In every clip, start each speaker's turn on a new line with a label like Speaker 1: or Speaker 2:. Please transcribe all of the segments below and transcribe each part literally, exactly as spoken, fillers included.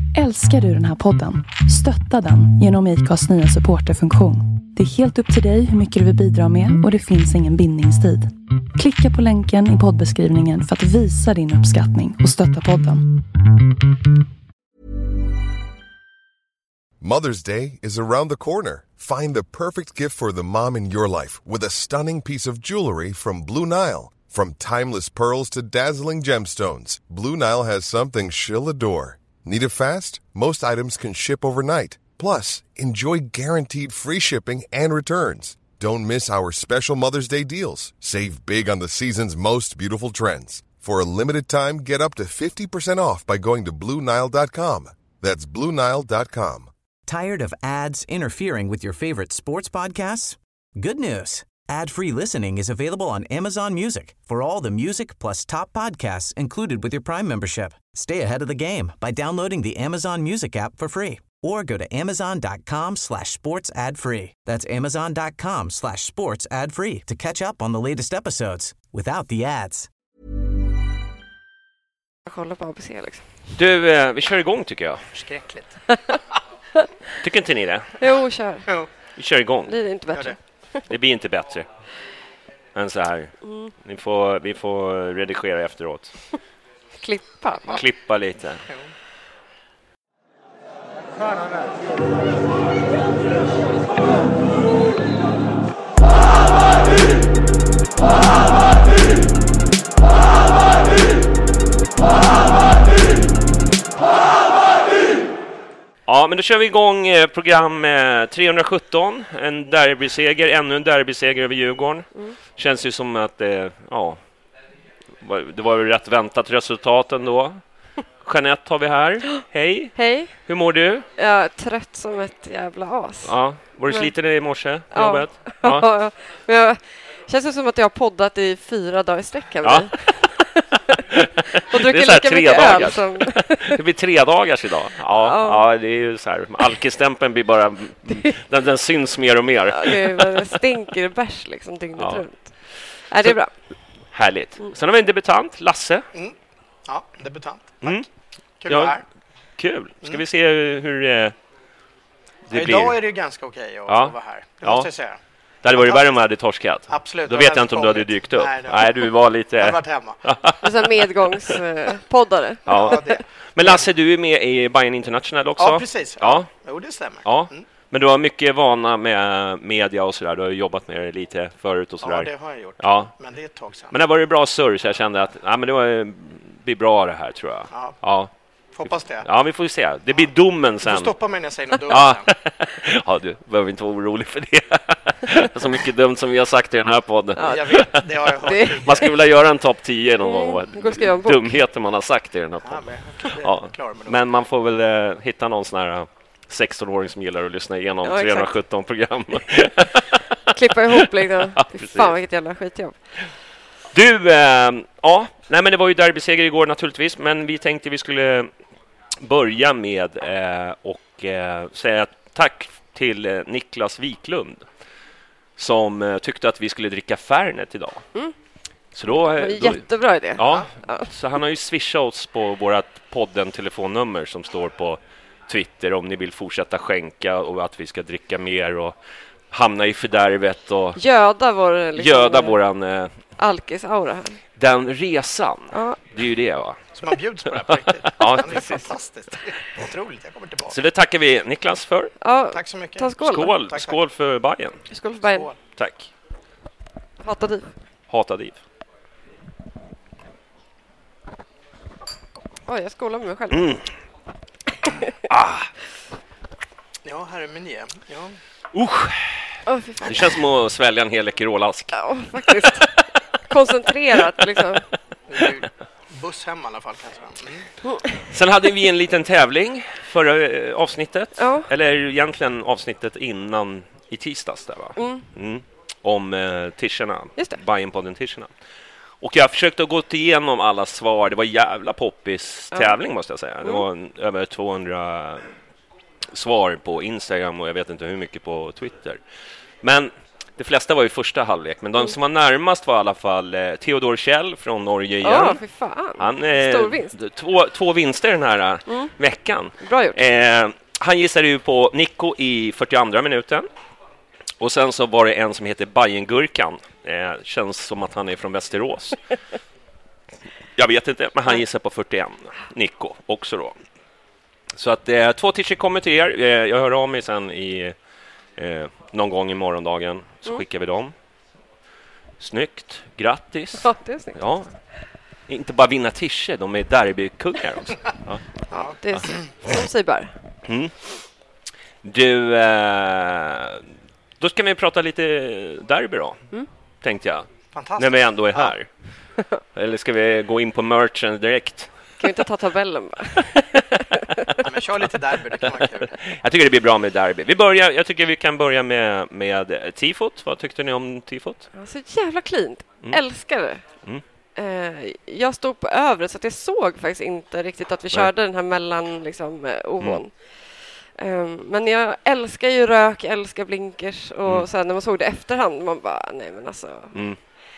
Speaker 1: Älskar du den här podden? Stötta den genom I C A:s nya supporterfunktion. Det är helt upp till dig hur mycket du vill bidra med och det finns ingen bindningstid. Klicka på länken i poddbeskrivningen för att visa din uppskattning och stötta podden.
Speaker 2: Mother's Day is around the corner. Find the perfect gift for the mom in your life with a stunning piece of jewelry from Blue Nile. From timeless pearls to dazzling gemstones, Blue Nile has something she'll adore. Need it fast? Most items can ship overnight. Plus, enjoy guaranteed free shipping and returns. Don't miss our special Mother's Day deals. Save big on the season's most beautiful trends. For a limited time, get up to fifty percent off by going to Blue Nile dot com. That's Blue Nile dot com.
Speaker 3: Tired of ads interfering with your favorite sports podcasts? Good news. Ad-free listening is available on Amazon Music for all the music plus top podcasts included with your Prime membership. Stay ahead of the game by downloading the Amazon Music app for free or go to amazon.com slash sports ad free. That's amazon.com slash sports ad free to catch up on the latest episodes without the ads.
Speaker 4: Jag kollar på A B C liksom.
Speaker 5: Du, eh, vi kör igång tycker jag.
Speaker 6: Skräckligt.
Speaker 5: Tycker inte ni det?
Speaker 4: Jo, kör.
Speaker 6: Jo.
Speaker 5: Vi kör igång.
Speaker 4: Det är inte bättre.
Speaker 6: Det.
Speaker 5: Det blir inte bättre än så här.
Speaker 4: Mm.
Speaker 5: Ni får, vi får redigera efteråt.
Speaker 4: Klippa. Va?
Speaker 5: Klippa lite.
Speaker 6: Jo.
Speaker 5: Ja, men då kör vi igång eh, program eh, trehundrasjutton. En derbyseger, ännu en derbyseger över Djurgården. Mm. Känns ju som att eh, ja, det var ju rätt väntat resultat ändå. Jeanette har vi här. Hej.
Speaker 4: Hej.
Speaker 5: Hur mår du?
Speaker 4: Jag är trött som ett jävla as.
Speaker 5: Ja, var du
Speaker 4: Men...
Speaker 5: sliten i morse?
Speaker 4: Ja.
Speaker 5: Jobbet?
Speaker 4: Ja.
Speaker 5: Ja.
Speaker 4: Men jag... Känns som att jag har poddat i fyra dagar i sträcka.
Speaker 5: Ja.
Speaker 4: Och druckit
Speaker 5: så här
Speaker 4: lika
Speaker 5: tre
Speaker 4: mycket
Speaker 5: dagar.
Speaker 4: öl som...
Speaker 5: Det blir tre dagars idag. Ja,
Speaker 4: Ja.
Speaker 5: ja, det är ju så här. Alkestämpeln blir bara... Den, den syns mer och mer.
Speaker 4: Ja, det bara stinker bärs liksom dygnet
Speaker 5: Ja.
Speaker 4: runt. Nej, det är bra.
Speaker 5: Härligt. Sen har vi en debutant, Lasse.
Speaker 6: Mm. Ja, debutant. Tack.
Speaker 5: Mm.
Speaker 6: Kul
Speaker 5: Ja.
Speaker 6: att vara här.
Speaker 5: Kul. Ska
Speaker 6: Mm.
Speaker 5: vi se hur, hur eh, det
Speaker 6: Ja,
Speaker 5: blir.
Speaker 6: idag är det ju ganska okej att
Speaker 5: Ja.
Speaker 6: vara här. Det
Speaker 5: Ja.
Speaker 6: måste jag säga.
Speaker 5: Det hade varit värre om jag hade torskat.
Speaker 6: Absolut.
Speaker 5: Då
Speaker 6: det
Speaker 5: vet
Speaker 6: har
Speaker 5: jag inte om du hade
Speaker 6: kommit.
Speaker 5: dykt upp.
Speaker 6: Nej,
Speaker 5: Nej,
Speaker 6: det
Speaker 5: du var
Speaker 6: jag har
Speaker 5: lite...
Speaker 6: varit hemma.
Speaker 4: Det är så här medgångspoddare.
Speaker 5: Ja.
Speaker 6: Ja, det.
Speaker 5: Men Lasse, du är med i Bayern International också.
Speaker 6: Ja, precis.
Speaker 5: Ja.
Speaker 6: Jo, det stämmer.
Speaker 5: Ja.
Speaker 6: Mm.
Speaker 5: Men du har mycket vana med media och sådär. Du har jobbat med det lite förut och
Speaker 6: Ja,
Speaker 5: sådär.
Speaker 6: det har jag gjort.
Speaker 5: Ja.
Speaker 6: Men det är ett tag sedan.
Speaker 5: Men det var det bra surr så jag kände att ja, men det var, blir bra det här tror jag.
Speaker 6: Ja.
Speaker 5: Ja.
Speaker 6: Hoppas det.
Speaker 5: Ja, vi får ju se. Det blir domen
Speaker 6: Du
Speaker 5: sen.
Speaker 6: får stoppa mig när jag säger något dumt
Speaker 5: Ja.
Speaker 6: sen.
Speaker 5: Ja, du behöver inte vara orolig för det. Så mycket dumt som vi har sagt i den här podden.
Speaker 4: Ja.
Speaker 6: Jag vet, det har jag hört.
Speaker 4: Det-
Speaker 5: Man skulle vilja göra en topp tio någon gång.
Speaker 4: Mm, gå och skriva en bok.
Speaker 5: Dumheter man har sagt i den här
Speaker 6: Ja,
Speaker 5: podden.
Speaker 6: men jag
Speaker 5: Ja.
Speaker 6: är klar med det.
Speaker 5: Men man får väl eh, hitta någon sån här eh, sexton-åring som gillar att lyssna igenom
Speaker 4: Ja, exakt.
Speaker 5: trehundrasjutton program.
Speaker 4: Klippa ihop liksom.
Speaker 5: Ja,
Speaker 4: Fy
Speaker 5: precis.
Speaker 4: fan vilket jävla skitjobb.
Speaker 5: Du, eh, ja, nej men det var ju derbyseger igår naturligtvis, men vi tänkte vi skulle börja med eh, och eh, säga tack till eh, Niklas Wiklund som eh, tyckte att vi skulle dricka Fernet idag.
Speaker 4: Mm.
Speaker 5: Så då,
Speaker 4: Det
Speaker 5: eh,
Speaker 4: var en
Speaker 5: då
Speaker 4: jättebra idé.
Speaker 5: ja,
Speaker 4: Ja.
Speaker 5: så han har ju swishat oss på vårat podden telefonnummer som står på Twitter om ni vill fortsätta skänka och att vi ska dricka mer och hamna i fördärvet och
Speaker 4: Göda vår liksom,
Speaker 5: göda våran eh,
Speaker 4: alkis-aura här.
Speaker 5: den resan.
Speaker 4: Ja.
Speaker 5: Det är ju det, va?
Speaker 6: Så man bjuds på det här på riktigt.
Speaker 5: Ja,
Speaker 6: det är
Speaker 5: precis.
Speaker 6: fantastiskt. Otroligt, jag kommer tillbaka.
Speaker 5: Så det tackar vi Niklas för.
Speaker 4: Ja,
Speaker 6: Tack så mycket.
Speaker 4: ta skål. då.
Speaker 5: Skål,
Speaker 6: Tack, tack.
Speaker 5: skål för Bayern.
Speaker 4: Skål för Bayern.
Speaker 6: Skål.
Speaker 5: Tack.
Speaker 4: Hata dig.
Speaker 5: Hata div.
Speaker 4: Oj, jag skålar med mig själv.
Speaker 5: Mm. Ah,
Speaker 6: Ja, här är menyn. Ja.
Speaker 5: usch.
Speaker 4: Åh, fy fan.
Speaker 5: Det känns som att svälja en hel Läkerolask.
Speaker 4: Ja, faktiskt. Koncentrerat liksom.
Speaker 6: Det är ju buss hem i alla fall kanske. Mm.
Speaker 5: Sen hade vi en liten tävling förra eh, avsnittet.
Speaker 4: Ja.
Speaker 5: Eller egentligen avsnittet innan i tisdags där, va?
Speaker 4: Mm.
Speaker 5: Mm. Om eh, tischerna.
Speaker 4: Just det.
Speaker 5: Bayern-podden tischerna. Och jag försökte gå igenom alla svar. Det var jävla poppis tävling måste jag säga. Det
Speaker 4: Mm.
Speaker 5: var en, över tvåhundra svar på Instagram och jag vet inte hur mycket på Twitter. Men De flesta var ju första halvlek, men de
Speaker 4: Mm.
Speaker 5: som var närmast var i alla fall eh, Theodor Kjell från Norge igen.
Speaker 4: Ja, fy fan.
Speaker 5: Han, eh,
Speaker 4: Stor vinst.
Speaker 5: Två, två vinster den här
Speaker 4: Mm.
Speaker 5: veckan.
Speaker 4: Bra gjort.
Speaker 5: Eh, han gissade ju på Nico i fyrtioandra minuten. Och sen så var det en som heter Bajengurkan. Eh, känns som att han är från Västerås. Jag vet inte, men han gissar på fyrtioen. Nico också då. Så att eh, två t-shirts kommer till er. Eh, jag hör av mig sen i eh, någon gång i morgondagen. Så
Speaker 4: Mm.
Speaker 5: skickar vi dem. Snyggt. Grattis.
Speaker 4: Ja, det är snyggt.
Speaker 5: Ja. Inte bara vinna t-shirt, de är derbykungar också. Ja.
Speaker 6: Ja.
Speaker 4: Det är som sig bara.
Speaker 5: Mm. Du, eh, då ska vi prata lite derby då,
Speaker 4: Mm.
Speaker 5: tänkte jag.
Speaker 6: Fantastiskt.
Speaker 5: När vi ändå är här. Eller ska vi gå in på merchen direkt?
Speaker 4: Kan vi inte ta tabellen bara?
Speaker 6: Ja, men kör lite derby, det kan vara kul.
Speaker 5: Jag tycker det blir bra med derby. Vi börjar, jag tycker vi kan börja med, med tifot. Vad tyckte ni om tifot?
Speaker 4: Ja, så jävla cleant.
Speaker 5: Mm.
Speaker 4: Älskar det.
Speaker 5: Mm.
Speaker 4: Eh, jag stod på övre så att jag såg faktiskt inte riktigt att vi
Speaker 5: Nej.
Speaker 4: körde den här mellan liksom, eh, ovån.
Speaker 5: Mm.
Speaker 4: Eh, men jag älskar ju rök, jag älskar blinkers och
Speaker 5: Mm.
Speaker 4: sen när man såg det efterhand man bara, nej men alltså.
Speaker 5: Mm.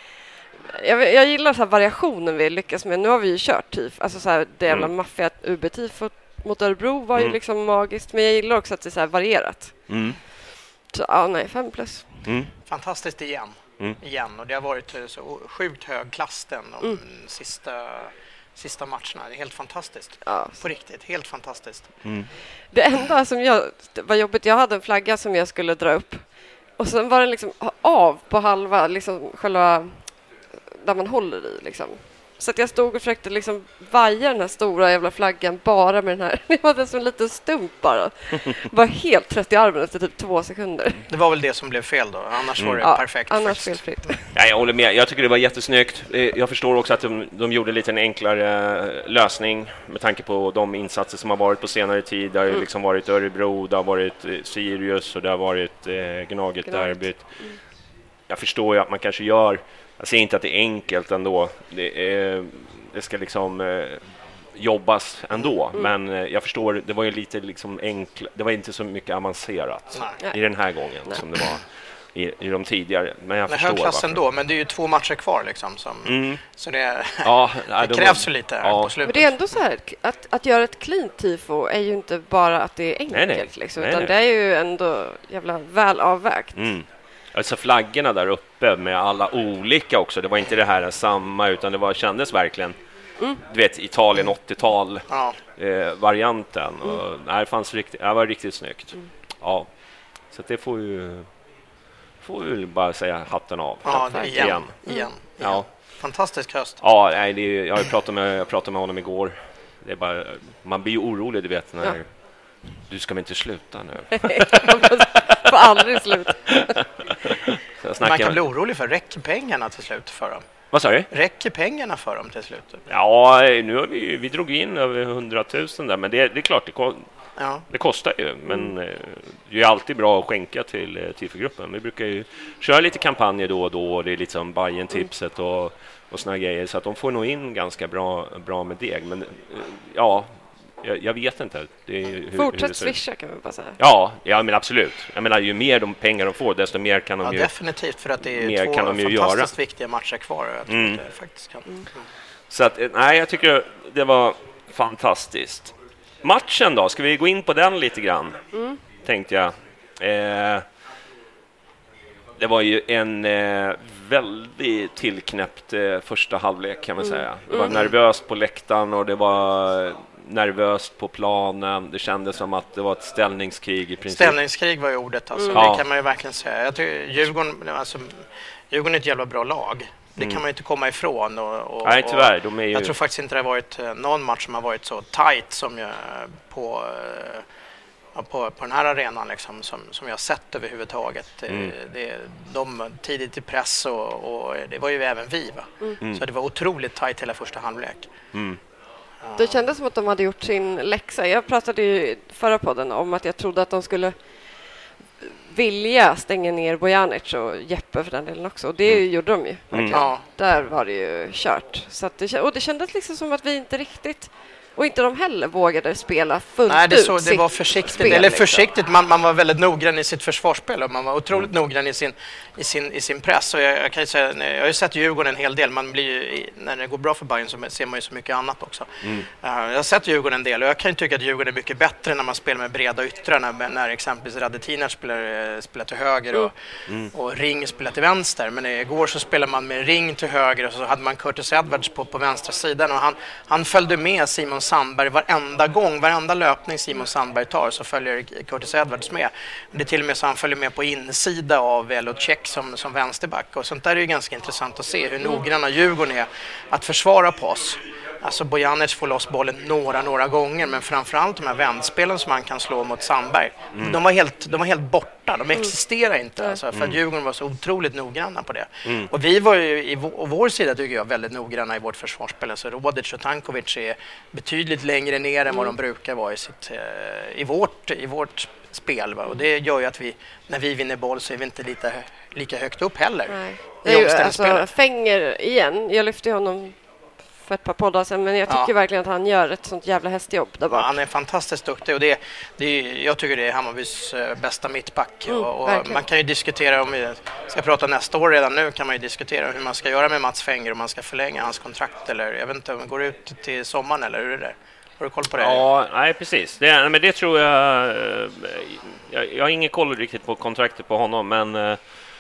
Speaker 4: Jag, jag gillar så här variationen vi lyckas med. Nu har vi ju kört tif, alltså så här, det jävla
Speaker 5: Mm.
Speaker 4: maffiga U B-tifot mot Örebro var ju
Speaker 5: Mm.
Speaker 4: liksom magiskt, men jag gillar också att det är så här varierat.
Speaker 5: Mm.
Speaker 4: Så ja, nej, fem plus.
Speaker 5: Mm.
Speaker 6: Fantastiskt igen.
Speaker 5: Mm.
Speaker 6: igen. Och det har varit eh, så sjukt hög klass den de
Speaker 4: Mm.
Speaker 6: sista, sista matcherna. Det är helt fantastiskt.
Speaker 4: Ja.
Speaker 6: På riktigt, helt fantastiskt.
Speaker 5: Mm.
Speaker 4: Det enda som jag, det var jobbigt, jag hade en flagga som jag skulle dra upp och sen var den liksom av på halva, liksom själva där man håller i liksom. Så att jag stod och försökte liksom vaja den här stora jävla flaggan bara med den här. Det var som en liten stump bara. Var helt trött i armen efter typ två sekunder.
Speaker 6: Det var väl det som blev fel då. Annars var det
Speaker 4: Ja,
Speaker 6: perfekt.
Speaker 4: annars
Speaker 6: faktiskt.
Speaker 4: felfritt.
Speaker 5: Ja, jag håller med. Jag tycker det var jättesnyggt. Eh, Jag förstår också att de, de gjorde lite en enklare lösning med tanke på de insatser som har varit på senare tid. Det har ju
Speaker 4: Mm.
Speaker 5: liksom varit Örebro, det har varit eh, Sirius och det har varit eh, Gnaget
Speaker 4: Gnaget.
Speaker 5: derbyt. Jag förstår ju att man kanske gör... Jag säger inte att det är enkelt ändå. Det, är, det ska liksom eh, jobbas ändå.
Speaker 4: Mm.
Speaker 5: Men eh, jag förstår, det var ju lite liksom enkelt. Det var inte så mycket avancerat
Speaker 6: Nej.
Speaker 5: i den här gången
Speaker 4: Nej.
Speaker 5: som det var i, i de tidigare. Men jag
Speaker 6: Men
Speaker 5: förstår
Speaker 6: hög klass
Speaker 5: varför.
Speaker 6: ändå, men det är ju två matcher kvar liksom. Som,
Speaker 5: Mm.
Speaker 6: Så det,
Speaker 5: Ja, nej,
Speaker 6: det
Speaker 5: de-
Speaker 6: krävs ju lite här
Speaker 5: ja.
Speaker 6: på slutet.
Speaker 4: Men det är ändå så här, att, att göra ett clean tifo är ju inte bara att det är enkelt,
Speaker 5: Nej, nej.
Speaker 4: Liksom,
Speaker 5: Nej,
Speaker 4: utan
Speaker 5: nej.
Speaker 4: det är ju ändå jävla väl avvägt.
Speaker 5: Mm. Alltså flaggorna där uppe med alla olika också. Det var inte det här samma utan det var, kändes verkligen
Speaker 4: Mm.
Speaker 5: du vet Italien åttiotal
Speaker 6: Ja.
Speaker 5: eh, varianten och nej, det fanns riktigt, det var riktigt snyggt.
Speaker 4: Mm.
Speaker 5: Ja. Så att det får ju får vi väl bara säga hatten av.
Speaker 6: Ja, det är igen.
Speaker 5: Igen.
Speaker 6: igen.
Speaker 5: Ja.
Speaker 6: Fantastisk höst.
Speaker 5: Ja, nej, det är, jag har ju pratat med jag pratade med honom igår. Det är bara man blir ju orolig, du vet när
Speaker 4: Ja.
Speaker 5: du ska väl inte sluta nu.
Speaker 4: Får aldrig slut.
Speaker 5: Så jag
Speaker 6: Man
Speaker 5: snackar,
Speaker 6: kan bli orolig för räcker pengarna till slut för dem?
Speaker 5: vad sa du?
Speaker 6: Räcker pengarna för dem till slut?
Speaker 5: Ja, nu har vi, vi drog in över hundratusen där, men det, det är klart, det, ko-
Speaker 6: Ja.
Speaker 5: det kostar ju. Men eh, det är alltid bra att skänka till eh, tifogruppen. Vi brukar ju köra lite kampanjer då och då, och det är lite som Bajen-tipset och, och såna grejer, så att de får nog in ganska bra, bra med deg. Men eh, ja, jag, jag vet inte. Det är, hur, hur
Speaker 4: Fortsätt
Speaker 5: det ser ut.
Speaker 4: swisha kan vi bara säga.
Speaker 5: Ja, ja, men absolut. Jag menar, ju mer de pengar de får, desto mer kan de
Speaker 6: Ja,
Speaker 5: ju...
Speaker 6: definitivt, för att det är
Speaker 5: mer
Speaker 6: två
Speaker 5: kan de ju
Speaker 6: fantastiskt
Speaker 5: göra.
Speaker 6: viktiga matcher kvar. Jag tror
Speaker 5: Mm.
Speaker 6: att det faktiskt kan. Mm.
Speaker 5: Så att, eh, nej, jag tycker det var fantastiskt. Matchen då, ska vi gå in på den lite grann?
Speaker 4: Mm.
Speaker 5: Tänkte jag. Eh, det var ju en eh, väldigt tillknäppt eh, första halvlek kan man
Speaker 4: Mm.
Speaker 5: säga. Det var nervöst på läktaren och det var nervöst på planen. Det kändes som att det var ett ställningskrig i princip.
Speaker 6: Ställningskrig var ju ordet, alltså.
Speaker 5: Mm.
Speaker 6: Det
Speaker 5: Ja.
Speaker 6: kan man ju verkligen säga. Jag tycker Djurgården, alltså, Djurgården är ett jävla bra lag. Det kan man ju inte komma ifrån. Och, och,
Speaker 5: Nej, tyvärr. De är ju...
Speaker 6: Jag tror faktiskt inte det har varit eh, någon match som har varit så tight som jag på, eh, ja, på, på den här arenan liksom, som, som jag har sett överhuvudtaget. Eh,
Speaker 5: Mm.
Speaker 6: Det, de tidigt i press och, och det var ju även vi. Va?
Speaker 5: Mm.
Speaker 6: Så det var otroligt tight hela första halvlek.
Speaker 5: Mm.
Speaker 4: Det kändes som att de hade gjort sin läxa. Jag pratade ju i förra podden om att jag trodde att de skulle vilja stänga ner Bojanic och Jeppe för den delen också. Och det
Speaker 5: Mm.
Speaker 4: gjorde de ju.
Speaker 5: Mm.
Speaker 6: Ja.
Speaker 4: Där var det ju kört. Så att det, och det kändes liksom som att vi inte riktigt Och inte de heller vågade spela fullt
Speaker 6: Nej, det,
Speaker 4: ut
Speaker 6: så, det var försiktigt.
Speaker 4: spel,
Speaker 6: eller
Speaker 4: liksom.
Speaker 6: försiktigt. Man, man var väldigt noggrann i sitt försvarsspel och man var otroligt mm. noggrann i sin, i sin, i sin press. Och jag, jag, kan ju säga, jag har ju sett Djurgården en hel del. Man blir ju, när det går bra för Bayern så ser man ju så mycket annat också. Mm. Uh, jag har sett Djurgården en del och jag kan ju tycka att Djurgården är mycket bättre när man spelar med breda yttrar. När, när exempelvis Radetinac spelar, spelar till höger och, mm. och Ring spelar till vänster. Men igår så spelar man med Ring till höger och så hade man Curtis Edwards på, på vänstra sidan. Och han, han följde med Simon Sandberg varenda gång, varenda löpning Simon Sandberg tar så följer Curtis Edwards med. Det är till och med så han följer med på insida av Velocek som, som vänsterback. Och sånt där är ju ganska intressant att se hur noggranna Djurgården är att försvara på oss. Alltså Bojanic får loss bollen några, några gånger, men framförallt de här vändspelen som han kan slå mot Sandberg. Mm. De, var helt, de var helt borta, de existerar inte. Mm. Alltså, för att Djurgården var så otroligt noggranna på det. Mm. Och vi var ju i vår, vår sida tycker jag väldigt noggranna i vårt försvarsspel. Alltså Rodic och Tankovic är betydligt längre ner än vad de brukar vara i, sitt, i, vårt, i vårt spel. Va? Och det gör ju att vi, när vi vinner boll så är vi inte lite, lika högt upp heller.
Speaker 4: Nej. Det är ju, alltså, Fänger igen, jag lyfte honom för ett par poddar sedan, men jag tycker ja. verkligen att han gör ett sånt jävla hästjobb där bak.
Speaker 6: Ja, han är fantastiskt duktig och det, det är, jag tycker det är Hammarbys bästa mittback. Mm, och, och man kan ju diskutera, om vi ska prata nästa år redan nu, kan man ju diskutera hur man ska göra med Mats Fänger, om man ska förlänga hans kontrakt eller jag vet inte, om man går ut till sommaren eller hur är det? Har du koll på det?
Speaker 5: Ja, nej precis. Det, men det tror jag, jag, jag har ingen koll riktigt på kontraktet på honom, men jag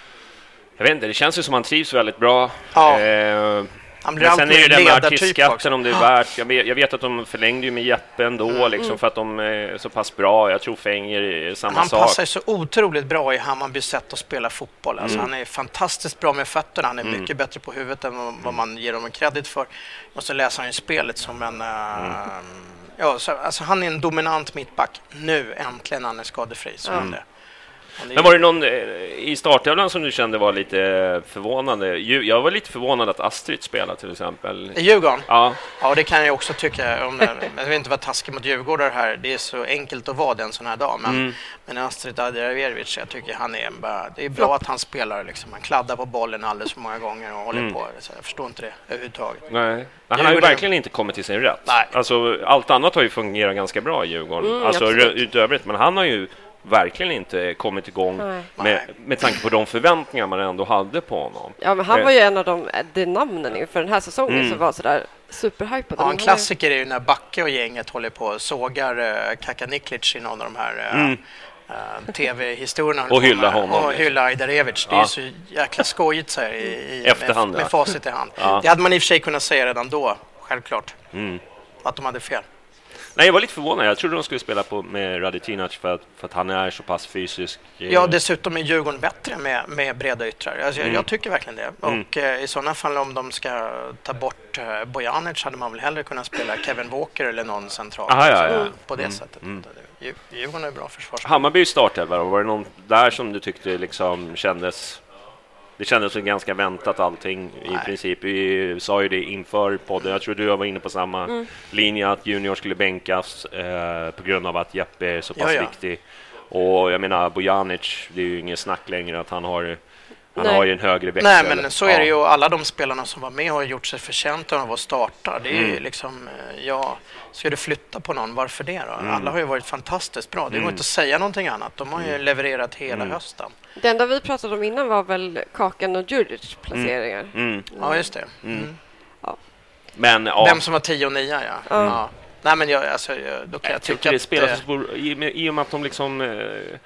Speaker 5: vet inte, det känns ju som han trivs väldigt bra.
Speaker 6: Ja.
Speaker 5: Eh,
Speaker 6: Han blir
Speaker 5: men sen är det den med artistskatten
Speaker 6: också.
Speaker 5: Om det är värt. Jag vet, jag vet att de förlängde ju med Jeppe ändå mm. liksom, för att de är så pass bra. Jag tror Fänger är samma
Speaker 6: han
Speaker 5: sak.
Speaker 6: Han passar så otroligt bra i Hammarbys sätt att spela fotboll. Alltså, mm. Han är fantastiskt bra med fötterna. Han är mm. mycket bättre på huvudet än vad, vad man ger honom kredit för. Och så läser han ju spelet som en... Uh, mm. ja, så, alltså, han är en dominant mittback. Nu äntligen han är skadefri. Så mm. det.
Speaker 5: Men var det någon i starttävlan som du kände var lite förvånande? Jag var lite förvånad att Astrid spelade till exempel.
Speaker 6: I Djurgården?
Speaker 5: Ja.
Speaker 6: Ja, det kan jag också tycka. Om det, jag vill inte vara taskig mot Djurgårdar här. Det är så enkelt att vara den sån här dag. Men, mm. men Astrid Adjaravijevic, jag tycker han är bara... Det är bra Flopp. Att han spelar. Liksom. Han kladdar på bollen alldeles för många gånger och håller mm. på. Så jag förstår inte det överhuvudtaget.
Speaker 5: Nej. Han har ju verkligen inte kommit till sin rätt.
Speaker 6: Nej.
Speaker 5: Alltså, allt annat har ju fungerat ganska bra i Djurgården. Mm, alltså utövrigt. Men han har ju verkligen inte kommit igång med, med tanke på de förväntningar man ändå hade på honom.
Speaker 4: Ja, men han var ju en av de, de namnen inför den här säsongen mm. som var sådär superhypad.
Speaker 6: Ja, en klassiker är ju när Backe och gänget håller på och sågar uh, Kaka Niklic i någon av de här uh, mm. uh, tv-historierna.
Speaker 5: Och hylla honom.
Speaker 6: Och hylla Ajdarevic. Det ja. är så jäkla skojigt så här, i, i,
Speaker 5: efterhand,
Speaker 6: med,
Speaker 5: ja.
Speaker 6: med facit i hand.
Speaker 5: Ja.
Speaker 6: Det hade man i och för sig kunnat säga redan då, självklart.
Speaker 5: Mm.
Speaker 6: Att de hade fel.
Speaker 5: Nej, jag var lite förvånad. Jag trodde de skulle spela på med Radetinac för att, för att han är så pass fysisk.
Speaker 6: Ja, dessutom är Djurgården bättre med, med breda yttrar. Alltså, mm. Jag tycker verkligen det. Mm. Och eh, i sådana fall om de ska ta bort eh, Bojanic hade man väl hellre kunnat spela Kevin Walker eller någon central.
Speaker 5: Aha, ja, ja.
Speaker 6: På det
Speaker 5: mm.
Speaker 6: sättet.
Speaker 5: Mm.
Speaker 6: Djurgården är bra försvarsspel.
Speaker 5: Hammarby startade, var det någon där som du tyckte liksom kändes... Det kändes som ganska väntat allting i Nej. princip. Vi sa ju det inför podden. Jag tror du var inne på samma mm. linje att Junior skulle bänkas eh, på grund av att Jeppe är så pass ja, ja. viktig. Och jag menar Bojanic, det är ju ingen snack längre att han har han har ju en högre växel.
Speaker 6: Nej, men så är det ju. Alla de spelarna som var med har gjort sig förtjänta av att starta. Det är mm. ju liksom, ja, ska du flytta på någon, varför det då? Mm. Alla har ju varit fantastiskt bra. Det går mm. inte att säga någonting annat. De har ju mm. levererat hela mm. hösten.
Speaker 4: Det enda vi pratade om innan var väl Kakan och Djuric placeringar.
Speaker 5: Mm. Mm.
Speaker 6: Ja, just det. Mm.
Speaker 5: Mm. Ja. Men, ja.
Speaker 6: Vem som var tio och nio, ja. Mm. ja. Nej, men jag, alltså, då kan jag, jag tycka
Speaker 5: det
Speaker 6: att...
Speaker 5: spelar så, i, I och med att de liksom...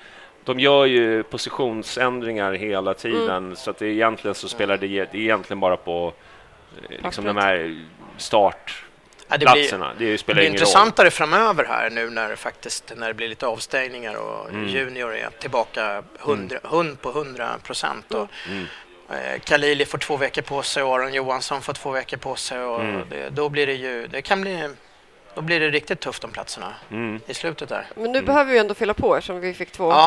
Speaker 5: De gör ju positionsändringar hela tiden mm. så att det egentligen så spelar det, det är egentligen bara på liksom de här startplatserna.
Speaker 6: Ja, det blir,
Speaker 5: det, det
Speaker 6: blir intressantare roll. Framöver här nu när faktiskt när det blir lite avstängningar och mm. Junior är tillbaka hundra, mm. hund på hundra procent och mm. eh, Khalili får två veckor på sig och Aron Johansson får två veckor på sig och mm. det, då blir det ju det kan bli Då blir det riktigt tufft om platserna mm. i slutet där.
Speaker 4: Men nu mm. behöver vi ändå fylla på eftersom vi fick två
Speaker 6: ja,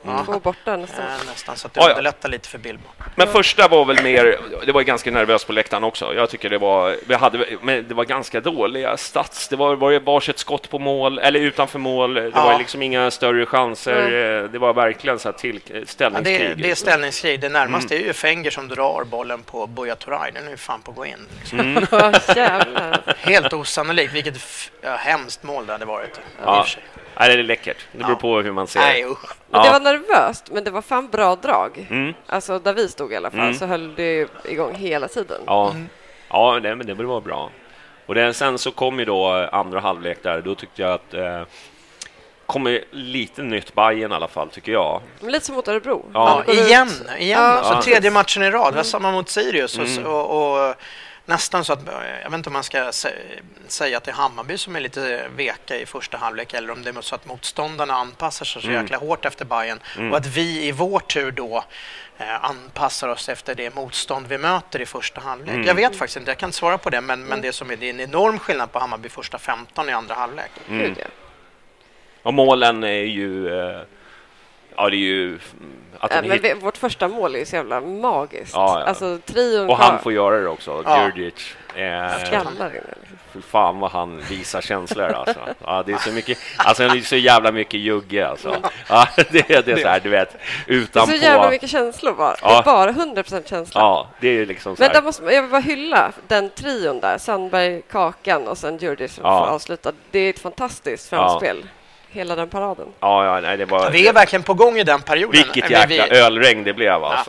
Speaker 6: Mm.
Speaker 4: Två borta nästan.
Speaker 6: Äh, nästan så att det
Speaker 5: Ja, ja.
Speaker 6: underlättar lite för Bilbo.
Speaker 5: Men första var väl mer, det var ganska nervöst på läktaren också. Jag tycker det var, vi hade, men det var ganska dåliga stats. Det var, var ju varsitt skott på mål, eller utanför mål. Det
Speaker 6: Ja.
Speaker 5: var liksom inga större chanser. Mm. Det var verkligen så här till ställningskrig.
Speaker 6: Ja, det, det är ställningskrig. Det närmaste mm. är ju Fenger som drar bollen på Buya Turay. Den är ju fan på att gå in. Liksom.
Speaker 5: Mm.
Speaker 6: Helt osannolikt. Vilket f- ja, hemskt mål det hade varit.
Speaker 5: Ja. Nej, det är läckert. Det beror ja. på hur man ser
Speaker 6: Nej,
Speaker 5: det.
Speaker 6: usch.
Speaker 4: Men
Speaker 5: Ja.
Speaker 4: det var nervöst, men det var fan bra drag.
Speaker 5: Mm.
Speaker 4: Alltså där vi stod i alla fall
Speaker 5: Mm.
Speaker 4: så höll det igång hela tiden.
Speaker 5: Ja,
Speaker 6: Mm.
Speaker 5: ja det, men det var bra. Och det, sen så kom ju då andra halvlek där. Då tyckte jag att eh, kommer lite nytt Bayern i alla fall, tycker jag.
Speaker 4: Men lite som mot Örebro.
Speaker 5: Ja.
Speaker 6: Ja, igen, igen.
Speaker 4: Ja.
Speaker 6: Alltså,
Speaker 5: Ja.
Speaker 6: tredje matchen i rad. Det var samma mot Sirius.
Speaker 5: Mm.
Speaker 6: Och, och, och nästan så att, jag vet inte om man ska sä- säga att det är Hammarby som är lite veka i första halvlek eller om det är så att motståndarna anpassar sig så
Speaker 5: Mm.
Speaker 6: jäkla hårt efter Bayern
Speaker 5: Mm.
Speaker 6: och att vi i vår tur då eh, anpassar oss efter det motstånd vi möter i första halvlek.
Speaker 5: Mm.
Speaker 6: Jag vet faktiskt inte, jag kan inte svara på det, men, men det som är, det är en enorm skillnad på Hammarby första femton i andra halvlek.
Speaker 5: Mm.
Speaker 4: Gud, ja.
Speaker 5: Och målen är ju... Eh, ja, det är ju... Att
Speaker 4: Äh,
Speaker 5: de
Speaker 4: men
Speaker 5: hit-
Speaker 4: vi, vårt första mål är ju så jävla magiskt.
Speaker 5: Ja, ja.
Speaker 4: Alltså trion
Speaker 5: och han får göra det också,
Speaker 6: Ja.
Speaker 5: Djurdjic. Eh,
Speaker 4: skallar in.
Speaker 5: Fy fan vad han visar känslor alltså. Ja, det är så mycket, alltså det är så jävla mycket jugge alltså. Ja, det är det är så här, du vet,
Speaker 4: Det är
Speaker 5: utanpå.
Speaker 4: så jävla mycket känslor bara.
Speaker 5: Ja.
Speaker 4: Det är bara hundra procent känsla.
Speaker 5: Ja, det är liksom så
Speaker 4: Men
Speaker 5: här.
Speaker 4: där måste, jag vill bara hylla den trion där. Sandberg, Kakan och sen Djurdjic som
Speaker 5: Ja.
Speaker 4: får avsluta. Det är ett fantastiskt framspel. Hela den paraden.
Speaker 5: Ja, ja, nej, det var
Speaker 6: Vi är verkligen på gång i den perioden.
Speaker 5: vilket
Speaker 6: Vi-
Speaker 5: jäkla
Speaker 6: vi-
Speaker 5: ölregn det blev alltså.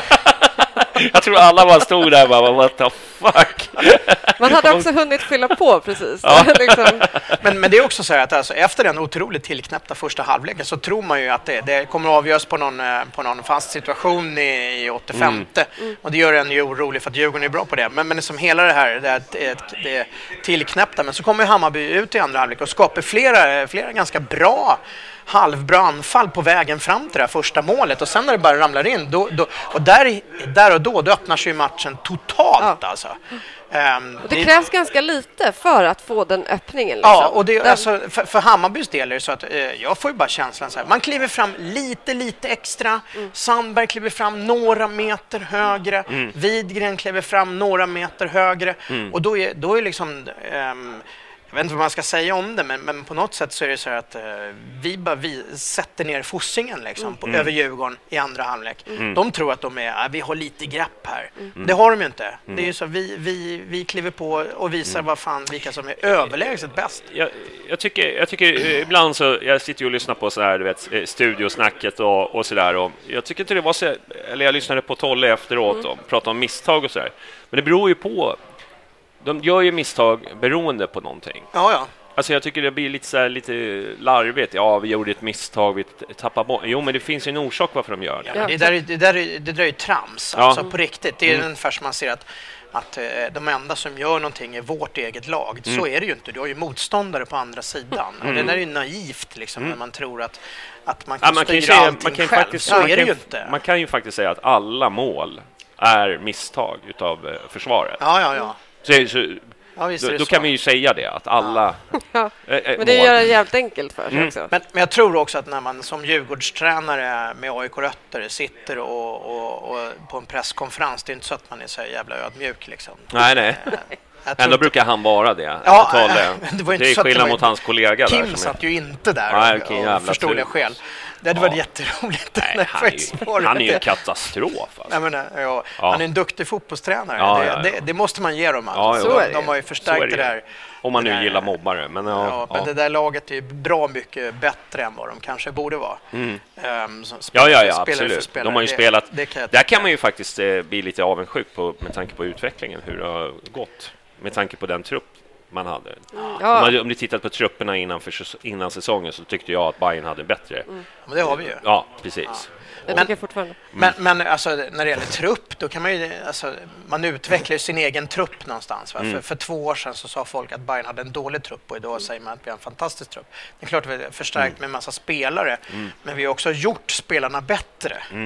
Speaker 5: Jag tror alla bara stod där och bara, what the fuck?
Speaker 4: Man hade också hunnit fylla på precis.
Speaker 5: Ja.
Speaker 4: liksom.
Speaker 6: Men, men det är också så här att alltså, efter den otroligt tillknäppta första halvleken så tror man ju att det, det kommer att avgöras på någon, eh, på någon fast situation i, i åttiofemte. Mm. Och det gör en ju orolig för att Djurgården är bra på det. Men, men som hela det här det, det, det tillknäppta. Men så kommer Hammarby ut i andra halvlek och skapar flera, flera ganska bra halvbra anfall på vägen fram till det här första målet och sen när det bara ramlar in då, då, och där, där och då, då öppnar sig ju matchen totalt
Speaker 4: Ja.
Speaker 6: alltså. Um,
Speaker 4: Och det krävs ganska lite för att få den öppningen. Liksom.
Speaker 6: Ja, och det,
Speaker 4: den...
Speaker 6: alltså, för, för Hammarbys del är det så att eh, jag får ju bara känslan så här. Man kliver fram lite, lite extra. Mm. Sandberg kliver fram några meter högre. Mm. Widgren kliver fram några meter högre. Mm. Och då är, då är liksom... ehm, jag vet inte vad man ska säga om det, men, men på något sätt så är det så här att eh, vi bara vi sätter ner Fossingen liksom, på,
Speaker 5: Mm.
Speaker 6: över Djurgården i andra halvlek.
Speaker 5: Mm.
Speaker 6: De tror att de är, ah, vi har lite grepp här.
Speaker 5: Mm.
Speaker 6: Det har de ju inte.
Speaker 5: Mm.
Speaker 6: Det är ju så vi, vi, vi kliver på och visar vad fan, vilka som är överlägset bäst.
Speaker 5: Jag, jag, tycker, jag tycker eh, ibland så, jag sitter ju och lyssnar på så här, du vet, eh, studiosnacket och, och sådär, och jag tycker inte det var så, eller jag lyssnade på Tolle efteråt
Speaker 4: Mm.
Speaker 5: och pratade om misstag och sådär, men det beror ju på, de gör ju misstag beroende på någonting.
Speaker 6: Ja, ja.
Speaker 5: Alltså jag tycker det blir lite så här, lite larvigt. Ja, vi gjorde ett misstag, vi tappade bort. Jo, men det finns ju en orsak varför de gör det.
Speaker 6: Ja, det, där, är- det, där, är- det där är ju trams,
Speaker 5: Ja.
Speaker 6: alltså på riktigt. Det är
Speaker 5: Mm.
Speaker 6: ungefär som man ser att, att eh, de enda som gör någonting är vårt eget lag. Så
Speaker 5: Mm.
Speaker 6: är det ju inte. Du har ju motståndare på andra sidan. Och det där är ju naivt liksom,
Speaker 5: Mm.
Speaker 6: när man tror att, att man
Speaker 5: Ja,
Speaker 6: kan
Speaker 5: man kan ju
Speaker 6: styra
Speaker 5: säga,
Speaker 6: allting
Speaker 5: man kan ju
Speaker 6: själv.
Speaker 5: faktiskt,
Speaker 6: Så
Speaker 5: man
Speaker 6: är det
Speaker 5: kan,
Speaker 6: ju inte.
Speaker 5: man kan ju faktiskt säga att alla mål är misstag utav eh, försvaret.
Speaker 6: Ja, ja, ja.
Speaker 5: Så, så,
Speaker 6: ja visst är
Speaker 5: då
Speaker 6: det
Speaker 5: då
Speaker 6: så.
Speaker 5: kan vi ju säga det, att alla
Speaker 4: Ja.
Speaker 5: eh, eh,
Speaker 4: Men det
Speaker 5: mål.
Speaker 4: gör det jävligt enkelt för sig
Speaker 5: Mm.
Speaker 4: också.
Speaker 6: Men, men jag tror också att när man som Djurgårdstränare med A I K-rötter sitter och, och, och på en presskonferens, det är inte så att man är så här jävla ödmjuk liksom.
Speaker 5: Nej, nej.
Speaker 6: Eh, jag tror
Speaker 5: Ändå
Speaker 6: inte-
Speaker 5: brukar han vara det.
Speaker 6: Ja,
Speaker 5: Tolle.
Speaker 6: äh, det var inte
Speaker 5: det är
Speaker 6: så att det
Speaker 5: skillnad
Speaker 6: var-
Speaker 5: mot hans kollega
Speaker 6: Kim
Speaker 5: där. Som
Speaker 6: satt
Speaker 5: är,
Speaker 6: ju inte där
Speaker 5: Nej,
Speaker 6: av,
Speaker 5: vilken
Speaker 6: av
Speaker 5: jävla
Speaker 6: förståeliga
Speaker 5: tur.
Speaker 6: skäl. Det hade
Speaker 5: Ja.
Speaker 6: varit jätteroligt.
Speaker 5: nej,
Speaker 6: när
Speaker 5: han, är
Speaker 6: faktiskt
Speaker 5: ju,
Speaker 6: var
Speaker 5: han är ju
Speaker 6: det.
Speaker 5: en katastrof. Alltså.
Speaker 6: Jag menar, ja,
Speaker 5: Ja.
Speaker 6: Han är en duktig fotbollstränare.
Speaker 5: Ja,
Speaker 6: det,
Speaker 5: ja, ja.
Speaker 6: Det, det måste man ge dem.
Speaker 5: Ja,
Speaker 6: Alltså.
Speaker 5: jo.
Speaker 4: Så
Speaker 6: de,
Speaker 4: är det
Speaker 6: de
Speaker 4: ju.
Speaker 6: har ju
Speaker 5: Så
Speaker 6: förstärkt
Speaker 5: är
Speaker 6: det
Speaker 5: det ju.
Speaker 6: där.
Speaker 5: Om man nu
Speaker 6: det där-
Speaker 5: gillar mobbare. Men, ja,
Speaker 6: Ja, men
Speaker 5: ja.
Speaker 6: det där laget är ju bra mycket bättre än vad de kanske borde vara.
Speaker 5: Mm.
Speaker 6: Um, som
Speaker 5: Ja,
Speaker 6: spelare-
Speaker 5: ja, ja,
Speaker 6: spelare för
Speaker 5: absolut.
Speaker 6: spelare.
Speaker 5: De har ju
Speaker 6: det,
Speaker 5: spelat.
Speaker 6: Det kan jag
Speaker 5: Där
Speaker 6: tycka.
Speaker 5: kan man ju faktiskt eh, bli lite avundsjuk på, med tanke på utvecklingen, hur det har gått. Med tanke på den trupp man hade. Om,
Speaker 4: Ja.
Speaker 5: man, om du tittat på trupperna innan, för, innan säsongen så tyckte jag att Bayern hade bättre.
Speaker 6: Men det har vi ju.
Speaker 5: Ja, precis.
Speaker 4: Det
Speaker 6: Men-
Speaker 4: tycker jag fortfarande.
Speaker 6: Men, men alltså, när det gäller trupp, då kan man ju, alltså, man utvecklar ju sin egen trupp någonstans. Va?
Speaker 5: Mm.
Speaker 6: För, för två år sedan så sa folk att Bayern hade en dålig trupp och idag säger man att vi har en fantastisk trupp. Det är klart att vi har förstärkt med en massa spelare,
Speaker 5: Mm.
Speaker 6: men vi har också gjort spelarna bättre.
Speaker 5: Mm.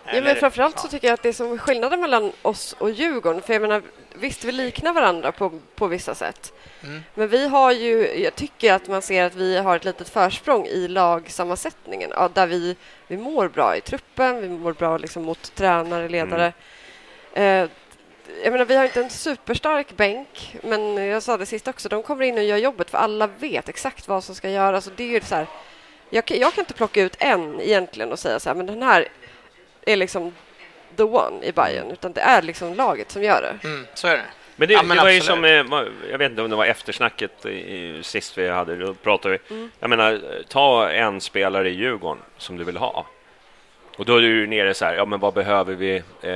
Speaker 4: Ja, men framförallt ja. så tycker jag att det är som skillnaden mellan oss och Djurgården. För jag menar, visst, vi liknar varandra på, på vissa sätt. Mm. Men vi har ju, jag tycker att man ser att vi har ett litet försprång i lagsammansättningen. Ja, där vi, vi mår bra i truppen, vi mår bra liksom mot tränare, ledare. Mm. Eh, jag menar, vi har inte en superstark bänk, men jag sa det sist också, de kommer in och gör jobbet för alla vet exakt vad som ska göras. Och det är ju så här, jag, jag kan inte plocka ut en egentligen och säga så här, men den här är liksom the one i Bayern, utan det är liksom laget som gör det.
Speaker 6: Mm, så är det.
Speaker 5: Men det, ja, men det var ju som, jag vet inte om det var eftersnacket i, sist vi hade, då pratade vi. Mm. Jag menar, ta en spelare i Djurgården som du vill ha. Och då är du nere så här, ja men vad behöver vi? Eh,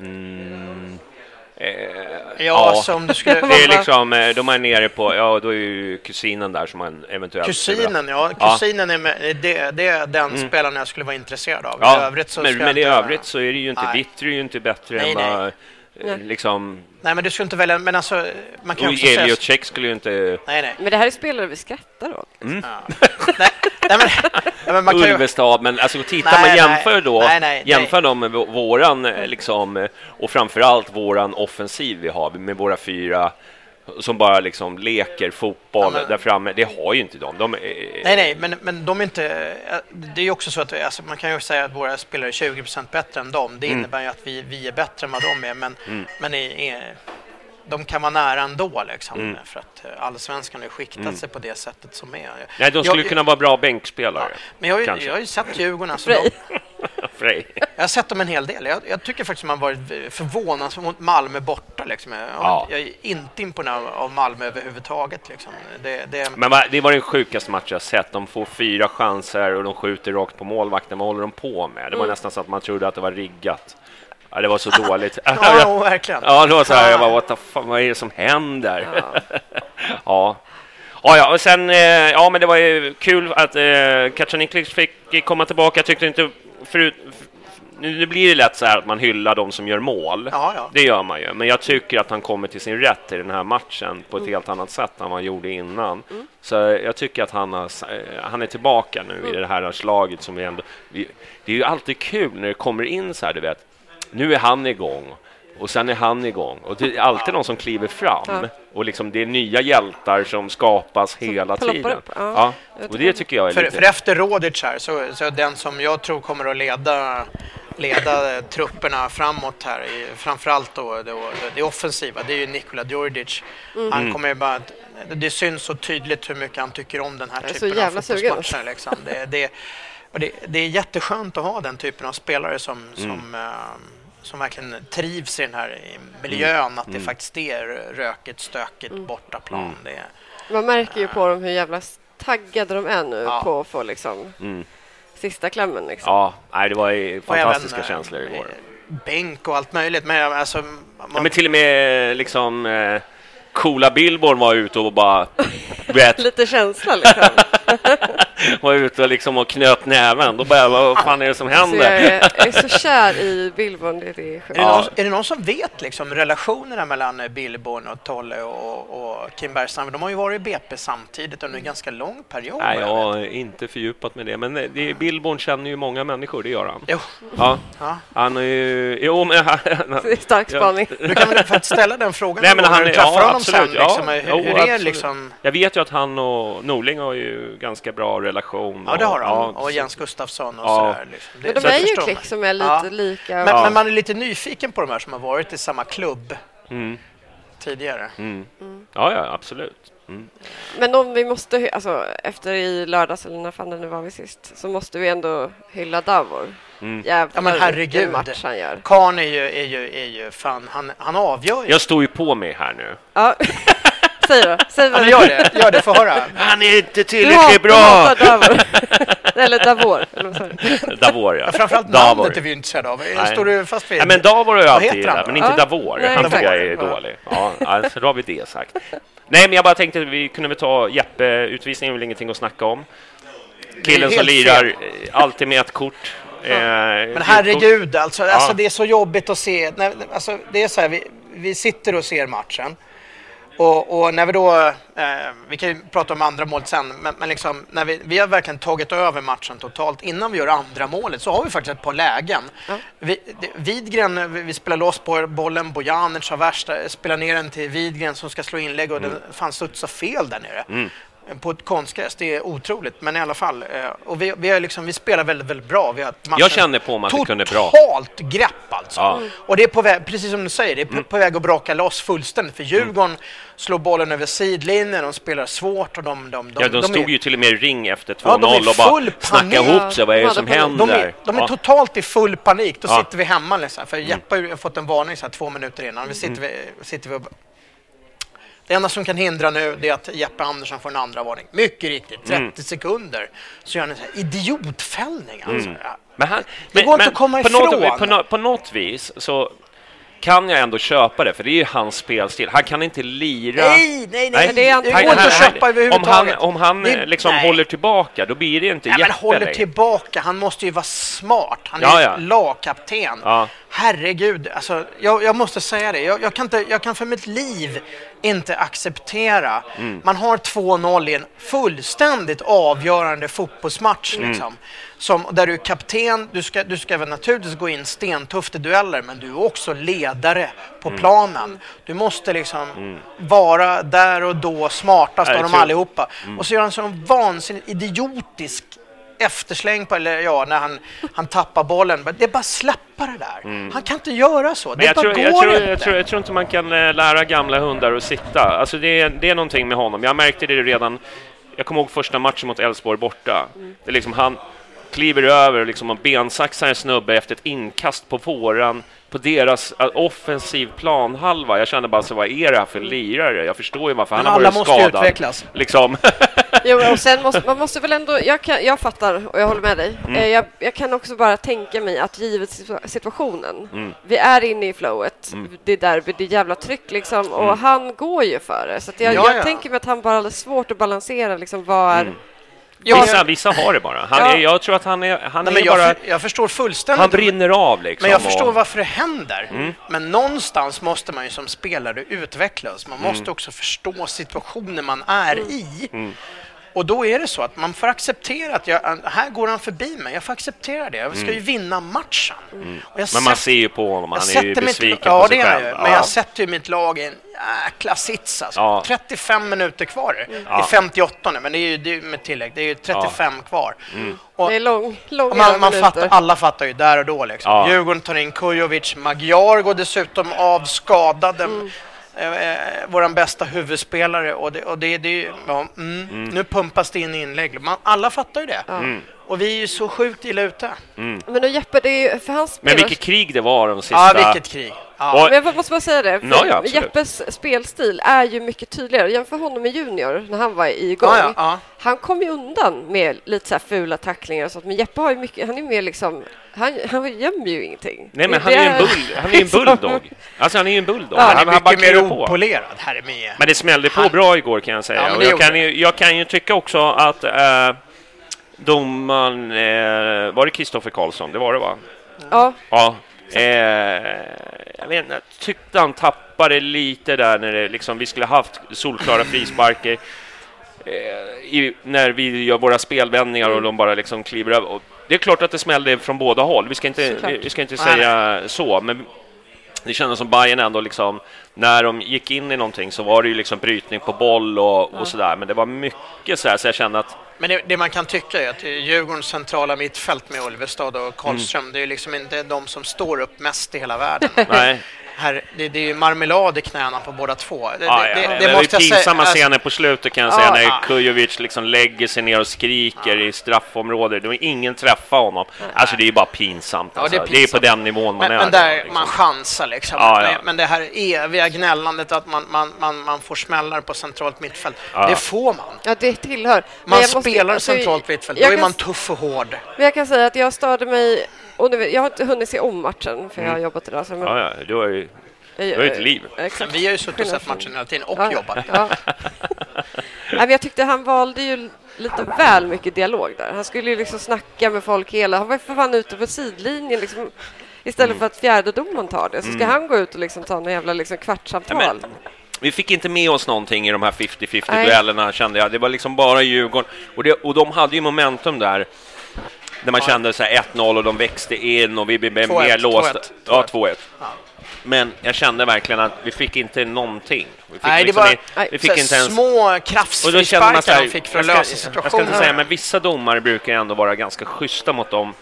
Speaker 5: mm, eh,
Speaker 6: ja, ja. Som du skulle...
Speaker 5: Det är liksom, de är nere på, ja då är ju kusinen där som man eventuellt...
Speaker 6: Kusinen, ja. Kusinen ja. är med, det, det är den mm. spelaren jag skulle vara intresserad av.
Speaker 5: Ja.
Speaker 6: I övrigt så
Speaker 5: men men
Speaker 6: inte...
Speaker 5: i övrigt så är det ju inte, Vittry är ju inte bättre nej, än vad...
Speaker 4: Nej.
Speaker 5: Liksom...
Speaker 6: Nej, men du skulle inte välja, men alltså man kan
Speaker 5: och
Speaker 6: också
Speaker 5: Elliot
Speaker 6: säga...
Speaker 5: Check skulle ju inte...
Speaker 6: Nej, nej.
Speaker 4: Men det här är spelare vi skrattar åt.
Speaker 5: Mm.
Speaker 6: Ja. nej, nej, men, nej, men man kan ju...
Speaker 5: Ulvestad, men alltså titta
Speaker 6: nej,
Speaker 5: man jämför då,
Speaker 6: nej, nej,
Speaker 5: jämför
Speaker 6: nej.
Speaker 5: dem med våran liksom, och framförallt våran offensiv vi har med våra fyra som bara liksom leker fotboll ja, men, där framme. Det har ju inte de. de är,
Speaker 6: nej, nej, men, men de är inte... Det är ju också så att alltså, man kan ju säga att våra spelare är tjugo procent bättre än dem. Det mm. innebär ju att vi, vi är bättre än vad de är, men, mm. men är, är, de kan vara nära ändå liksom, mm. för att allsvenskan har skiktat mm. sig på det sättet som är.
Speaker 5: Nej, de skulle
Speaker 6: jag,
Speaker 5: kunna vara bra bänkspelare. Ja,
Speaker 6: men jag, jag, jag har ju sett Djurgården. Alltså, de,
Speaker 5: Frej.
Speaker 6: Jag har sett dem en hel del. Jag, jag tycker faktiskt att man varit förvånad mot Malmö borta. Liksom. Jag,
Speaker 5: ja.
Speaker 6: jag är inte imponerad av Malmö överhuvudtaget. Liksom. Det, det...
Speaker 5: Men det var den sjukaste match jag sett. De får fyra chanser och de skjuter rakt på målvakten. Vad håller de på med? Det var mm. nästan så att man trodde att det var riggat. Ja, det var så dåligt.
Speaker 6: Ja, verkligen.
Speaker 5: Ja, det var så här, jag bara, what the fuck, vad är det som händer? Ja. ja. Ja, ja, och sen, eh, ja, men det var ju kul att eh, Kacaniklic fick komma tillbaka. Jag tyckte inte, förut, nu blir det lätt så här att man hyllar de som gör mål.
Speaker 6: Ja, ja.
Speaker 5: Det gör man ju. Men jag tycker att han kommer till sin rätt i den här matchen på ett mm. helt annat sätt än vad han gjorde innan. Mm. Så jag tycker att han, har, han är tillbaka nu mm. i det här slaget som vi ändå... Vi, det är ju alltid kul när det kommer in så här, du vet. Nu är han igång. Och sen är han igång. Och det är alltid någon som kliver fram. Ja. Och liksom det är nya hjältar som skapas som hela tiden.
Speaker 4: Upp. Ja.
Speaker 5: Ja. Och det tycker jag är
Speaker 6: för,
Speaker 5: lite...
Speaker 6: för efter Rodic här så, så den som jag tror kommer att leda, leda trupperna framåt här. I, framförallt då, då det, det offensiva. Det är ju Nikola Djurdjic. Mm. Han kommer ju bara... Det syns så tydligt hur mycket han tycker om den här typen av fotbollsmatcher. Liksom. Det, det, och det, det är jätteskönt att ha den typen av spelare som... Mm. som uh, som verkligen trivs i den här miljön, mm. att det mm. faktiskt är rökigt, stökigt, mm. bortaplan. Mm. Det är,
Speaker 4: man märker ju på dem hur jävla taggade de är nu ja. på att få liksom mm. sista klämmen. Liksom.
Speaker 5: Ja, nej, det var ju fantastiska även, känslor igår.
Speaker 6: Bänk och allt möjligt. Men, alltså, man...
Speaker 5: ja, men till och med liksom... Eh, coola Billborn var ute och bara vet,
Speaker 4: lite känsla liksom.
Speaker 5: var ute och liksom och knöt näven. Då bara, vad fan är det som händer?
Speaker 4: Så jag, är, jag är så kär i Billborn. Det är, det
Speaker 6: är, det någon, är det någon som vet liksom relationerna mellan Billborn och Tolle och, och Kim Bergström? De har ju varit i B P samtidigt under en ganska lång period.
Speaker 5: Nej, jag har inte fördjupat med det. Men det är, Billborn känner ju många människor, det gör han.
Speaker 6: Jo.
Speaker 5: Ja. Ja. Han är ju... Jo, men... Han,
Speaker 4: det är stark spaning.
Speaker 6: Ja. Du kan väl faktiskt ställa den frågan.
Speaker 5: Nej, men han är... Ja, absolut.
Speaker 6: Sen, liksom,
Speaker 5: ja.
Speaker 6: hur,
Speaker 5: Jo,
Speaker 6: hur är liksom...
Speaker 5: Jag vet ju att han och Norling har ju ganska bra relation.
Speaker 6: Ja, det har han.
Speaker 5: Ja,
Speaker 6: och Jens Gustafsson och
Speaker 5: ja.
Speaker 6: sådär. Liksom.
Speaker 4: Det, men de är ju klick som är lite ja. lika.
Speaker 6: Men, ja. men man är lite nyfiken på de här som har varit i samma klubb mm. tidigare.
Speaker 5: Mm. Mm. Ja, ja, absolut. Mm.
Speaker 4: Men om vi måste, alltså efter i lördags eller när fan det nu var vi sist, så måste vi ändå hylla Davor.
Speaker 6: Mm. Jävlar, ja, men herregud, match han gör. Karn är ju, är ju, är ju fan, han, han avgör ju.
Speaker 5: Jag står ju på mig här nu.
Speaker 4: Ja. Säg då. Säg
Speaker 6: vad gör det. Gör det, för höra.
Speaker 5: Han är inte tillräckligt bra.
Speaker 4: Davor. Eller Davor. Eller
Speaker 5: Davor, ja.
Speaker 6: ja framförallt
Speaker 5: Davor.
Speaker 6: namnet är vi inte intresserade av. Nej. Står du fast vid?
Speaker 5: Ja, men Davor är ju alltid där, men inte
Speaker 4: ja.
Speaker 5: Davor.
Speaker 4: Nej,
Speaker 5: han tycker jag är ja. dålig. Ja, alltså, då har vi det sagt. Nej, men jag bara tänkte att vi kunde väl ta Jeppe. Utvisningen är väl ingenting att snacka om. Killen som lirar fel. Alltid med ett kort.
Speaker 6: Ja. Eh, men herregud, alltså, ja. alltså det är så jobbigt att se. Nej, alltså, det är så här, vi, vi sitter och ser matchen. Och, och när vi då, eh, vi kan ju prata om andra mål sen, men, men liksom, när vi, vi har verkligen tagit över matchen totalt. Innan vi gör andra målet så har vi faktiskt ett par lägen. Ja. Vi, det, Widgren, vi, vi spelar loss på bollen, Bojanic har värsta, spelar ner den till Widgren som ska slå inlägg och mm. den fan studsar fel där nere. Mm. På ett konstgräs, det är otroligt, men i alla fall. Och vi, vi, är liksom, vi spelar väldigt, väldigt bra. Vi har
Speaker 5: jag känner på mig att det kunde bra.
Speaker 6: Totalt grepp alltså.
Speaker 5: Ja.
Speaker 6: Och det är på väg, precis som du säger, det är på, mm. på väg att braka loss fullständigt. För Djurgården mm. slår bollen över sidlinjen, de spelar svårt och de... de, de
Speaker 5: ja, de,
Speaker 6: de
Speaker 5: stod
Speaker 6: är,
Speaker 5: ju till och med i ring efter två noll ja, och bara snacka ihop sig, vad är det som händer?
Speaker 6: De är, de är ja. totalt i full panik. Då ja. sitter vi hemma liksom, för mm. Jeppe har fått en varning så här, två minuter innan. Vi sitter, mm. vi, sitter vi och det enda som kan hindra nu är att Jeppe Andersson får en andra varning. Mycket riktigt, trettio mm. sekunder så gör han en sån här idiotfällning. Alltså.
Speaker 5: Mm. Men han,
Speaker 6: det
Speaker 5: men,
Speaker 6: går
Speaker 5: men,
Speaker 6: inte att komma
Speaker 5: på
Speaker 6: ifrån.
Speaker 5: Något, på, no, på något vis så kan jag ändå köpa det, för det är ju hans spelstil. Han kan inte lira.
Speaker 6: Nej, nej, nej. nej. Det, är
Speaker 5: han,
Speaker 6: det går inte att köpa överhuvudtaget.
Speaker 5: Om han, om han liksom nej. håller tillbaka, då blir det inte
Speaker 6: ja,
Speaker 5: Jeppe.
Speaker 6: Men håller längre. tillbaka, han måste ju vara smart. Han är
Speaker 5: ja, ja.
Speaker 6: lagkapten. Ja. Herregud, alltså, jag, jag måste säga det. Jag, jag, kan inte, jag kan för mitt liv inte acceptera. Mm. Man har två noll i en fullständigt avgörande fotbollsmatch. Mm. Liksom, som, där du är kapten, du ska, du ska väl naturligtvis gå in stentufft i dueller, men du är också ledare på mm. planen. Du måste liksom mm. vara där och då smartast av dem allihopa. Mm. Och så gör han sån vansinnigt idiotisk eftersläng på, eller ja, när han, han tappar bollen. Det är bara släppa det där. Mm. Han kan inte göra så. Det
Speaker 5: jag,
Speaker 6: bara
Speaker 5: tror,
Speaker 6: går
Speaker 5: jag, tror,
Speaker 6: inte.
Speaker 5: Jag, tror, jag tror inte man kan lära gamla hundar att sitta. Alltså det är, det är någonting med honom. Jag märkte det redan. Jag kommer ihåg första matchen mot Elfsborg borta. Mm. Det är liksom han kliver över liksom, och bensaxar en snubbe efter ett inkast på våran, på deras uh, offensiv planhalva. Jag kände bara så, vad är det här för lirare? Jag förstår ju varför. Men han har varit skadad. Alla måste utvecklas. Liksom.
Speaker 4: Jo, och sen måste, man måste väl ändå, jag, kan, jag fattar och jag håller med dig. Mm. Jag, jag kan också bara tänka mig att givet situationen, mm. vi är inne i flowet, mm. det är där det är jävla tryck liksom, och mm. han går ju för det. Så att jag,
Speaker 6: ja,
Speaker 4: jag
Speaker 6: ja.
Speaker 4: tänker mig att han bara har svårt att balansera liksom, vad är...
Speaker 5: Mm. Vissa, vissa har det bara. Han
Speaker 6: ja.
Speaker 5: är, jag tror att han är, han
Speaker 6: Nej,
Speaker 5: är
Speaker 6: jag
Speaker 5: bara...
Speaker 6: För, jag förstår fullständigt.
Speaker 5: Han brinner av liksom.
Speaker 6: Men jag förstår
Speaker 5: och...
Speaker 6: varför det händer. Mm. Men någonstans måste man ju som spelare utvecklas. Man måste mm. också förstå situationen man är mm. i. Mm. Och då är det så att man får acceptera att jag, här går han förbi mig. Jag får acceptera det. Jag ska
Speaker 5: mm.
Speaker 6: ju vinna matchen. Mm. Och jag
Speaker 5: men man
Speaker 6: set,
Speaker 5: ser ju på honom. Han är ju besviken
Speaker 6: mitt,
Speaker 5: på
Speaker 6: ja,
Speaker 5: sig
Speaker 6: det
Speaker 5: själv.
Speaker 6: Är
Speaker 5: ja.
Speaker 6: Men jag sätter ju mitt lag i en jäkla sits. Alltså. Ja. trettiofem minuter kvar. Mm. Det är femtioåtta nu, men det är ju det är med tillägg. Det är ju trettiofem ja. kvar.
Speaker 4: Mm. Och, det är lång, långa
Speaker 6: man, man fattar, alla fattar ju där och då. Liksom. Ja. Djurgården tar in Kujovic. Magyar går dessutom av skadad. Mm. Eh, våran bästa huvudspelare och det, och det, det ja, mm, mm. nu pumpas det in inlägg. Man, alla fattar ju det. Mm. Och vi är ju så sjukt illa ute.
Speaker 5: Mm.
Speaker 4: Men då Jeppe, det är ju för hans
Speaker 5: Men vilket krig det var de sista...
Speaker 6: Ja, vilket krig. Ja.
Speaker 4: Men jag måste bara säga det. För
Speaker 5: no, ja,
Speaker 4: Jeppes spelstil är ju mycket tydligare. Jämför honom med Junior när han var igång. Ja, ja, ja. Han kom ju undan med lite så här fula tacklingar och sånt. Men Jeppe har ju mycket, han är mer liksom, han, han gömmer ju ingenting.
Speaker 5: Nej, men han är ju en, bull, han är en bulldog. Alltså han är ju en bulldog.
Speaker 6: Ja, han är mycket han mer opolerad här med.
Speaker 5: Men det smällde på han... bra igår kan jag säga. Ja, och jag, kan ju, jag kan ju tycka också att äh, domaren, äh, var det Kristoffer Karlsson? Det var det va?
Speaker 4: Ja.
Speaker 5: Ja. Eh, jag vet inte, tyckte han tappade lite där när det, liksom, vi skulle haft solklara frisparker eh, i, när vi gör våra spelvändningar och de bara liksom kliver över. Och det är klart att det smällde från båda håll. Vi ska inte, vi, vi ska inte säga så, men det kändes som Bayern ändå liksom, när de gick in i någonting så var det ju liksom brytning på boll och, och sådär, men det var mycket så här så jag kände att
Speaker 6: men det, det man kan tycka är att Djurgårdens centrala mittfält med Ulvestad och Karlström, mm. det är liksom inte de som står upp mest i hela världen.
Speaker 5: Nej.
Speaker 6: Här, det, det är ju marmelad i knäna på båda två. Det,
Speaker 5: ah,
Speaker 6: det,
Speaker 5: ja,
Speaker 6: det,
Speaker 5: ja.
Speaker 6: det,
Speaker 5: det
Speaker 6: det
Speaker 5: måste var ju pinsamma
Speaker 6: säga,
Speaker 5: scener på slutet kan jag
Speaker 6: ah,
Speaker 5: säga, när
Speaker 6: ah.
Speaker 5: Kujovic liksom lägger sig ner och skriker ah. i straffområdet. Det var ingen träffa honom. Ah. Alltså det är ju bara pinsamt. Alltså.
Speaker 6: Ja, det, är pinsamt.
Speaker 5: Det är på den nivån man
Speaker 6: men,
Speaker 5: är.
Speaker 6: Men där
Speaker 5: liksom.
Speaker 6: man chansar liksom.
Speaker 5: Ah, ja.
Speaker 6: men, men det här eviga gnällandet att man, man, man, man får smällar på centralt mittfält, ah. det får man.
Speaker 4: Ja, det tillhör.
Speaker 6: Man måste, spelar alltså, centralt mittfält, då är man tuff och hård.
Speaker 4: Men jag kan säga att jag störde mig, och nu, jag har inte hunnit se om matchen för mm. jag har jobbat idag. Så
Speaker 5: ja, ja, du har ju det var ju ett liv.
Speaker 6: Exakt. Vi har ju suttit och sett matchen hela tiden och ja, jobbat.
Speaker 4: Ja. Nej, jag tyckte han valde ju lite väl mycket dialog där. Han skulle ju liksom snacka med folk hela... Han var för fan ute på sidlinjen liksom, istället mm. för att fjärde domaren tar det. Så ska mm. han gå ut och liksom ta en jävla liksom kvartssamtal.
Speaker 5: Ja, men, vi fick inte med oss någonting i de här femtio femtio-duellerna, kände jag. Det var liksom bara Djurgården. Och, det, och de hade ju momentum där. När man ja. kände så här ett noll och de växte in och vi blev mer låsta. Ja, två ett. Ja. Men jag kände verkligen att vi fick inte någonting. Vi fick
Speaker 6: nej,
Speaker 5: liksom
Speaker 6: det var
Speaker 5: i, vi fick inte ens...
Speaker 6: små kraftsfrisparkar de fick för att lösa situationen.
Speaker 5: Jag ska inte säga, men vissa domare brukar ändå vara ganska schyssta mot dem.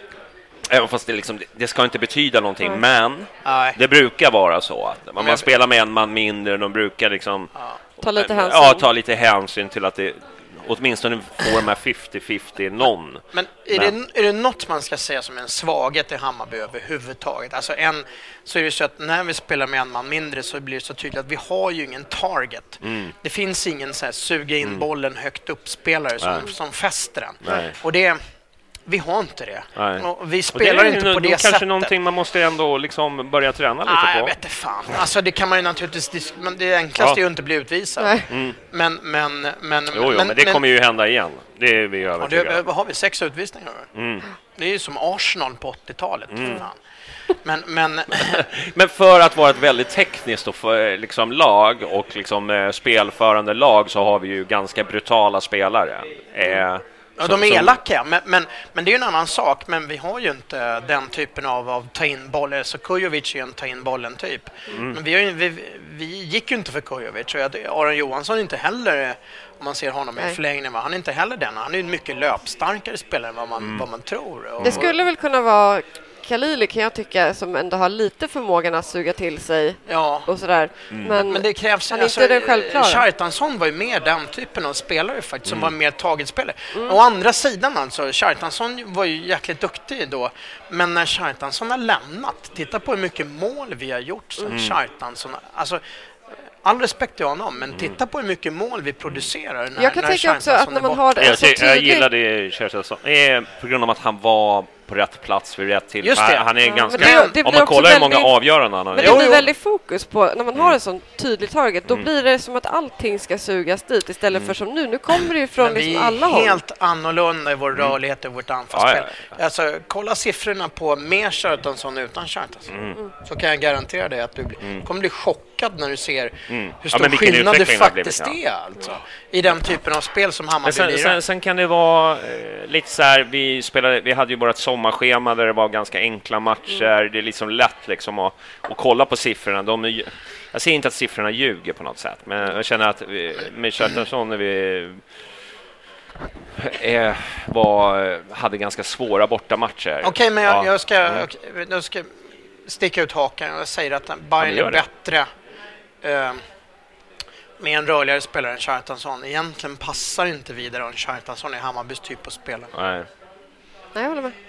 Speaker 5: Även fast det, liksom, det ska inte betyda någonting, mm. men nej. det brukar vara så att man, man spelar med en man mindre, de brukar liksom
Speaker 4: ja. ta lite hänsyn.
Speaker 5: Ja, ta lite hänsyn till att det åtminstone får de här femtio femtio någon.
Speaker 6: Men är, men. Det, är det något man ska säga som en svaghet i Hammarby överhuvudtaget? Alltså en, så är det så att när vi spelar med en man mindre så blir det så tydligt att vi har ju ingen target. Mm. Det finns ingen så här suga in mm. bollen högt upp spelare som, som fäster den. Nej. Och det vi har inte det. Och vi spelar och det inte på det sättet.
Speaker 5: Kanske någonting man måste ändå liksom börja träna lite
Speaker 6: Nej,
Speaker 5: på.
Speaker 6: Jag vet inte fan. Alltså det kan man ju naturligtvis, men det enklaste ja. är ju inte att bli utvisad. Mm. Men men men
Speaker 5: jo, jo, men, men det kommer ju hända igen. Det är vi övertygade.
Speaker 6: Vad har vi sex utvisningar? Mm. Det är ju som Arsenal på åttiotalet. Mm. Fan. Men, men...
Speaker 5: men för att vara ett väldigt tekniskt och för, liksom, lag och liksom, eh, spelförande lag så har vi ju ganska brutala spelare. Eh,
Speaker 6: Ja, de är elaka, men, men, men det är ju en annan sak. Men vi har ju inte den typen av, av ta in bollen. Så Kujovic är ju en ta in bollen typ. Mm. Men vi, har ju, vi, vi gick ju inte för Kujovic. Och Aron Johansson inte heller, om man ser honom i förlängningen, han är inte heller den. Han är ju en mycket löpstarkare spelare än vad man, mm. vad man tror. Och,
Speaker 4: det skulle väl kunna vara Khalili, kan jag tycka, som ändå har lite förmågan att suga till sig ja. och sådär. Mm. Men,
Speaker 6: men det krävs,
Speaker 4: han är alltså, inte den självklara.
Speaker 6: Kjartansson var ju mer den typen av spelare faktiskt, som mm. var mer taget spelare. Mm. Å andra sidan alltså, Kjartansson var ju jäkligt duktig då. Men när Kjartansson har lämnat, titta på hur mycket mål vi har gjort som mm. Kjartansson. Alltså, all respekt till honom, men titta på hur mycket mål vi producerar när,
Speaker 4: jag kan
Speaker 6: när
Speaker 4: tänka också att när man har det
Speaker 5: jag, så jag gillade Kjartansson på grund av att han var på rätt plats vid rätt till.
Speaker 6: Just det.
Speaker 5: Han är
Speaker 6: ja,
Speaker 5: ganska
Speaker 4: det, det
Speaker 5: om man kollar hur många avgöranden han
Speaker 4: har. Men det blir väldigt fokus på när man har en sån tydlig target, då mm. blir det som att allting ska sugas dit istället mm. för som nu. Nu kommer det ju från liksom alla håll.
Speaker 6: Vi är helt annorlunda i vår mm. rörlighet och vårt anfallsspel. Ja, ja, ja. Alltså, kolla siffrorna på med Kjartansson utan Kjartansson. Mm. Så kan jag garantera dig att du blir, mm. kommer bli chockad när du ser mm. hur stor ja, skillnad det faktiskt är alltså, i den typen av spel som Hammarby
Speaker 5: sen, sen, sen kan det vara eh, lite så här, vi spelade, vi hade ju bara ett sommarschema där det var ganska enkla matcher. Mm. Det är liksom lätt liksom att, att kolla på siffrorna. De är, jag ser inte att siffrorna ljuger på något sätt, men jag känner att vi, med Kjartansson när vi eh, var, hade ganska svåra bortamatcher.
Speaker 6: Okej, okay, men jag, ja. jag, ska, mm. jag ska sticka ut hakan och säga att Bayern är bättre eh, med en rörligare spelare än Kjartansson. Egentligen passar inte vidare om Kjartansson är Hammarbys typ av spelare.
Speaker 5: Nej.
Speaker 4: Nej, jag håller med.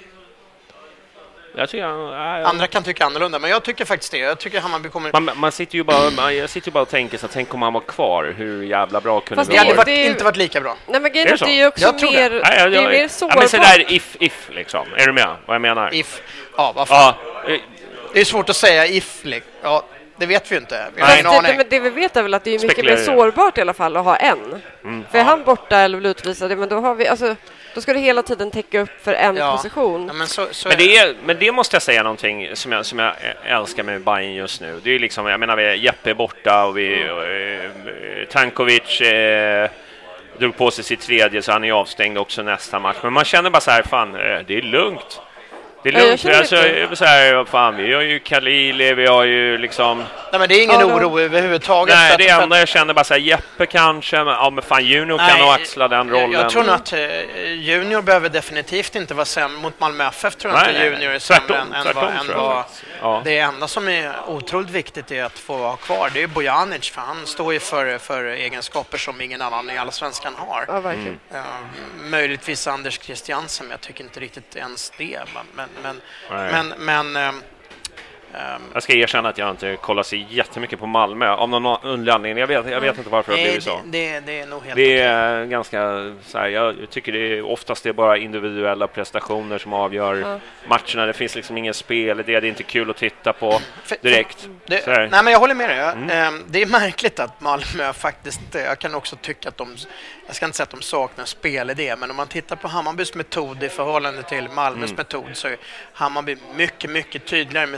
Speaker 5: Jag tycker, ja, ja.
Speaker 6: Andra kan tycka annorlunda, men jag tycker faktiskt det. Jag tycker Hammarby kommer...
Speaker 5: Man, man sitter ju bara, man, jag sitter ju bara och tänker så att tänk om han var kvar. Hur jävla bra kunde
Speaker 6: Fast det vara? Det hade varit, inte varit lika bra.
Speaker 4: Nej, men det, det är ju också mer, det.
Speaker 5: Nej, jag,
Speaker 4: det är
Speaker 5: jag,
Speaker 4: mer sårbart.
Speaker 5: Ja, men så där if, if liksom. Är du med vad jag menar?
Speaker 6: If. Ja, vad fan. Ja. Det är svårt att säga if. Ja, det vet vi ju inte. Vi
Speaker 4: Nej, det, det, men det vi vet är väl att det är mycket Spekulerar. mer sårbart i alla fall att ha en. Mm. För är han borta eller blir utvisad, men då har vi... Alltså, då ska du hela tiden täcka upp för en ja. position.
Speaker 6: Ja, men, så, så
Speaker 5: men, det är, men det måste jag säga någonting som jag, som jag älskar med Bayern just nu. Det är liksom, jag menar, vi är Jeppe borta och vi eh, Tankovic eh, drog på sig sitt tredje, så han är avstängd också nästa match. Men man känner bara så här, fan, eh, det är lugnt. Det är lugnt. Ja, alltså, så här, fan, vi har ju Khalili, vi har ju liksom...
Speaker 6: Nej, men det är ingen ja, oro överhuvudtaget.
Speaker 5: Nej, det enda jag känner bara så här, Jeppe kanske, men, ja, men fan, Junior Nej, kan nog axla den rollen.
Speaker 6: Jag, jag tror nog att uh, Junior behöver definitivt inte vara sämre mot Malmö F F, tror jag inte Junior är sämre än, än vad... Än vad ja. Det enda som är otroligt viktigt är att få ha kvar, det är Bojanic, för han står ju för, för egenskaper som ingen annan i Allsvenskan har.
Speaker 4: Ja, verkligen.
Speaker 6: Uh, möjligtvis Anders Christiansen, men jag tycker inte riktigt ens det, men Men, men, men um,
Speaker 5: jag ska erkänna att jag inte kollar så jättemycket på Malmö av någon underlig anledning. Jag vet, jag vet inte varför det har blivit så.
Speaker 6: Det, det är nog helt
Speaker 5: Det är okay. ganska så här, jag tycker det är oftast det är bara individuella prestationer som avgör ja. matcherna. Det finns liksom ingen spel, det är inte kul att titta på direkt.
Speaker 6: Det, nej, men jag håller med dig. Mm. Det är märkligt att Malmö faktiskt, jag kan också tycka att de, jag ska inte säga att de saknar spelidé, men om man tittar på Hammarbys metod i förhållande till Malmös mm. metod, så är Hammarby mycket, mycket tydligare med sin metod.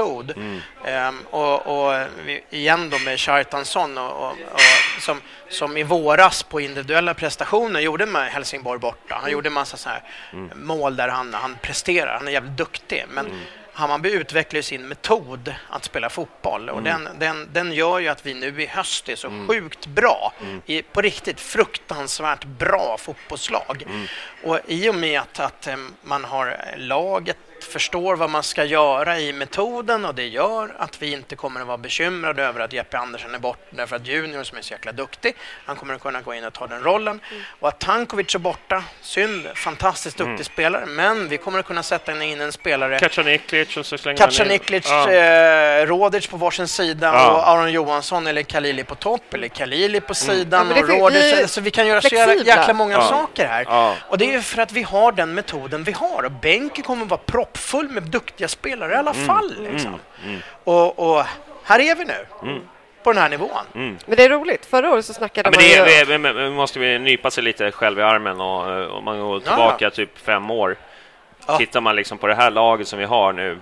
Speaker 6: metod. Mm. Um, och, och igen då med Kjartansson och, och, och, som, som i våras på individuella prestationer gjorde med Helsingborg borta. Han mm. gjorde en massa så här mm. mål där han, han presterar. Han är jävligt duktig. Men mm. Hammarby utvecklar sin metod att spela fotboll och mm. den, den, den gör ju att vi nu i höst är så mm. sjukt bra, mm. i, på riktigt fruktansvärt bra fotbollslag. Mm. Och i och med att, att man har laget förstår vad man ska göra i metoden och det gör att vi inte kommer att vara bekymrade över att Jeppe Andersen är borta därför att Junior som är så jäkla duktig, han kommer att kunna gå in och ta den rollen. Mm. Och att Tankovic är borta, synd, fantastiskt duktig mm. spelare, men vi kommer att kunna sätta in en spelare
Speaker 5: Kacaniklic och så slänger
Speaker 6: Kacaniklic, ja. eh, Rodic på varsin sida ja. och Aron Johansson eller Kalili på topp eller Kalili på sidan mm. ja, och Rodic, så vi kan göra flexibla. Så jäkla många ja. saker här. Ja. Och det är ju för att vi har den metoden vi har och bänken kommer att vara proppfull med duktiga spelare i alla mm. fall liksom. Mm. Mm. Och, och här är vi nu mm. på den här nivån.
Speaker 4: Mm. Men det är roligt. Förra året så snackade
Speaker 5: ja,
Speaker 4: man
Speaker 5: men det,
Speaker 4: ju...
Speaker 5: vi, vi, vi måste vi nypa sig lite själv i armen och om man går tillbaka ja. typ fem år ja. tittar man liksom på det här laget som vi har nu.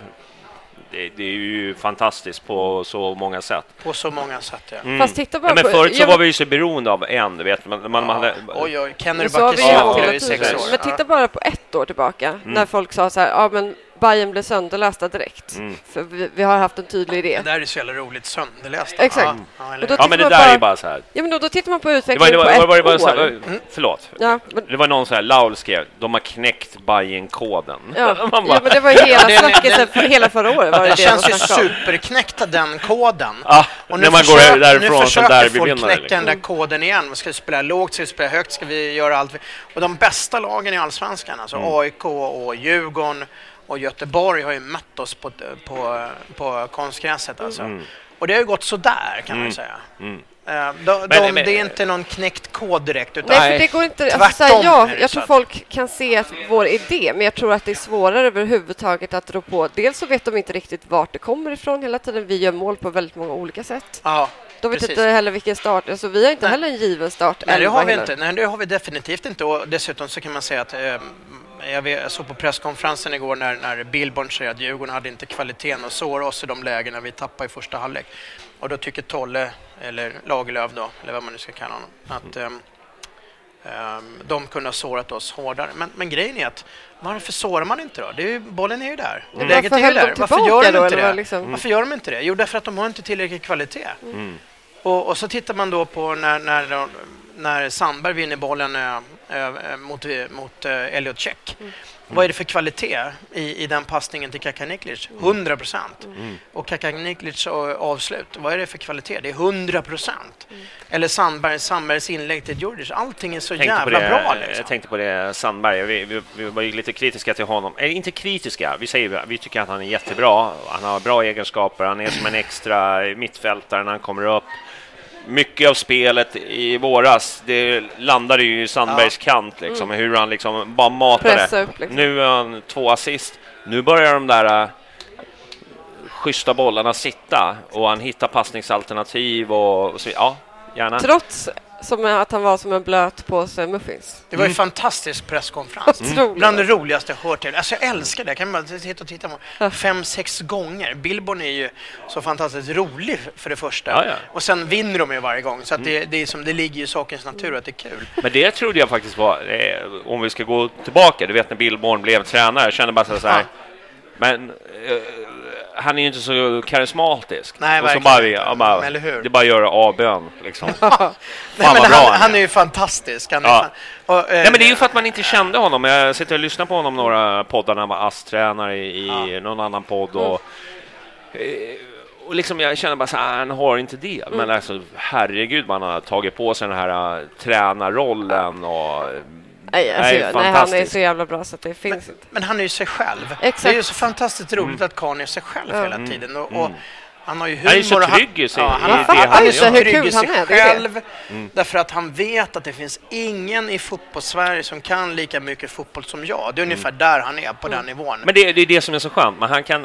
Speaker 5: Det, det är ju fantastiskt på så många sätt.
Speaker 6: På så många sätt, ja.
Speaker 5: Mm. Fast titta bara ja, men på, förut så jag... var vi ju så beroende av en, du vet. Man, man, ja. man hade...
Speaker 6: Oj, oj, Kenner Backes i sex år.
Speaker 4: Men titta bara på ett år tillbaka, mm. när folk sa så här, ja men Bayern blev sönderlästa direkt. Mm. För vi, vi har haft en tydlig idé.
Speaker 6: Det där är så jävla roligt, sönderlästa.
Speaker 4: Exakt.
Speaker 5: Ja, ja, eller... ja men det där bara... är bara så här.
Speaker 4: Ja, men då, då tittar man på utvecklingen på ett
Speaker 5: var, var,
Speaker 4: år.
Speaker 5: Här, mm. Förlåt. Ja, men... Det var någon så här, Laul skrev, de har knäckt Bayern-koden.
Speaker 4: Ja. bara... ja, men det var hela snacket för hela förra året. Var det
Speaker 6: det
Speaker 4: det
Speaker 6: känns ju superknäckta den koden.
Speaker 5: Ja,
Speaker 6: och
Speaker 5: nu när man försöker, går därifrån
Speaker 6: nu försöker folk
Speaker 5: knäcka
Speaker 6: liksom. den där koden igen. Ska vi spela lågt, ska vi spela högt, ska vi göra allt. Och de bästa lagen i Allsvenskan, alltså mm. A I K och Djurgården och Göteborg har ju mött oss på, på, på konstgräset alltså. Mm. Och det har ju gått så där kan mm. man säga. Mm. Uh, de, men, de, men, det är inte någon knäckt kod direkt. Utan
Speaker 4: nej, för det går inte. Alltså, här, ja, jag tror folk kan se att vår idé, men jag tror att det är svårare överhuvudtaget att rå på. Dels så vet de inte riktigt vart det kommer ifrån hela tiden. Vi gör mål på väldigt många olika sätt.
Speaker 6: Ja.
Speaker 4: De vet inte heller vilken start. Alltså, vi har inte nej. heller en given start.
Speaker 6: Nej, det har vi inte. Nej, det har vi definitivt inte. Och dessutom så kan man säga att eh, jag såg på presskonferensen igår när, när Billborn säger att Djurgården hade inte kvaliteten och såg oss i de lägena vi tappade i första halvlek. Och då tycker Tolle, eller Lagerlöf då, eller vad man nu ska kalla honom, att um, um, de kunde ha sårat oss hårdare. Men, men grejen är att varför sårar man inte då? Det är ju, bollen är ju där. Mm. Läget är ju där. Varför gör de inte det? Liksom? Mm. Varför gör de inte det? Jo, därför att de har inte tillräcklig kvalitet. Mm. Och, och så tittar man då på när, när, när Sandberg vinner bollen äh, äh, mot, mot äh, Elliot Check. Mm. Vad är det för kvalitet i, i den passningen till Kacaniklic? hundra procent. Mm. Och Kacaniklic avslut, vad är det för kvalitet? Det är hundra procent. Mm. Eller Sandberg, Sandbergs inlägg till Djurdjic. Allting är så jävla
Speaker 5: det,
Speaker 6: bra. Liksom.
Speaker 5: Jag tänkte på det, Sandberg. Vi, vi, vi var ju lite kritiska till honom. Eller inte kritiska, vi säger vi tycker att han är jättebra. Han har bra egenskaper. Han är som en extra mittfältare när han kommer upp. Mycket av spelet i våras, det landade ju i Sandbergs ja. kant liksom, mm. hur han liksom bara matade. Upp, liksom. Nu är han två assist. Nu börjar de där uh, schyssta bollarna sitta och han hittar passningsalternativ och, och så, ja, gärna.
Speaker 4: Trots som att han var som en blöt på sig muffins.
Speaker 6: Det var ju en mm. fantastisk presskonferens. Mm. Bland det roligaste jag hört till. Alltså jag älskar det. Kan man titta och titta på fem, sex gånger. Billborn är ju så fantastiskt rolig för det första. Ja, ja. Och sen vinner de ju varje gång. Så att det, det, är som, det ligger i sakens natur att det är kul.
Speaker 5: Men det trodde jag faktiskt var, eh, om vi ska gå tillbaka, du vet när Billborn blev tränare, jag kände bara så här, ja. men... Eh, han är ju inte så karismatisk.
Speaker 6: Nej,
Speaker 5: och så bara, vi, ja, bara, eller hur? Det bara gör A-bön liksom.
Speaker 6: Nej, men han, han, han är ju fantastisk. Han är
Speaker 5: ja.
Speaker 6: fan, och, eh,
Speaker 5: Nej, men det är ju för att man inte kände honom. Jag sitter och lyssnar på honom några poddar när han var ASS-tränare i ja. någon annan podd och, mm. och liksom jag känner bara så här, han har inte det. Mm. Men alltså, herregud, man har tagit på sig den här uh, tränarrollen och
Speaker 4: Nej, alltså, nej, nej, han är så jävla bra så att det finns
Speaker 6: men,
Speaker 4: inte.
Speaker 6: Men han är ju sig själv.
Speaker 4: Exakt.
Speaker 6: Det är ju så fantastiskt roligt mm. att Karn är sig själv mm. hela tiden. Och, och han har ju humor.
Speaker 5: Han är så trygg i sig.
Speaker 6: Ja, han, han, han, han är så trygg i sig han är, själv. Mm. Därför att han vet att det finns ingen i fotbollssverige som kan lika mycket fotboll som jag. Det är mm. ungefär där han är på mm. den nivån.
Speaker 5: Men det, det är det som är så skönt. Men han kan...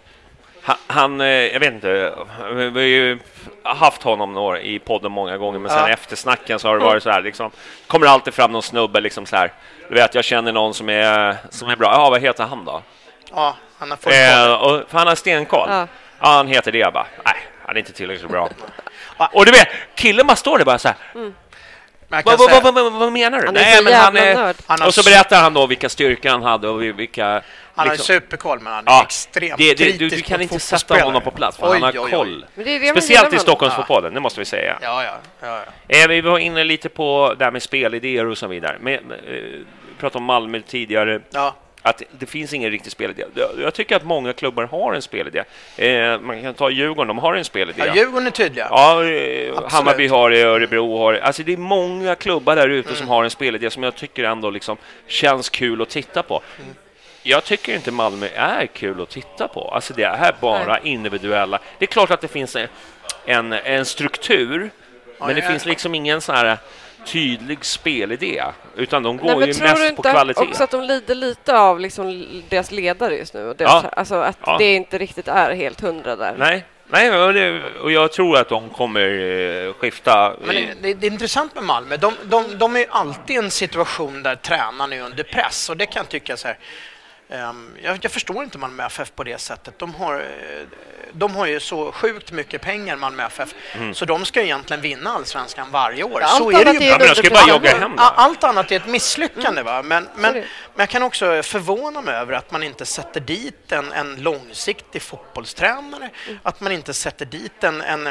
Speaker 5: Han, jag vet inte, vi har ju haft honom några i podden många gånger, men sen ja. efter snacken så har det varit så här, liksom, kommer alltid fram någon snubbe liksom så här, du vet, jag känner någon som är, som är bra, ja vad heter han då?
Speaker 6: Ja, han har fått
Speaker 5: eh, och, för han har stenkoll.
Speaker 4: Ja.
Speaker 5: Ja, han heter det. Jag bara, nej, han är inte tillräckligt bra. Och du vet, killen bara står där bara så här. Mm. Vad, vad, vad, vad, vad menar du?
Speaker 4: Han är
Speaker 5: nej,
Speaker 4: så
Speaker 5: men han är,
Speaker 4: nörd.
Speaker 6: Han
Speaker 5: och så berättar han då vilka styrkor han hade och vilka...
Speaker 6: Han har
Speaker 5: liksom,
Speaker 6: superkoll, men han är
Speaker 5: ja,
Speaker 6: extremt
Speaker 5: det, det,
Speaker 6: kritisk.
Speaker 5: du, du kan inte sätta
Speaker 6: fotbollsspelare.
Speaker 5: honom på plats, för
Speaker 6: oj,
Speaker 5: han har
Speaker 6: oj, oj.
Speaker 5: koll.
Speaker 4: Men det är det
Speaker 5: Speciellt i
Speaker 4: man-
Speaker 5: Stockholmsfotbollen, det måste vi säga.
Speaker 6: Ja, ja, ja, ja.
Speaker 5: Eh, vi var inne lite på det här med spelidéer och så vidare. Men, eh, vi pratade om Malmö tidigare.
Speaker 6: Ja.
Speaker 5: Att det finns ingen riktig spelidé. Jag tycker att många klubbar har en spelidé. Eh, man kan ta Djurgården, de har en spelidé.
Speaker 6: Ja, Djurgården är tydliga.
Speaker 5: Ja, eh, Hammarby har det, Örebro har det. Alltså det är många klubbar där ute mm. som har en spelidé som jag tycker ändå liksom känns kul att titta på. Mm. Jag tycker inte Malmö är kul att titta på. Alltså det är bara Nej. individuella. Det är klart att det finns en, en struktur, ja, men det ja. finns liksom ingen sån här tydlig spelidé, utan de går Nej, ju mest på kvalitet.
Speaker 4: Också att de lider lite av liksom deras ledare just nu. Deras, ja. Alltså att ja. det inte riktigt är helt hundra där.
Speaker 5: Nej, Nej och, det, och jag tror att de kommer eh, skifta.
Speaker 6: Men det, det, det är intressant med Malmö. De, de, de är alltid i en situation där tränaren är under press, och det kan jag tycka så här. Um, jag, jag förstår inte Malmö F F på det sättet. De har, de har ju så sjukt mycket pengar, Malmö F F, mm. så de ska ju egentligen vinna Allsvenskan varje år.
Speaker 4: Allt
Speaker 6: så är det ju.
Speaker 5: Ja, men jag ska bara jogga hem där.
Speaker 6: Allt annat är ett misslyckande. Mm. Va? Men, men, men jag kan också förvåna mig över att man inte sätter dit en, en långsiktig fotbollstränare. Mm. Att man inte sätter dit en... en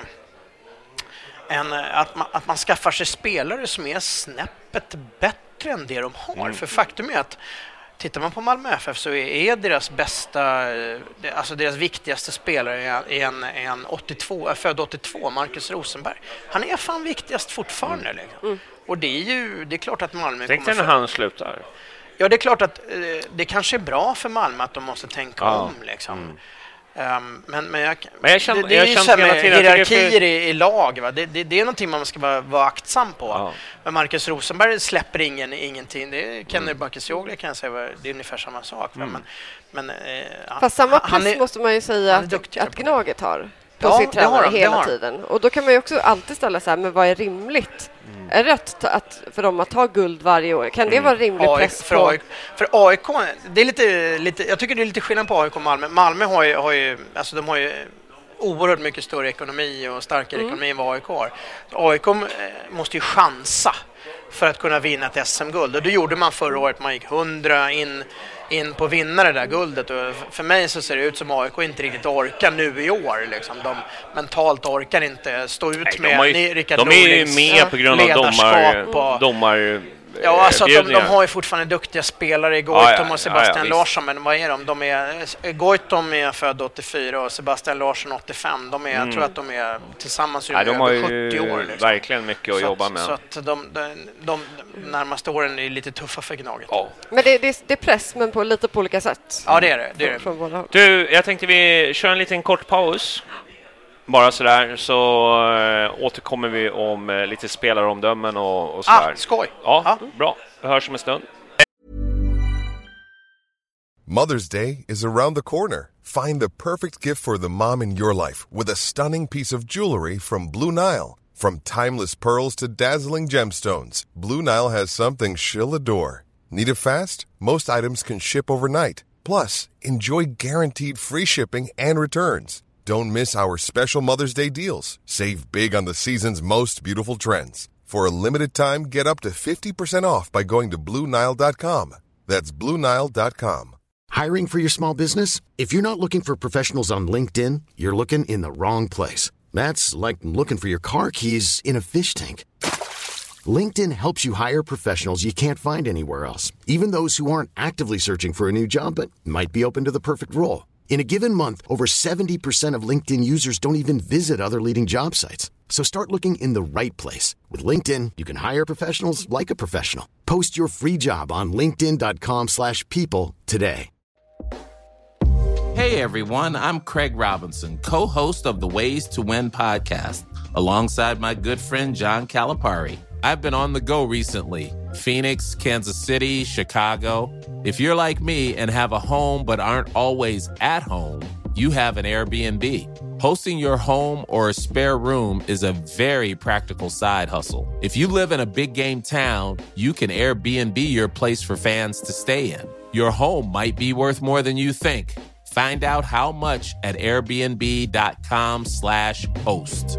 Speaker 6: En, att, man, att man skaffar sig spelare som är snäppet bättre än det de har. Mm. För faktum är att tittar man på Malmö F F så är deras bästa, alltså deras viktigaste spelare är en, en åttiotvå, född åttiotvå, Marcus Rosenberg. Han är fan viktigast fortfarande. Mm. Mm. Och det är ju, det är klart att Malmö
Speaker 5: Tänk
Speaker 6: kommer...
Speaker 5: Tänk när han slutar.
Speaker 6: Ja, det är klart att det kanske är bra för Malmö att de måste tänka ja. om liksom. Mm. Um, men, men, jag,
Speaker 5: men jag känner,
Speaker 6: det, det är
Speaker 5: jag
Speaker 6: ju
Speaker 5: känner
Speaker 6: så här med hierarkier
Speaker 5: för...
Speaker 6: i, i lag. Va? Det, det, det är någonting man ska vara, vara aktsam på.
Speaker 5: Ja.
Speaker 6: Men Marcus Rosenberg släpper ingen, ingenting. Det Kenner mm. Bakircioglu kan jag säga, det är ungefär samma sak. Mm. Men, men, eh,
Speaker 4: Fast samma press är, måste man ju säga att, att Gnaget har på ja, sin tränare har, hela tiden. Och då kan man ju också alltid ställa så här, men vad är rimligt? Mm. Är det rätt att, för dem att ta guld varje år? Kan det mm. vara rimlig
Speaker 6: A I K,
Speaker 4: press
Speaker 6: för
Speaker 4: på?
Speaker 6: A I K, för A I K, det är lite, lite, jag tycker det är lite skillnad på A I K och Malmö. Malmö har ju, har ju, alltså de har ju oerhört mycket större ekonomi och starkare mm. ekonomi än vad A I K har. A I K måste ju chansa för att kunna vinna ett S M-guld. Och det gjorde man förra året. Man gick hundra in, in på vinnare där guldet. Och för mig så ser det ut som A I K inte riktigt orkar nu i år. Liksom. De mentalt orkar inte stå ut Nej, med
Speaker 5: ju,
Speaker 6: Rickard
Speaker 5: De är ju med på grund av domar...
Speaker 6: Och,
Speaker 5: domar
Speaker 6: Ja, alltså de, de har ju fortfarande duktiga spelare i Goitom ja, ja, och Sebastian
Speaker 5: ja, ja,
Speaker 6: Larsson, men vad är de? De är, Goitom är född åttiofyra och Sebastian Larsson åttiofem. De är, mm. Jag tror att de är tillsammans
Speaker 5: ja, de
Speaker 6: över
Speaker 5: har ju
Speaker 6: sjuttio år. Liksom.
Speaker 5: Verkligen mycket att
Speaker 6: så
Speaker 5: jobba
Speaker 6: att,
Speaker 5: med.
Speaker 6: Så att de, de, de, de närmaste åren är lite tuffa för Gnaget.
Speaker 5: Ja.
Speaker 4: Men det, det, det är press, men på lite på olika sätt.
Speaker 6: Ja, det är det. det, är det.
Speaker 4: Från, från
Speaker 5: du, jag tänkte vi kör en liten kort paus. Bara sådär, så äh, återkommer vi om äh, lite spelaromdömen och, och sådär.
Speaker 6: Ah, skoj!
Speaker 5: Ja,
Speaker 6: ah.
Speaker 5: bra. Vi hörs om en stund.
Speaker 2: Mother's Day is around the corner. Find the perfect gift for the mom in your life with a stunning piece of jewelry from Blue Nile. From timeless pearls to dazzling gemstones, Blue Nile has something she'll adore. Need it fast? Most items can ship overnight. Plus, enjoy guaranteed free shipping and returns. Don't miss our special Mother's Day deals. Save big on the season's most beautiful trends. For a limited time, get up to fifty percent off by going to Blue Nile dot com. That's Blue Nile dot com.
Speaker 7: Hiring for your small business? If you're not looking for professionals on LinkedIn, you're looking in the wrong place. That's like looking for your car keys in a fish tank. LinkedIn helps you hire professionals you can't find anywhere else, even those who aren't actively searching for a new job but might be open to the perfect role. In a given month, over seventy percent of LinkedIn users don't even visit other leading job sites. So start looking in the right place. With LinkedIn, you can hire professionals like a professional. Post your free job on linkedin dot com slash people today.
Speaker 8: Hey everyone, I'm Craig Robinson, co-host of the Ways to Win podcast, alongside my good friend John Calipari. I've been on the go recently. Phoenix, Kansas City, Chicago. If you're like me and have a home but aren't always at home, you have an Airbnb. Hosting your home or a spare room is a very practical side hustle. If you live in a big game town, you can Airbnb your place for fans to stay in. Your home might be worth more than you think. Find out how much at airbnb.com slash host.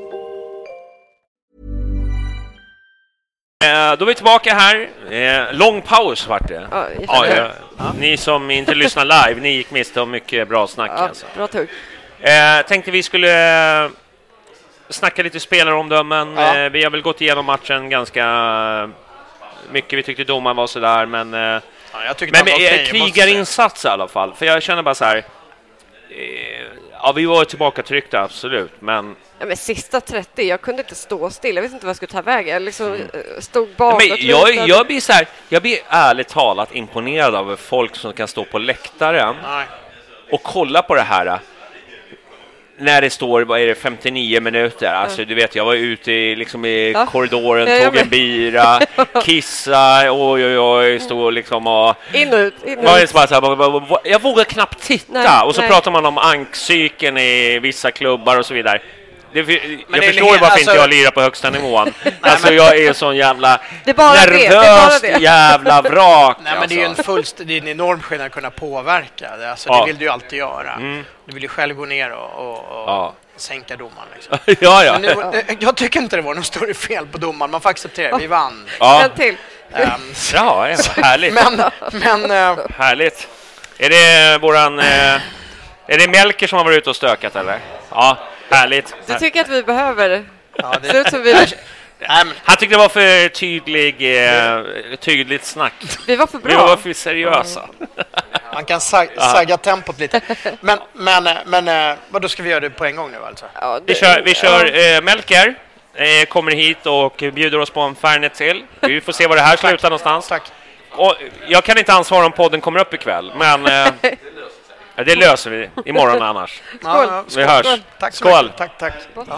Speaker 5: Eh, då är vi tillbaka här. Eh, lång paus vart det.
Speaker 4: Ja,
Speaker 5: ja, ja. Ja. Ni som inte lyssnar live, ni gick miste om mycket bra snack.
Speaker 4: Ja,
Speaker 5: alltså.
Speaker 4: bra tugg.
Speaker 5: Eh, tänkte vi skulle eh, snacka lite spelaromdömen.
Speaker 6: Ja.
Speaker 5: Eh, vi har väl gått igenom matchen ganska mycket. Vi tyckte domaren var sådär, men... Eh,
Speaker 6: ja, jag tyckte
Speaker 5: men
Speaker 6: okay,
Speaker 5: eh, krigarinsats i alla fall. För jag känner bara så här... Eh, ja, vi var tillbaka tryckta, absolut, men...
Speaker 4: Ja, men sista trettio, jag kunde inte stå still. Jag visste inte vad jag skulle ta vägen. Jag liksom mm. stod bakåt.
Speaker 5: Men jag, jag, blir så här, jag blir ärligt talat imponerad av folk som kan stå på läktaren
Speaker 6: Nej.
Speaker 5: och kolla på det här. När det står, vad är det, femtionio minuter. Alltså ja. Du vet, jag var ute i, liksom i ja. korridoren, ja, tog en bira, kissa, oj oj oj, stod liksom och...
Speaker 4: In och ut, in och ut.
Speaker 5: Bara så här, jag vågar knappt titta. Nej, och så nej. pratar man om ankcykeln i vissa klubbar och så vidare. Det, jag
Speaker 6: men
Speaker 5: förstår varför alltså... inte jag lirar på högsta nivån. Alltså jag är sån jävla nervöst det. Det jävla vrak.
Speaker 6: Nej, men
Speaker 5: alltså.
Speaker 6: det är ju en fullst, det är en enorm skillnad att kunna påverka. Det, alltså, ja. det vill du ju alltid göra. Mm. Du vill ju själv gå ner och, och, och ja. sänka domaren. Liksom.
Speaker 5: ja, ja.
Speaker 6: Men nu, jag tycker inte det var något större fel på domaren. Man får acceptera, vi vann.
Speaker 5: Ja.
Speaker 4: En till.
Speaker 5: Um, ja, det var härligt.
Speaker 6: Men, men, uh...
Speaker 5: härligt. Är det våran... Uh, är det Melker som har varit ute och stökat, eller? Ja. Härligt.
Speaker 4: Du tycker att vi behöver...
Speaker 6: Ja, det...
Speaker 4: ser ut som vi...
Speaker 5: Han tyckte det var för tydlig, eh, tydligt snack.
Speaker 4: Vi var för bra.
Speaker 5: Vi var för seriösa.
Speaker 6: Man kan sag- sagga tempot lite. Men, men, men vad då ska vi göra det på en gång nu alltså?
Speaker 5: Ja, det... Vi kör, vi kör eh, Melker eh, kommer hit och bjuder oss på en Fernet till. Vi får se var det här slutar någonstans.
Speaker 6: Tack.
Speaker 5: Och jag kan inte ansvara om podden kommer upp ikväll, men... Eh, Ja, det löser vi imorgon annars.
Speaker 4: Skål.
Speaker 5: Ja, vi hörs.
Speaker 6: Skål. Tack så
Speaker 5: Skål.
Speaker 6: Mycket. Tack, tack. Ja.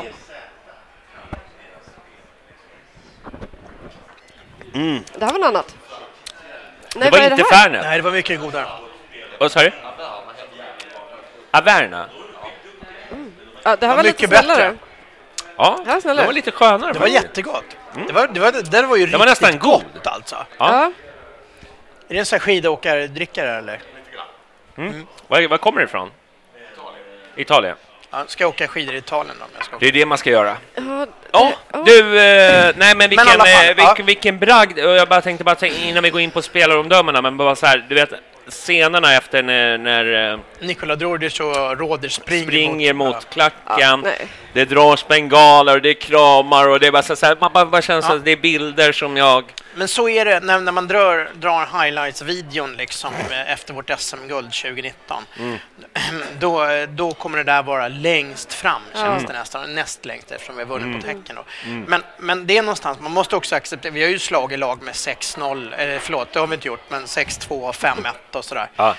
Speaker 5: Mm.
Speaker 4: Det här var något annat.
Speaker 5: Nej, det var inte Fernet.
Speaker 6: Nej, det var mycket godare.
Speaker 5: Vad sa du? Averna.
Speaker 4: Mm. Ja, det här var,
Speaker 6: var
Speaker 4: lite
Speaker 6: mycket
Speaker 4: snällare.
Speaker 6: bättre.
Speaker 5: Ja,
Speaker 4: det var,
Speaker 5: det var lite skönare.
Speaker 6: Det var jättegott. Mm. Det var det var det var ju
Speaker 5: det
Speaker 6: riktigt
Speaker 5: var nästan
Speaker 6: gott
Speaker 5: god.
Speaker 6: alltså. Ja.
Speaker 4: Ja.
Speaker 6: Är det en sån här skidåkardrickare eller?
Speaker 5: Mm. Mm. Var, var kommer det ifrån? Italien. Italien.
Speaker 6: Ja, ska jag åka skidor i Italien då? Jag ska
Speaker 5: det är det man ska göra.
Speaker 4: Ja,
Speaker 5: oh, oh. Du, eh, nej men vilken,
Speaker 6: men fall,
Speaker 5: eh, vilken,
Speaker 6: ja.
Speaker 5: vilken bragd. Jag bara tänkte bara tänka, innan vi går in på spelaromdömena, men bara så här, du vet, scenerna efter när, när eh,
Speaker 6: Nikola Drodic och Roder springer,
Speaker 5: springer mot, mot klacken.
Speaker 4: Ja,
Speaker 5: det dras bengaler och det kramar och det är bara så här, man bara, bara känns ja. att det är bilder som jag...
Speaker 6: Men så är det när, när man drar, drar highlights-videon liksom, efter vårt S M-guld tjugonitton. Mm. Då, då kommer det där vara längst fram, känns det nästan. Näst längst eftersom vi har vunnit mm. på Häcken. Då. Mm. Men, men det är någonstans, man måste också acceptera, vi har ju slagit lag med sex noll, eller förlåt, det har vi inte gjort, men sex två, fem ett och sådär. Ja.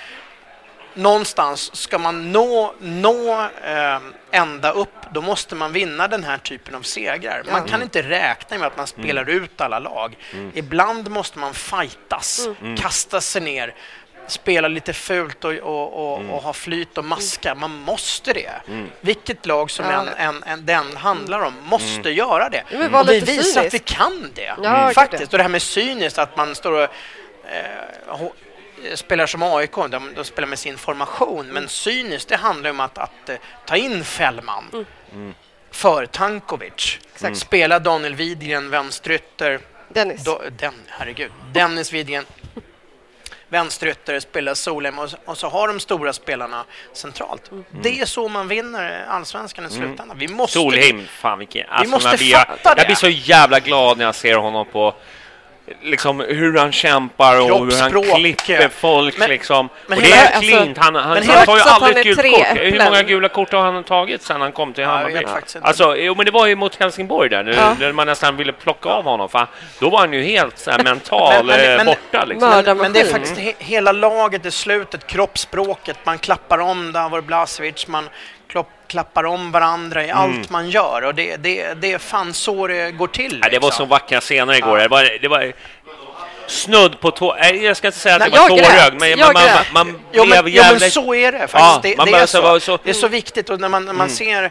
Speaker 6: Någonstans ska man nå, nå eh, ända upp, då måste man vinna den här typen av segrar. Man kan inte räkna med att man spelar mm. ut alla lag. Mm. Ibland måste man fightas, mm. kasta sig ner, spela lite fult och, och, och, mm. och ha flyt och maska. Man måste det. Mm. Vilket lag som ja. en, en, en, den handlar om måste mm. göra det.
Speaker 4: Mm.
Speaker 6: Och vi visar cyniskt. Att vi kan det.
Speaker 4: Ja,
Speaker 6: mm. Faktiskt. Och det här med cyniskt, att man står och eh, spelar som A I K, de, de spelar med sin formation, mm. men cyniskt, det handlar om att, att, att ta in Fällman mm. Mm. för Tankovic. Mm. Spela Daniel Widgren, vänsterytter.
Speaker 4: Dennis.
Speaker 6: Do, den, herregud. Dennis Widgren. Vänsterytter, spelar Solheim och, och så har de stora spelarna centralt. Mm. Det är så man vinner allsvenskan i slutändan. Mm. Vi måste
Speaker 5: Solheim, fan vilken... Alltså,
Speaker 6: vi måste
Speaker 5: blir,
Speaker 6: fatta
Speaker 5: jag,
Speaker 6: det.
Speaker 5: Jag blir så jävla glad när jag ser honom på liksom hur han kämpar och hur han klipper folk men, liksom. Men och det är klint. Han, han, han tar ju aldrig ett gult kort. Hur många gula kort har han tagit sedan han kom till ja, Hammarby? Alltså, jo, men det var ju mot Helsingborg där nu, ja. När man nästan ville plocka av honom. För då var han ju helt så här, mental men, men, men, borta. Liksom.
Speaker 6: Men, men det är faktiskt he- hela laget i slutet, kroppsspråket. Man klappar om Davor Blasevic, man klopp, klappar om varandra i mm. allt man gör. Och det, det, det är fan så det går till. Liksom.
Speaker 5: Ja, det var så vackra scener igår. Ja. Det var... Det var snudd på tå... Jag ska inte säga att
Speaker 6: Nej,
Speaker 5: det var tårögd, men man, man, man
Speaker 6: jo,
Speaker 5: blev
Speaker 6: men,
Speaker 5: jävligt...
Speaker 6: jo, men så är det faktiskt. Ja, det, det, är så.
Speaker 5: så.
Speaker 6: det är så viktigt och när man, när man mm. ser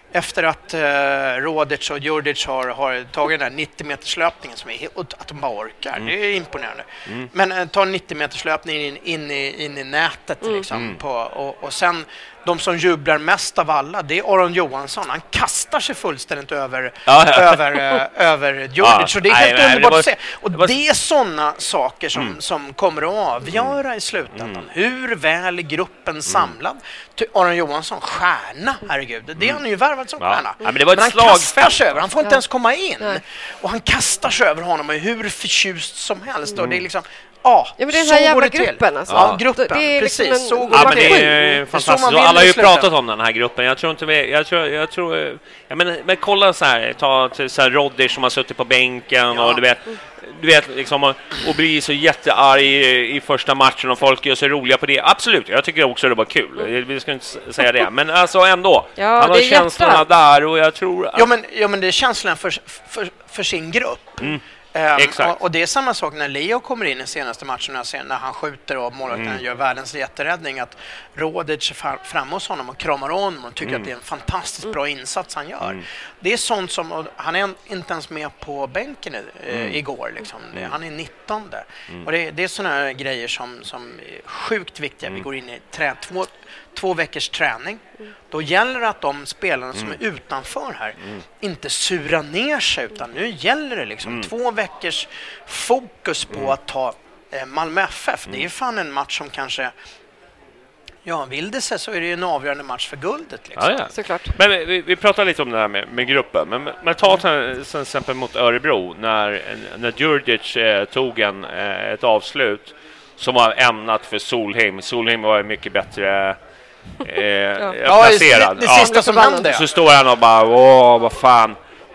Speaker 6: efter att uh, Rodic och Djurdjic har, har tagit den här nittio meters löpningen som är helt, att de bara orkar, mm. det är imponerande. Mm. Men uh, ta en nittio meters löpning in, in, i, in i nätet mm. liksom, mm. På, och, och sen de som jublar mest av alla, det är Aron Johansson. Han kastar sig fullständigt över ja, ja. över, uh, över Djurdjic, ja. Så det är helt nej, underbart nej, var, att se. Och det, var... det är sådana saker som, mm. som kommer att avgöra mm. i slutändan. Mm. Hur väl är gruppen mm. samlad? Aron Johansson, stjärna, herregud. Det är mm. han ju värvat som
Speaker 5: ja.
Speaker 6: stjärna.
Speaker 5: Ja, men, det var ett
Speaker 6: men han
Speaker 5: slag...
Speaker 6: kastar sig över, han får inte ja. ens komma in. Nej. Och han kastar sig över honom och är hur förtjust som helst. Mm. Och det är liksom... Ja,
Speaker 4: ja, men det är den här jävla gruppen alltså.
Speaker 6: Ja, gruppen,
Speaker 4: det är
Speaker 6: precis.
Speaker 4: Liksom
Speaker 6: så
Speaker 5: ja, men det är fantastiskt. Alla har ju pratat om den här gruppen. Jag tror inte vi, jag tror, jag tror, jag menar, men kolla så här, ta till så här Rodic som har suttit på bänken ja. och du vet, du vet liksom, och, och blir så jättearg i, i första matchen och folk gör sig roliga på det. Absolut, jag tycker också det var kul. Vi ska inte säga det, men alltså ändå.
Speaker 4: Ja,
Speaker 5: han har känslorna jätte. där och jag tror... Att...
Speaker 6: Ja, men, ja, men det är känslan för, för, för sin grupp. Mm. Um, och, och det är samma sak när Leo kommer in i senaste matchen när, sen, när han skjuter och målvakten mm. gör världens jätteräddning, att Rodic är fram hos honom och kramar honom och tycker mm. att det är en fantastiskt mm. bra insats han gör. Mm. Det är sånt som, han är inte ens med på bänken uh, mm. igår liksom. det, han är nittonde mm. och det, det är såna här grejer som, som är sjukt viktiga. Mm. Vi går in i trä, två, två veckors träning. Mm. Då gäller det att de spelarna som mm. är utanför här mm. inte surar ner sig, utan nu gäller det liksom mm. två veckors fokus på mm. att ta eh, Malmö F F. Mm. Det är fan en match som kanske, ja, vill det sig så är det en avgörande match för guldet liksom.
Speaker 5: Ja, ja.
Speaker 4: Såklart.
Speaker 5: Men vi, vi pratar lite om det här med, med gruppen, men, men ta till exempel mot Örebro när, när Djurdjic eh, tog en, eh, ett avslut som var ämnat för Solheim. Solheim var mycket bättre Eh, ja. placerad.
Speaker 6: Det, det sista ja. som hände.
Speaker 5: Så står han och bara, åh, vad fan.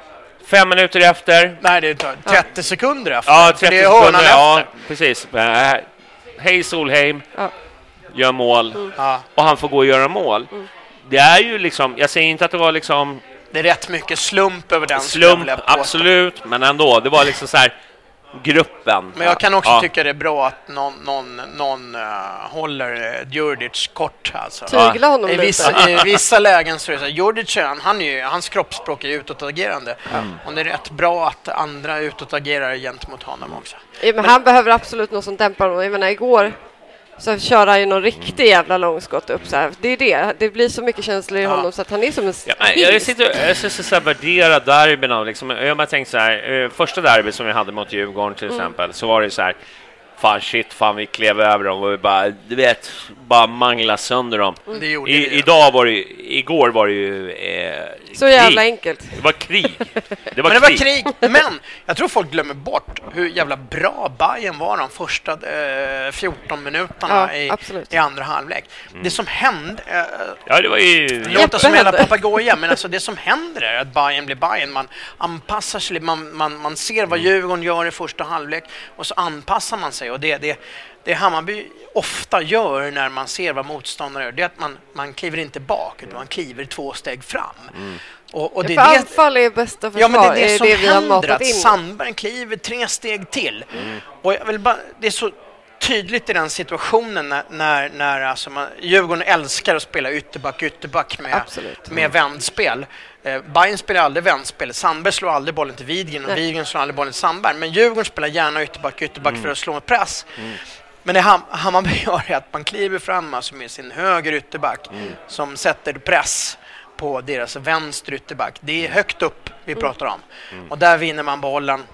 Speaker 5: Fem minuter efter.
Speaker 6: Nej, det är trettio ja. sekunder efter.
Speaker 5: Ja, trettio sekunder, ja, precis. Uh, Hej Solheim. Ja. Gör mål. Mm. Ja. Och han får gå och göra mål. Mm. Det är ju liksom, jag säger inte att det var liksom...
Speaker 6: Det är rätt mycket slump över den.
Speaker 5: Slump, absolut. Men ändå, det var liksom så här... gruppen.
Speaker 6: Men jag kan också ja. tycka det är bra att någon, någon, någon uh, håller Djurdjic kort alltså.
Speaker 4: Tygla honom
Speaker 6: I vissa, i vissa lägen så är det så här, Djurdjic, han, han är ju, hans kroppsspråk är utåtagerande. Mm. Och det är rätt bra att andra utåtagerar gentemot honom också.
Speaker 4: Ja, men, men han behöver absolut något som dämpar honom. Jag menar, igår så kör han ju någon riktig jävla långskott upp så här. Det är det. Det blir så mycket känslor i ja. honom så att han är som en
Speaker 5: ja, jag sitter jag sitter så här värdera derbyna liksom. Jag har tänkt så här, första derby som vi hade mot Djurgården till mm. exempel, så var det så här, fan shit, fan vi klev över dem och vi bara, du vet, bara mangla sönder dem.
Speaker 6: Mm. Det gjorde
Speaker 5: I,
Speaker 6: det.
Speaker 5: Idag var det ju, igår var det ju eh,
Speaker 4: så jävla enkelt.
Speaker 5: Det var krig.
Speaker 6: Det var, men det krig. var krig. Men jag tror folk glömmer bort hur jävla bra Bayern var de första eh, fjorton minuterna ja, i, i andra halvlek. Mm. Det som hände... Eh,
Speaker 5: ja, det var ju...
Speaker 6: Låter som hela papagoja, men alltså det som händer är att Bayern blir Bayern. Man anpassar sig, man, man, man ser vad Djurgården gör i första halvlek och så anpassar man sig. Och det, det, det Hammarby ofta gör när man ser vad motståndare gör, det är att man, man kliver inte bak, utan man kliver två steg fram. Mm. Och, och det,
Speaker 4: ja, för anfall är bästa försvar.
Speaker 6: Ja, men det är det, det som
Speaker 4: det vi
Speaker 6: händer, att Sandberg kliver tre steg till. Mm. Och jag vill bara, det är så tydligt i den situationen när, när, när alltså man, Djurgården älskar att spela ytterback, ytterback med, med vändspel. Eh, Bayern spelar aldrig vändspel. Sandberg slår aldrig bollen till Widgren och Nej. Widgren slår aldrig bollen till Sandberg. Men Djurgården spelar gärna ytterback, ytterback mm. för att slå en press. Mm. Men det Ham- Hammarby gör är att man kliver fram alltså med sin höger ytterback mm. som sätter press på deras vänster ytterback. Det är högt upp vi mm. pratar om. Mm. Och där vinner man bollen.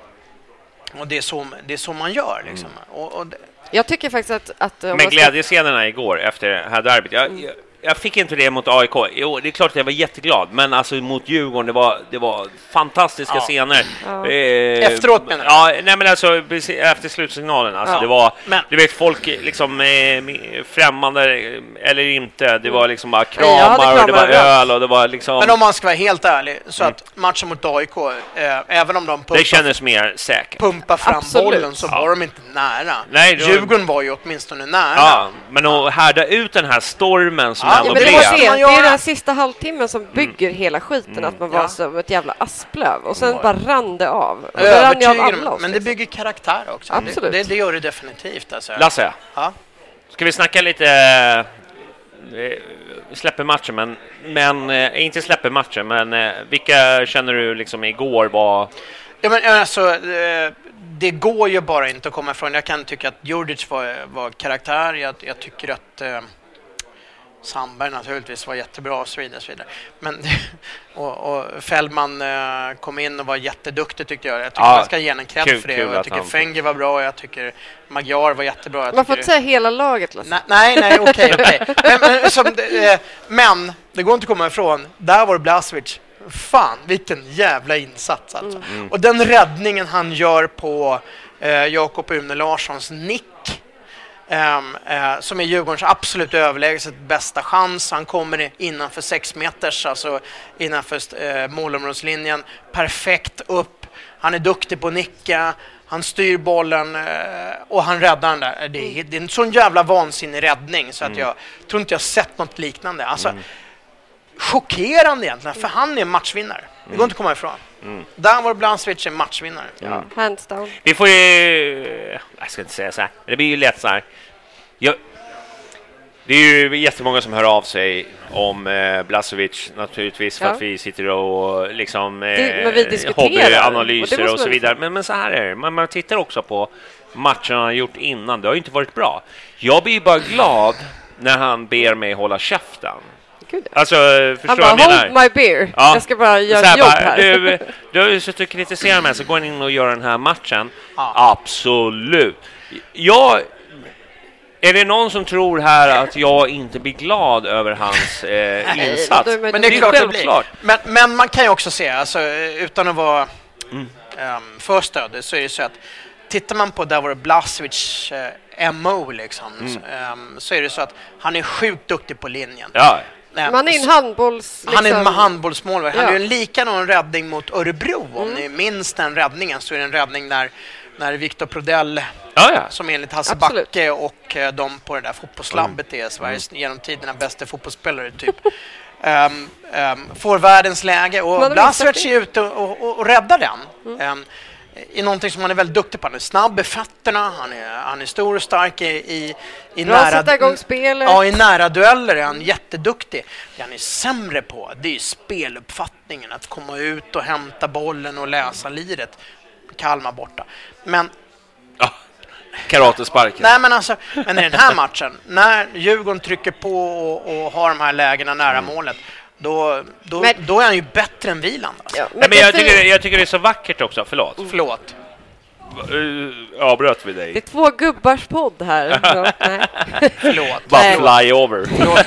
Speaker 6: Och det är så, det är så man gör liksom. Mm. Och, och det...
Speaker 4: Jag tycker faktiskt att... att
Speaker 5: Men glädjescenerna igår efter det här derbyt, jag, jag, jag fick inte det mot A I K. Jo, det är klart att jag var jätteglad, men alltså mot Djurgården, det var, det var fantastiska ja. scener.
Speaker 6: Ja. Eh, Efteråt menar du?
Speaker 5: Ja, nej men alltså efter slutsignalen, alltså ja. det var,
Speaker 6: men.
Speaker 5: du vet, folk liksom eh, främmande eller inte, det var liksom bara kramar och det var öl och det var liksom...
Speaker 6: Men om man ska vara helt ärlig, så mm. att matchen mot A I K, eh, även om de pumpar,
Speaker 5: det kändes mer säkert.
Speaker 6: Pumpar fram Absolut. bollen, så ja. var de inte nära. Nej, var... Djurgården var ju åtminstone nära.
Speaker 5: Ja, men att härda ut den här stormen som
Speaker 4: Ja, det, det, det, det är den sista halvtimmen som bygger mm. hela skiten, mm. att man var ja. som ett jävla asplöv och sen bara rann det av. Och det rann av alla oss,
Speaker 6: men det bygger karaktär också.
Speaker 4: Absolut.
Speaker 6: Det, det, det gör det definitivt. Alltså.
Speaker 5: Lasse,
Speaker 6: ja.
Speaker 5: ska vi snacka lite släpper matchen, men, men eh, inte släpper matchen, men eh, vilka känner du liksom igår var...
Speaker 6: Ja, men alltså, eh, det går ju bara inte att komma ifrån. Jag kan tycka att Djurdjic var, var karaktär. Jag, jag tycker att eh, Sandberg naturligtvis var jättebra och så vidare. Och, så vidare. Men, och, och Fällman eh, kom in och var jätteduktig tyckte jag. Jag tycker
Speaker 5: ja,
Speaker 6: man ska ge en cred
Speaker 5: kul,
Speaker 6: för det. Och jag tycker Fenger var bra och jag tycker Magyar var jättebra. Jag
Speaker 4: man får
Speaker 6: tycker...
Speaker 4: inte säga hela laget. Lasse.
Speaker 6: Nej, nej, nej okej, okej. Men, men, som, eh, men det går inte att komma ifrån. Där var det Blažević. Fan, vilken jävla insats alltså. Mm. Mm. Och den räddningen han gör på eh, Jakob Une Larssons nick eh, eh, som är Djurgårdens absolut överlägset bästa chans. Han kommer innanför sex meters, alltså innanför eh, målområdeslinjen, perfekt upp. Han är duktig på att nicka. Han styr bollen eh, och han räddar den där. Det är, det är en sån jävla vansinnig räddning så att mm. jag tror inte jag sett något liknande. Alltså mm. chockerande egentligen, för han är matchvinnare. Det går inte att komma ifrån. Mm. Där var Blažević en matchvinnare.
Speaker 4: Ja. Hands down.
Speaker 5: Vi får ju... Jag ska inte säga så här. Det blir ju lätt så här. Jag, det är ju jättemånga som hör av sig om eh, Blažević naturligtvis för ja. att vi sitter och liksom eh, hobbyanalyser och, och så vidare. Men, men så här är det. Man, man tittar också på matcherna han har gjort innan. Det har ju inte varit bra. Jag blir bara glad när han ber mig hålla käften. Alltså, förstår
Speaker 4: han bara,
Speaker 5: jag menar?
Speaker 4: Hold my beer. Ja. Jag ska bara göra
Speaker 5: här,
Speaker 4: jobb
Speaker 5: bara,
Speaker 4: här.
Speaker 5: Du, du har ju suttit och kritiserat mig, så går in och gör den här matchen. Ja. Absolut. Jag, är det någon som tror här att jag inte blir glad över hans eh, insats?
Speaker 6: Nej, men det är, det är klart självklart. Men, men man kan ju också se, alltså, utan att vara mm. um, förstöd, så är det så att tittar man på där var det Blažević eh, M O liksom, mm. så, um, så är det så att han är sjukt duktig på linjen.
Speaker 5: Ja.
Speaker 4: Man är en handbolls...
Speaker 6: Liksom. Han är en handbollsmålvakt. Han ja. är en likadan räddning mot Örebro. Mm. Om ni minns den räddningen så är det en räddning när, när Victor Prodell, ja, ja. som enligt Hasse Absolut. Backe och uh, de på det där fotbollslabbet mm. är Sveriges mm. genom tiderna bästa fotbollsspelare typ. um, um, får världens läge och Blažević är ute och, och, och räddar den. Mm. Um, i någonting som han är väldigt duktig på. Han är snabb i fötterna, han är, han är stor och stark i, i, i, nära, ja, i nära dueller är han jätteduktig. Det han är sämre på, det är speluppfattningen, att komma ut och hämta bollen och läsa liret. Kalmar borta. Men
Speaker 5: ja, karatesparken.
Speaker 6: Nej, men alltså, men i den här matchen, när Djurgården trycker på och, och har de här lägena nära mm. målet, Då, då, men, då är han ju bättre än Wieland. Alltså.
Speaker 5: Ja, men, men jag, tycker, jag tycker det är så vackert också. Förlåt.
Speaker 6: Mm. Förlåt.
Speaker 5: Uh, avbröt vi dig.
Speaker 4: Det är två gubbars podd här. Så, nej.
Speaker 6: Förlåt.
Speaker 5: Bara fly over.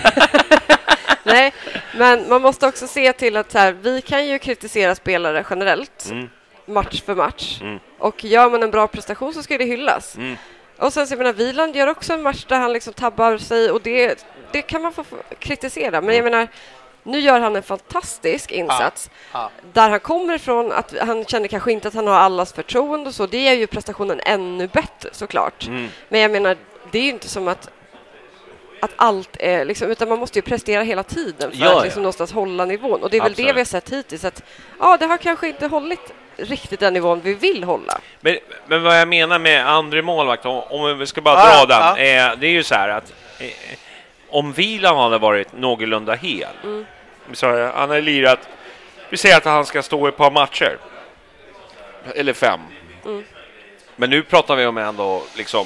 Speaker 4: Nej, men man måste också se till att så här, vi kan ju kritisera spelare generellt. Mm. Match för match. Mm. Och gör man en bra prestation så ska det hyllas. Mm. Och sen så jag menar, Wieland gör också en match där han liksom tabbar sig. Och det, det kan man få kritisera. Men jag menar... Nu gör han en fantastisk insats ja, ja. där han kommer ifrån att han känner kanske inte att han har allas förtroende och så. Det är ju prestationen ännu bättre såklart. Mm. Men jag menar, det är ju inte som att att allt är liksom, utan man måste ju prestera hela tiden för ja, att liksom ja. någonstans hålla nivån. Och det är Absolut. väl det vi har sett hittills att ja, det har kanske inte hållit riktigt den nivån vi vill hålla.
Speaker 5: Men, men vad jag menar med andra målvakt, om, om vi ska bara ja, dra ja. den, är, det är ju så här att eh, om Wieland hade varit någorlunda hel mm. så han har lirat, vi säger att han ska stå i ett par matcher eller fem mm. men nu pratar vi om ändå liksom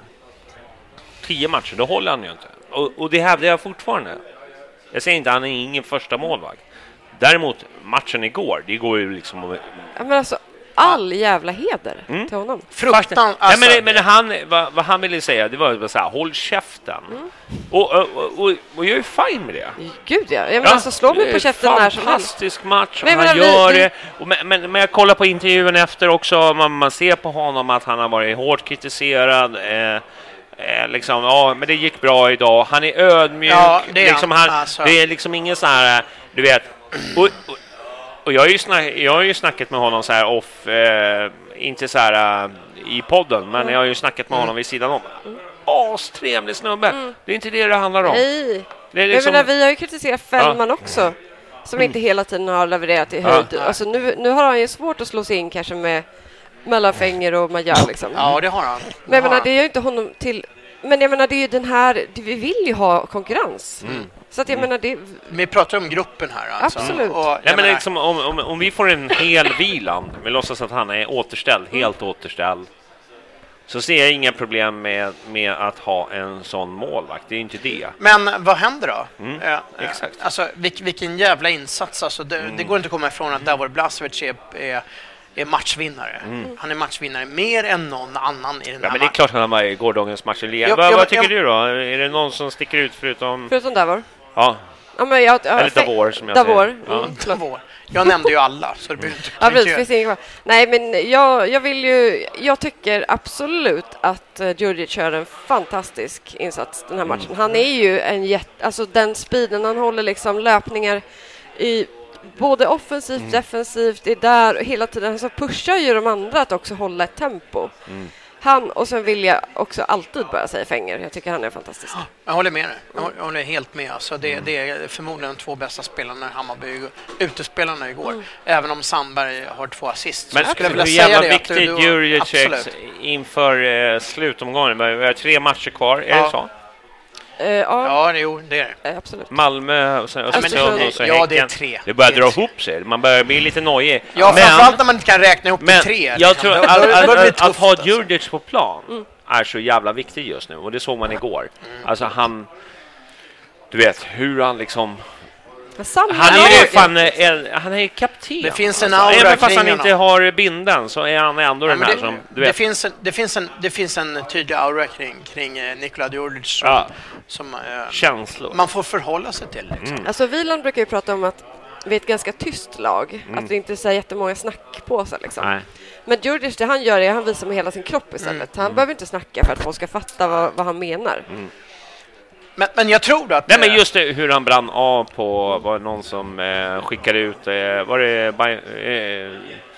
Speaker 5: tio matcher, då håller han ju inte och, och det hävdar jag fortfarande. Jag säger inte att han är ingen första målvakt, däremot matchen igår, det går ju liksom
Speaker 4: ja, men alltså all jävla heder mm. till honom.
Speaker 6: Fruktan, alltså.
Speaker 5: Ja, men, men han, vad, vad han ville säga, det var så här, håll käften. Mm. Och, och, och, och, och jag är fine med det.
Speaker 4: Gud ja, jag menar, ja alltså slå mig på käften när som helst.
Speaker 5: Fantastisk match, men, han men, gör vi, det. Och, men, men, men jag kollar på intervjun efter också, man, man ser på honom att han har varit hårt kritiserad. Eh, eh, liksom, ja, men det gick bra idag. Han är ödmjuk. Ja, det, är liksom, han, alltså. det är liksom ingen så här, du vet... Och, och, Och jag har ju snack, jag har ju snackat med honom så här off, eh, inte så här uh, i podden, men mm. jag har ju snackat med honom vid sidan om. Astrevlig snubbe. Mm. Det är inte det det handlar om.
Speaker 4: Nej.
Speaker 5: Det är
Speaker 4: liksom... Jag menar, vi har ju kritiserat Fällman ja. också, som mm. inte hela tiden har levererat i höjd. Ja. Alltså nu, nu har han ju svårt att slå sig in kanske med mellan Fenger och Magyar liksom.
Speaker 6: Ja, det har han. Det
Speaker 4: men jag menar,
Speaker 6: han.
Speaker 4: det gör ju inte honom till Men jag menar, det är ju den här... det- Vi vill ju ha konkurrens.
Speaker 5: Mm.
Speaker 4: Så att jag menar, det...
Speaker 6: Vi pratar om gruppen här alltså.
Speaker 4: Absolut.
Speaker 6: Och jag
Speaker 5: Nej, men
Speaker 6: menar,
Speaker 5: liksom, om, om, om vi får en hel Wieland, vi låtsas att han är återställd, helt återställd, så ser jag inga problem med, med att ha en sån målvakt. Det är inte det.
Speaker 6: Men vad händer då?
Speaker 5: Mm,
Speaker 6: Eh, eh,
Speaker 5: exakt.
Speaker 6: Alltså, vilk, vilken jävla insats. Alltså, det,
Speaker 5: Mm.
Speaker 6: det går inte att komma ifrån att Davor Blasevic är, är, är matchvinnare. Han är matchvinnare mer än någon annan i den
Speaker 5: Ja,
Speaker 6: här
Speaker 5: men det är
Speaker 6: matchen.
Speaker 5: klart att han var i gårdagens match.
Speaker 6: Jo,
Speaker 5: vad,
Speaker 6: jo,
Speaker 5: vad
Speaker 6: men-
Speaker 5: tycker
Speaker 6: jo.
Speaker 5: du då? Är det någon som sticker ut förutom...
Speaker 4: Förutom Davor.
Speaker 5: Ja,
Speaker 4: Ja, men jag, jag,
Speaker 5: eller Davor som jag
Speaker 4: Davor.
Speaker 5: säger. Ja.
Speaker 4: Mm.
Speaker 6: Davor. Jag nämnde ju alla, så det blir inte
Speaker 4: Ja, precis,
Speaker 6: inte-
Speaker 4: finns inget kvar. Nej, men jag, jag vill ju... Jag tycker absolut att uh, Djurdjic kör en fantastisk insats den här matchen.
Speaker 5: Mm.
Speaker 4: Han är ju en jätte... Alltså den speeden, han håller liksom löpningar i både offensivt,
Speaker 5: Mm.
Speaker 4: defensivt, är där och hela tiden. Så pushar ju de andra att också hålla ett tempo.
Speaker 5: Mm.
Speaker 4: Han, och sen vill jag också alltid bara säga Fänger. Jag tycker han är fantastisk.
Speaker 6: Jag håller med dig. Jag håller- jag håller helt med. Alltså det,
Speaker 5: Mm.
Speaker 6: det är förmodligen de två bästa spelarna i Hammarby, utespelarna igår.
Speaker 4: Mm.
Speaker 6: Även om Sandberg har två assist.
Speaker 5: Men
Speaker 6: Så skulle jag vilja
Speaker 5: hur
Speaker 6: säga
Speaker 5: jävla
Speaker 6: det, att
Speaker 5: viktigt
Speaker 6: du- du-
Speaker 5: Djurdjic
Speaker 6: absolut.
Speaker 5: inför eh, slutomgången. Vi har tre matcher kvar, är
Speaker 6: Ja.
Speaker 5: det så?
Speaker 4: Uh, ja,
Speaker 6: Ja, jo, det är det.
Speaker 4: eh, absolut.
Speaker 5: Malmö och sen Östersund och så
Speaker 6: Ja, det är
Speaker 5: Häcken.
Speaker 6: tre.
Speaker 5: Det börjar
Speaker 6: Det är
Speaker 5: dra
Speaker 6: tre.
Speaker 5: ihop sig. Man börjar bli lite nojig.
Speaker 6: Ja,
Speaker 5: men,
Speaker 6: framförallt när man inte kan räkna ihop
Speaker 5: men
Speaker 6: till tre.
Speaker 5: jag
Speaker 6: liksom.
Speaker 5: tror
Speaker 6: Då-
Speaker 5: att,
Speaker 6: då- då
Speaker 5: att,
Speaker 6: blir det
Speaker 5: att, att
Speaker 6: tufft,
Speaker 5: ha
Speaker 6: alltså.
Speaker 5: Djurdjic på plan
Speaker 4: Mm.
Speaker 5: är så jävla viktigt just nu. Och det såg man igår. Alltså han... Du vet, hur han liksom...
Speaker 4: Samma
Speaker 5: Han är ju
Speaker 4: laget.
Speaker 5: fan, eh, han är ju kapten.
Speaker 6: Det finns en
Speaker 5: alltså.
Speaker 6: aura
Speaker 5: Även fast
Speaker 6: kring
Speaker 5: han
Speaker 6: honom.
Speaker 5: inte har binden så är han ändå
Speaker 6: Ja,
Speaker 5: den
Speaker 6: men
Speaker 5: här
Speaker 6: det,
Speaker 5: som, du
Speaker 6: det,
Speaker 5: vet.
Speaker 6: finns en, det, finns en, det finns en tydlig aura kring, kring eh, Nikola Djurdjic som,
Speaker 5: Ja.
Speaker 6: som eh,
Speaker 5: Känslor.
Speaker 6: man får förhålla sig till. Liksom.
Speaker 5: Mm.
Speaker 4: Alltså Wieland brukar ju prata om att vi är ett ganska tyst lag. Att det inte är så jättemånga snack på sig liksom.
Speaker 5: Nej.
Speaker 4: Men Djurdjic, det han gör är att han visar med hela sin kropp istället. Han behöver inte snacka för att folk ska fatta vad, vad han menar.
Speaker 6: Men, men jag tror att...
Speaker 5: Nej, men
Speaker 6: eh,
Speaker 5: just det, hur han brann av på, var det någon som eh, skickade ut, eh, var det Baj- eh,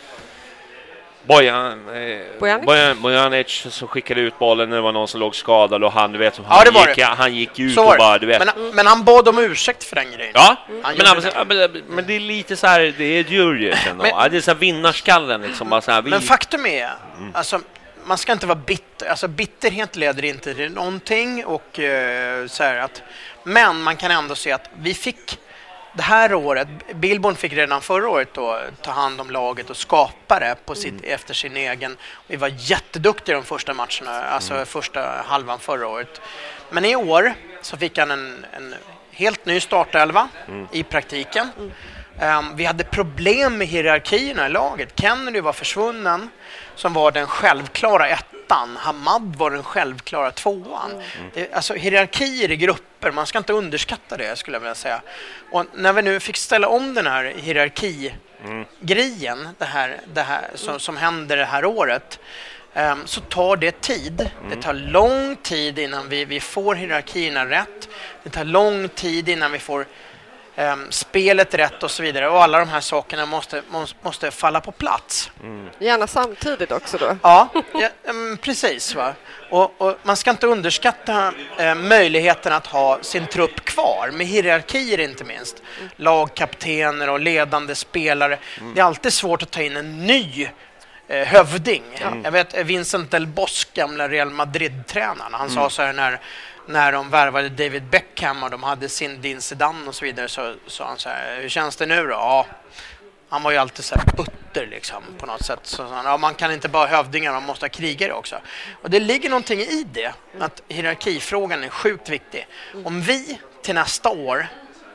Speaker 5: Bojan, eh,
Speaker 4: Bojanic?
Speaker 5: Bojan, Bojanic som skickade ut bollen när det var någon som låg skadad och han, du vet, han,
Speaker 6: Ja, det var
Speaker 5: gick,
Speaker 6: det.
Speaker 5: han gick ut
Speaker 6: så
Speaker 5: och
Speaker 6: var det.
Speaker 5: bara, du vet.
Speaker 6: Men, men han bad om ursäkt för den grejen.
Speaker 5: Ja,
Speaker 6: Han
Speaker 5: men,
Speaker 6: gjorde
Speaker 5: alltså,
Speaker 6: det.
Speaker 5: ja, men, men det är lite så här, det är Djurdjic ändå.
Speaker 6: Men-
Speaker 5: Ja, det är så här vinnarskallen liksom. Bara så här, vi,
Speaker 6: Men faktum är, alltså, man ska inte vara bitter. Alltså, bitterhet leder inte till någonting. Och, eh, så här att, men man kan ändå se att vi fick det här året, Billborn fick redan förra året då, ta hand om laget och skapa det på sitt, efter sin egen. Vi var jätteduktiga de första matcherna, alltså första halvan förra året. Men i år så fick han en, en helt ny startelva i praktiken. Um, vi hade problem med hierarkierna i laget. Kennedy var försvunnen, som var den självklara ettan. Hamad var den självklara tvåan. Mm. Det, alltså hierarkier i grupper, man ska inte underskatta det, skulle jag vilja säga. Och när vi nu fick ställa om den här hierarki-grejen, mm. det här, det här som, som händer det här året, um, så tar det tid. Mm. Det tar lång tid innan vi, vi får hierarkierna rätt. Det tar lång tid innan vi får Um, spelet rätt och så vidare, och alla de här sakerna måste, måste, måste falla på plats.
Speaker 5: Mm.
Speaker 4: Gärna samtidigt också då.
Speaker 6: Ja, ja um, precis. Va? Och, och man ska inte underskatta uh, möjligheten att ha sin trupp kvar, med hierarkier inte minst. Mm. Lagkaptener och ledande spelare. Mm. Det är alltid svårt att ta in en ny uh, hövding. Mm. Jag vet Vincent Del Bosque, gamla Real Madrid-tränaren, han mm. sa så här när när de värvade David Beckham och de hade sin Din Zidane och så vidare, så sa han så här: hur känns det nu då? Ja, han var ju alltid så här butter liksom på något sätt. Så sa han, ja, man kan inte bara hövdingar, man måste ha krigare också. Och det ligger någonting i det, att hierarkifrågan är sjukt viktig. Om vi till nästa år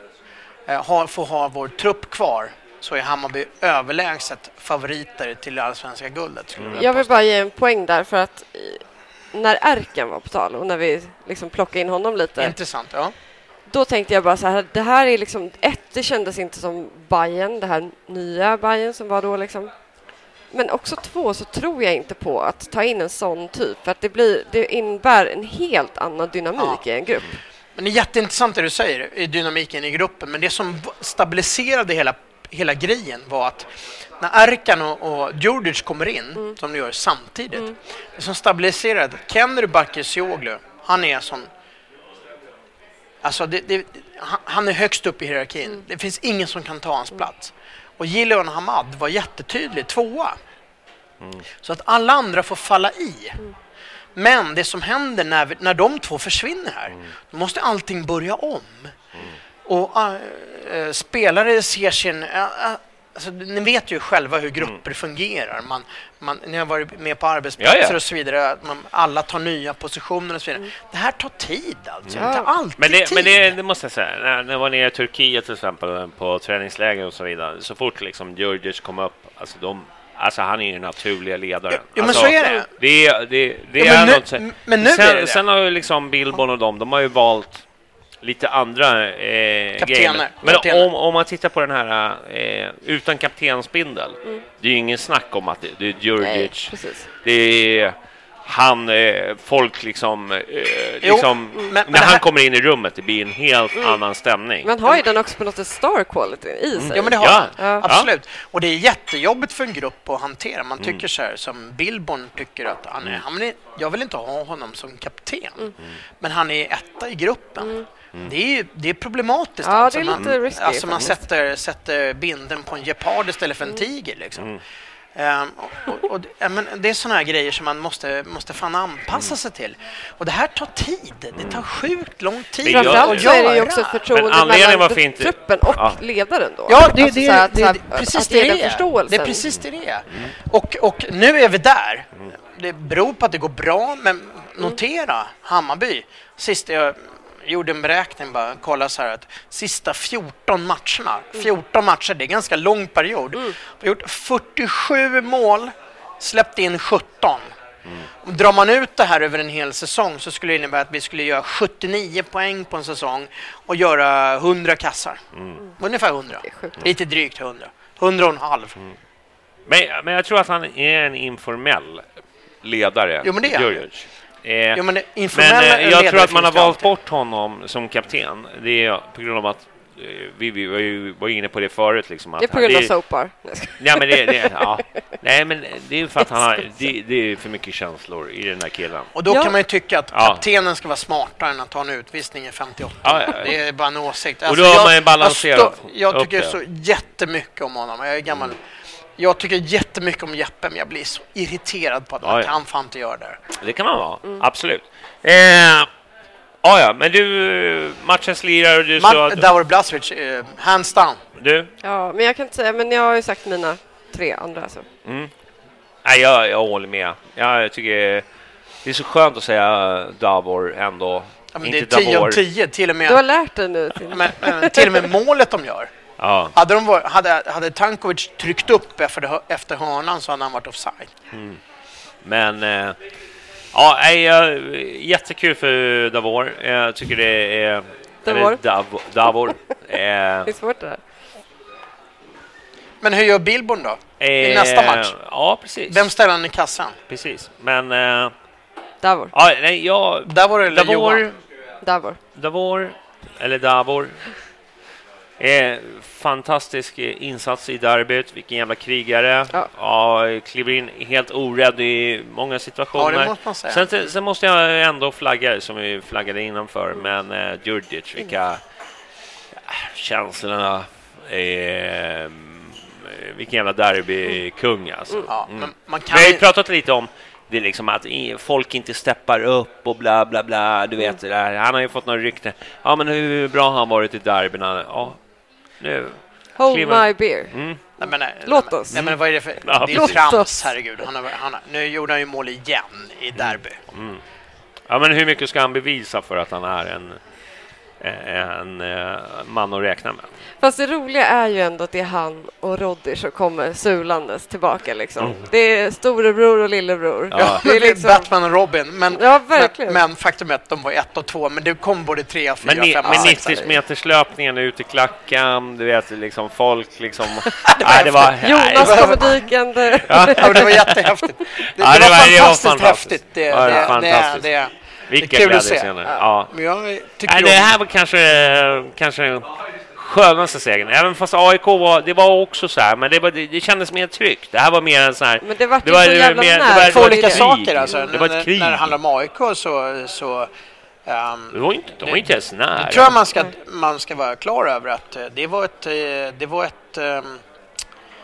Speaker 6: eh, har, får ha vår trupp kvar, så är Hammarby överlägset favoriter till allsvenska guldet.
Speaker 5: Mm.
Speaker 4: Jag vill bara ge en poäng där, för att när Erken var på tal och när vi liksom plockade in honom lite,
Speaker 6: intressant, ja.
Speaker 4: Då tänkte jag bara så här, det här är liksom, ett, det kändes inte som Bayern, det här nya Bayern som var då liksom. Men också två, så tror jag inte på att ta in en sån typ, för att det blir, det innebär en helt annan dynamik ja. i en grupp.
Speaker 6: Men det är jätteintressant det du säger, i dynamiken i gruppen, men det som stabiliserade hela, hela grejen var att när Erkan och, och Djurdjic kommer in, mm. som de gör samtidigt, mm. det som stabiliserade Kennedy Bakircioglu, han är sån, alltså det, det, han är högst upp i hierarkin. Mm. Det finns ingen som kan ta hans plats. Och Gileon Hamad var jättetydlig, tvåa. Mm. Så att alla andra får falla i. Mm. Men det som händer när, vi, när de två försvinner här, mm. då måste allting börja om. Mm. Och äh, spelare ser sin... Äh, alltså, ni vet ju själva hur grupper mm. fungerar. Man, man, ni har varit med på arbetsplatser ja, ja. och så vidare. Man, alla tar nya positioner och så vidare. Mm. Det här tar tid alltså. Mm. Det tar alltid
Speaker 5: men det,
Speaker 6: tid.
Speaker 5: Men det, det måste jag säga. När, när jag var nere i Turkiet till exempel på träningsläger och så vidare. Så fort liksom Djurdjic kom upp, alltså de... Alltså han är ju den naturliga ledaren.
Speaker 6: Ja,
Speaker 5: alltså,
Speaker 6: men så är det.
Speaker 5: Det, det, det
Speaker 6: ja,
Speaker 5: är
Speaker 6: nu,
Speaker 5: något.
Speaker 6: Men nu
Speaker 5: sen,
Speaker 6: är det
Speaker 5: sen har ju liksom Billborn och dem, de har ju valt lite andra eh, grejer. Men om, om man tittar på den här eh, utan kaptensbindel, mm. det är ju ingen snack om att det, det är Djurdjic. Det är han, eh, folk liksom, eh, liksom
Speaker 6: jo, men,
Speaker 5: när
Speaker 6: men
Speaker 5: han
Speaker 6: här...
Speaker 5: kommer in i rummet, det blir en helt mm. annan stämning.
Speaker 4: Man har ju den också på något star quality i sig.
Speaker 6: Ja, men det har
Speaker 5: ja.
Speaker 6: ja. Absolut. Och det är jättejobbigt för en grupp att hantera. Man tycker mm. så här, som Billborn tycker att han är, han är, jag vill inte ha honom som kapten. Mm. Men han är etta i gruppen. Mm. Mm. Det, är, det är problematiskt.
Speaker 4: Ja,
Speaker 6: alltså.
Speaker 4: det är lite
Speaker 6: man,
Speaker 4: risky,
Speaker 6: alltså man sätter, sätter binden på en gepard istället för en mm. tiger. Liksom. Mm. Um, och, och, och, men det är såna här grejer som man måste, måste fan anpassa sig till. Och det här tar tid. Det tar sjukt lång tid.
Speaker 4: Framförallt så är det ju också förtroende mellan inte... truppen och ja. ledaren då.
Speaker 6: Ja, det,
Speaker 4: alltså,
Speaker 6: det,
Speaker 4: att,
Speaker 6: det,
Speaker 4: att,
Speaker 6: det, precis
Speaker 4: att
Speaker 6: det,
Speaker 4: det, är.
Speaker 6: det är precis det det är. Mm. Och, och nu är vi där. Det beror på att det går bra, men notera mm. Hammarby. Sist jag gjorde en beräkning, bara kolla så här att sista fjorton matcherna, fjorton matcher, det är en ganska lång period. Mm. Vi har gjort fyrtiosju mål, släppt in sjutton. Mm. Och drar man ut det här över en hel säsong så skulle det innebära att vi skulle göra sjuttionio poäng på en säsong och göra hundra kassar. Mm. Ungefär hundra. Lite drygt hundra. hundra och en halv. Mm.
Speaker 5: Men, men jag tror att han är en informell ledare.
Speaker 6: Jo, men det är
Speaker 5: Eh,
Speaker 6: jo, men det,
Speaker 5: men eh, jag tror att man har valt alltid. bort honom som kapten. Det är på grund av att eh, vi, vi var ju var inne på det förut liksom, att
Speaker 4: det är på grund av sopar.
Speaker 5: Ja, men det, det ja. Nej, men det är för att han har det, det är för mycket känslor i den här killen.
Speaker 6: Och då
Speaker 4: ja.
Speaker 6: kan man ju tycka att kaptenen ja. ska vara smartare än att ta en utvisning i femtioåtta. Ja, ja, ja. Det är bara en åsikt. Alltså,
Speaker 5: och då har man ju balanserat.
Speaker 6: Jag, jag tycker så jättemycket om honom. Jag är gammal. Mm. Jag tycker jättemycket om Jeppe, men jag blir så irriterad på att man ja, ja. kan fan inte göra det.
Speaker 5: Det kan man vara, mm. absolut. Eh, ja, ja, men du, matchens lirare och du
Speaker 6: Ma-
Speaker 5: så... Att...
Speaker 6: Davor Blasevic, eh, hands down.
Speaker 5: Du?
Speaker 4: Ja, men jag kan inte säga, men jag har ju sagt mina tre andra. Alltså.
Speaker 5: Mm. Nej, jag, jag håller med. Jag tycker det är så skönt att säga Davor ändå.
Speaker 6: Ja, men det är tio av tio, till och med.
Speaker 4: Du har lärt dig nu. Till,
Speaker 6: men, men, till och med målet de gör.
Speaker 5: Ja.
Speaker 6: Hade, de var, hade, hade Tankovic tryckt upp efter, efter hörnan så hade han varit offside.
Speaker 5: Mm. Men äh, ja, äh, jättekul för Davor. Jag tycker det är
Speaker 4: Davor.
Speaker 5: Dav, Davor. äh,
Speaker 4: det är svårt det här.
Speaker 6: Men hur gör Billborn då? Äh, I nästa match?
Speaker 5: Ja, precis.
Speaker 6: Vem ställer han i kassan?
Speaker 5: Precis. Men äh,
Speaker 4: Davor.
Speaker 5: Ja, nej, jag
Speaker 6: Davor eller
Speaker 5: Davor,
Speaker 6: Johan?
Speaker 4: Davor.
Speaker 5: Davor eller Davor. Eh, fantastisk insats i derbyt. Vilken jävla krigare. Ja. Ja, kliver in helt orädd i många situationer.
Speaker 6: Ja, det måste man säga.
Speaker 5: Sen, sen måste jag ändå flagga, som vi flaggade innanför. Men eh, Djurdjic, vilka mm. känslorna. Eh, vilken jävla derbykung alltså. Mm.
Speaker 6: Ja,
Speaker 5: mm.
Speaker 6: men man kan
Speaker 5: vi har ju pratat lite om det är liksom att folk inte steppar upp och bla bla bla, du vet det där. Han har ju fått några rykten. Ja, men hur bra har han varit i derbyna? Ja, nu.
Speaker 4: Hold kliver. My beer.
Speaker 5: Mm.
Speaker 6: Nej, men, nej,
Speaker 4: Låt oss.
Speaker 6: Nej, men vad är det för...
Speaker 5: Ja,
Speaker 6: det är trams, herregud. Han har, han har, nu gjorde han ju mål igen i derby.
Speaker 5: Mm. Ja, men hur mycket ska han bevisa för att han är en, en, en man att räkna med?
Speaker 4: Fast det roliga är ju ändå att det är han och Roddy som kommer sulandes tillbaka liksom. Mm. Det är storebror och lillebror.
Speaker 6: Ja,
Speaker 4: det är
Speaker 6: liksom... Batman och Robin. Men,
Speaker 4: ja, verkligen.
Speaker 6: Men, men faktum är att de var ett och två, men det kom både tre, fyra,
Speaker 5: men ni,
Speaker 6: fem,
Speaker 5: men
Speaker 6: sex.
Speaker 5: nittio meters löpningen ut i klackan, du vet liksom folk liksom. det var, nej, det var
Speaker 4: Jonas kommer dykande.
Speaker 6: Ja, ja, det var jättehäftigt. Det,
Speaker 5: ja,
Speaker 6: det,
Speaker 5: det
Speaker 6: var,
Speaker 5: var
Speaker 6: fantastiskt,
Speaker 5: fantastiskt
Speaker 6: häftigt. Det,
Speaker 5: ja, det,
Speaker 6: det,
Speaker 5: fantastiskt.
Speaker 6: Det, det,
Speaker 5: vilka
Speaker 6: det är kul att se.
Speaker 5: Ja. Ja.
Speaker 6: Men jag
Speaker 5: nej,
Speaker 6: tycker
Speaker 5: det här var kanske kanske skönaste segern. Även fast A I K var, det var också så här, men det, var, det, det kändes mer tryggt. Det här var mer en så här...
Speaker 4: Men det var,
Speaker 5: det var
Speaker 4: så jävla
Speaker 5: mer,
Speaker 4: nära.
Speaker 5: det var,
Speaker 6: två olika saker. Alltså.
Speaker 5: Mm. Det var ett krig.
Speaker 6: När det handlar om A I K så... så um,
Speaker 5: det var inte, de var inte ens nära.
Speaker 6: Jag tror jag man ska, man ska vara klar över att det var ett... Det var ett um,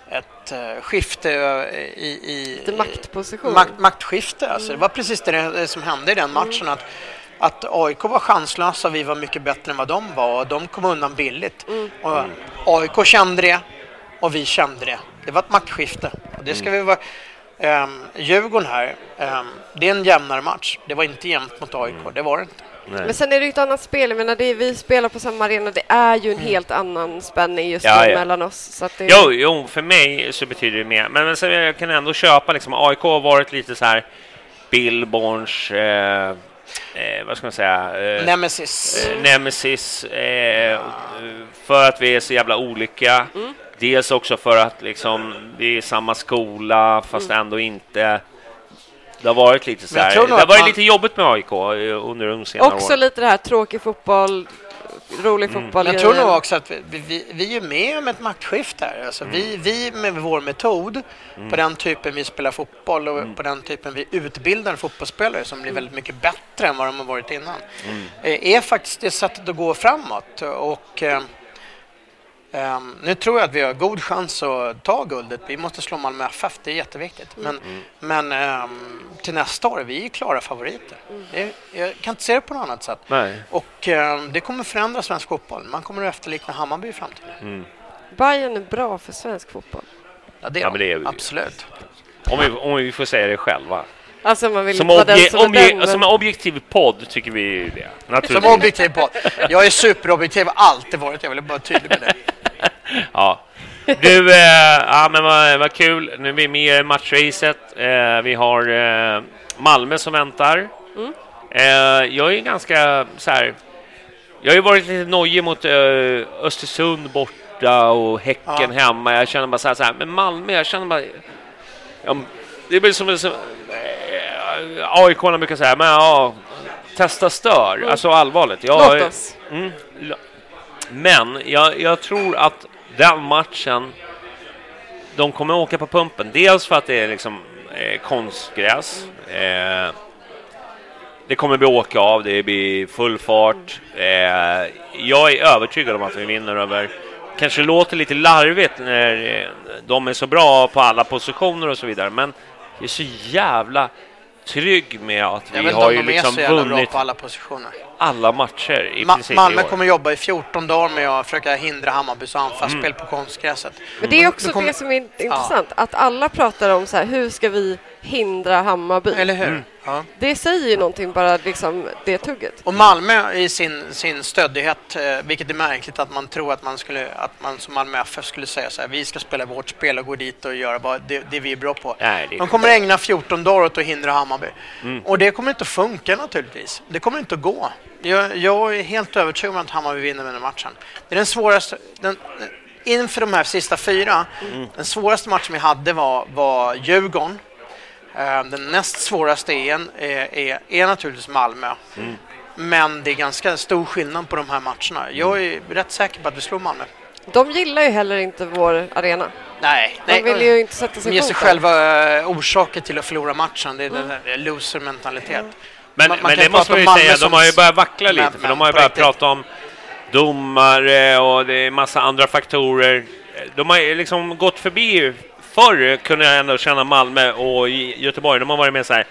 Speaker 6: ett uh, skifte i... i
Speaker 4: Lite maktposition.
Speaker 6: Makt, maktskifte. Mm. Alltså, det var precis det, det som hände i den matchen. Mm. Att, att A I K var chanslösa, vi var mycket bättre än vad de var. Och de kom undan billigt. Mm. Och A I K kände det och vi kände det. Det var ett maktskifte. Och det ska mm. vi vara... Um, Djurgården här, um, det är en jämnare match. Det var inte jämnt mot A I K, mm. det var det inte.
Speaker 4: Nej. Men sen är det ju ett annat spel. Jag menar, det är, vi spelar på samma arena. Det är ju en mm. helt annan spänning just
Speaker 5: ja,
Speaker 4: nu
Speaker 5: ja.
Speaker 4: mellan oss. Så att det...
Speaker 5: jo, jo, för mig så betyder det mer. Men, men så jag kan ändå köpa liksom, A I K har varit lite så här Billborns eh, eh, vad ska man säga? Eh,
Speaker 6: Nemesis.
Speaker 5: Eh, Nemesis eh, för att vi är så jävla olika. Mm. Dels också för att liksom, vi är i samma skola fast mm. ändå inte. Det har varit lite så här. Det har varit man... lite jobbigt med A I K under de senare
Speaker 4: också
Speaker 5: åren.
Speaker 4: Lite det här tråkig fotboll, rolig mm. fotboll.
Speaker 6: Jag tror nog också att vi, vi, vi är med om ett maktskifte här. Alltså mm. vi, vi med vår metod mm. på den typen vi spelar fotboll och mm. på den typen vi utbildar fotbollsspelare som blir väldigt mycket bättre än vad de har varit innan. Mm. Är faktiskt det sättet att gå framåt och Um, nu tror jag att vi har god chans att ta guldet. Vi måste slå Malmö F F, det är jätteviktigt. Men, mm. men um, till nästa år är vi klara favoriter. Mm. Det, jag kan inte se det på något annat sätt.
Speaker 5: Nej.
Speaker 6: Och um, det kommer förändra svensk fotboll. Man kommer att efterlikna Hammarby i framtiden.
Speaker 5: Mm.
Speaker 4: Bayern är bra för svensk fotboll.
Speaker 6: Ja, det är,
Speaker 5: ja, men det är
Speaker 6: absolut.
Speaker 5: Om vi, om vi får säga det själva.
Speaker 4: Alltså man vill
Speaker 5: som,
Speaker 4: obje-
Speaker 5: obje-
Speaker 4: som,
Speaker 5: obje-
Speaker 4: den,
Speaker 5: som en objektiv podd tycker vi det.
Speaker 6: Som objektiv podd. Jag är superobjektiv, alltid varit. Jag vill bara tydlig med det.
Speaker 5: Ja. Du, eh, ja men vad, vad kul. Nu är vi med i matchracet. Eh, vi har eh, Malmö som väntar. Mm. Eh, jag är ganska så här. Jag har ju varit lite nojig mot eh, Östersund borta och Häcken ja. hemma. Jag känner bara så här, så här, men Malmö, jag känner bara ja, det blir som, som eh, A I K brukar säga, men ja, testa stör. Mm. Alltså allvarligt. Jag,
Speaker 4: Låt oss.
Speaker 5: Mm, men jag, jag tror att den matchen de kommer åka på pumpen. Dels för att det är liksom eh, konstgräs. Eh, det kommer bli åka av. Det blir full fart. Eh, jag är övertygad om att vi vinner över. Kanske låter lite larvigt när eh, de är så bra på alla positioner och så vidare. Men det är så jävla trygg med att vi har ju liksom vunnit
Speaker 6: på alla positioner.
Speaker 5: Alla matcher i
Speaker 6: Ma-
Speaker 5: princip.
Speaker 6: Malmö kommer jobba i fjorton dagar med att försöka hindra Hammarbys anfallsspel mm. på konstgräset.
Speaker 4: Men det är också kommer... det som är intressant. Ja. Att alla pratar om så här, hur ska vi hindra Hammarby?
Speaker 6: Eller hur?
Speaker 5: Mm.
Speaker 6: Ja.
Speaker 4: Det säger ju någonting, bara liksom det tugget.
Speaker 6: Och Malmö i sin, sin stöddighet, eh, vilket är märkligt att man tror att man skulle att man som Malmö F F skulle säga så här, vi ska spela vårt spel och gå dit och göra bara det, det vi är bra på.
Speaker 5: Nej,
Speaker 6: de kommer att ägna fjorton dagar åt att hindra Hammarby.
Speaker 5: Mm.
Speaker 6: Och det kommer inte att funka naturligtvis. Det kommer inte att gå. Jag, jag är helt övertygad om att Hammarby vinner den matchen. Det är den svåraste den, inför de här sista fyra. Mm. Den svåraste matchen vi hade var, var Djurgården. Den näst svåraste är, är, är naturligtvis Malmö. Mm. Men det är ganska stor skillnad på de här matcherna. Jag är rätt säker på att vi slår Malmö.
Speaker 4: De gillar ju heller inte vår arena.
Speaker 6: Nej,
Speaker 4: de
Speaker 6: nej.
Speaker 4: vill ju inte sätta sig
Speaker 6: de ger sig själva orsaker till att förlora matchen. Det är mm. en loser-mentalitet. Mm.
Speaker 5: Men,
Speaker 6: man,
Speaker 5: man
Speaker 6: men
Speaker 5: det måste man ju säga, de har ju börjat vackla lite.
Speaker 6: Men,
Speaker 5: för de har ju börjat prata om domare och det är massa andra faktorer. De har ju liksom gått förbi. Förr kunde jag ändå känna Malmö och Göteborg. De har varit med så här.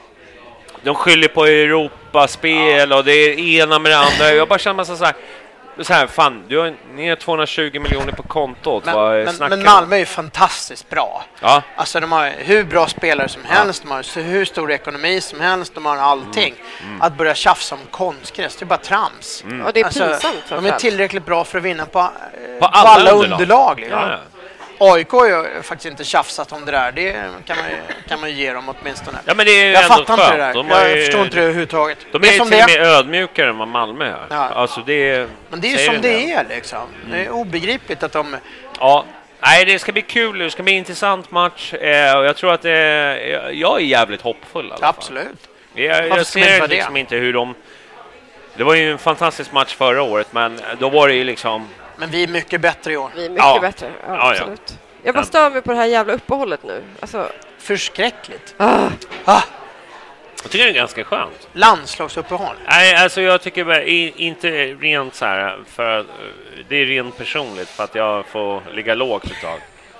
Speaker 5: De skyller på Europaspel ja. och det är ena med det andra. Jag bara känner massa så här. Så här, fan, du har, ni har tvåhundratjugo miljoner på kontot.
Speaker 6: Men,
Speaker 5: vad
Speaker 6: men, men Malmö är ju fantastiskt bra.
Speaker 5: Ja.
Speaker 6: Alltså de har hur bra spelare som helst, ja. de har hur stor ekonomi som helst, de har allting. Mm. Mm. Att börja tjafsa om konstgräs, det är bara trams.
Speaker 4: Mm. Och det är
Speaker 6: alltså,
Speaker 4: pinsamt.
Speaker 6: De är tillräckligt bra för att vinna på,
Speaker 5: på
Speaker 6: på
Speaker 5: alla,
Speaker 6: alla
Speaker 5: underlag.
Speaker 6: underlag.
Speaker 5: Ja, ja.
Speaker 6: A I K har ju faktiskt inte tjafsat om det där. Det kan man ju, kan man ju ge dem åtminstone.
Speaker 5: Ja, men det är
Speaker 6: jag
Speaker 5: ändå
Speaker 6: fattar
Speaker 5: skönt.
Speaker 6: inte det där.
Speaker 5: De
Speaker 6: jag
Speaker 5: är,
Speaker 6: förstår inte det överhuvudtaget.
Speaker 5: De är,
Speaker 6: det är
Speaker 5: ju
Speaker 6: som
Speaker 5: till och
Speaker 6: det
Speaker 5: med ödmjukare än vad Malmö är.
Speaker 6: Ja.
Speaker 5: Alltså det är,
Speaker 6: men det är som det är liksom. Mm. Det är obegripligt att de...
Speaker 5: Ja, nej, det ska bli kul. Det ska bli en intressant match. Eh, och jag tror att det, jag är jävligt hoppfull i alla fall.
Speaker 6: Absolut.
Speaker 5: Jag, jag ser liksom inte hur de... Det var ju en fantastisk match förra året, men då var det ju liksom...
Speaker 6: Men vi är mycket bättre i år.
Speaker 4: Vi är mycket
Speaker 5: ja.
Speaker 4: bättre, ja,
Speaker 5: ja,
Speaker 4: absolut. Ja. Jag bara stör mig på det här jävla uppehållet nu. Alltså...
Speaker 6: Förskräckligt.
Speaker 4: Ah.
Speaker 6: Ah.
Speaker 5: Jag tycker det är ganska skönt.
Speaker 6: Landslagsuppehåll.
Speaker 5: Nej, alltså jag tycker bara, inte rent så här, för det är rent personligt för att jag får ligga lågt ett tag.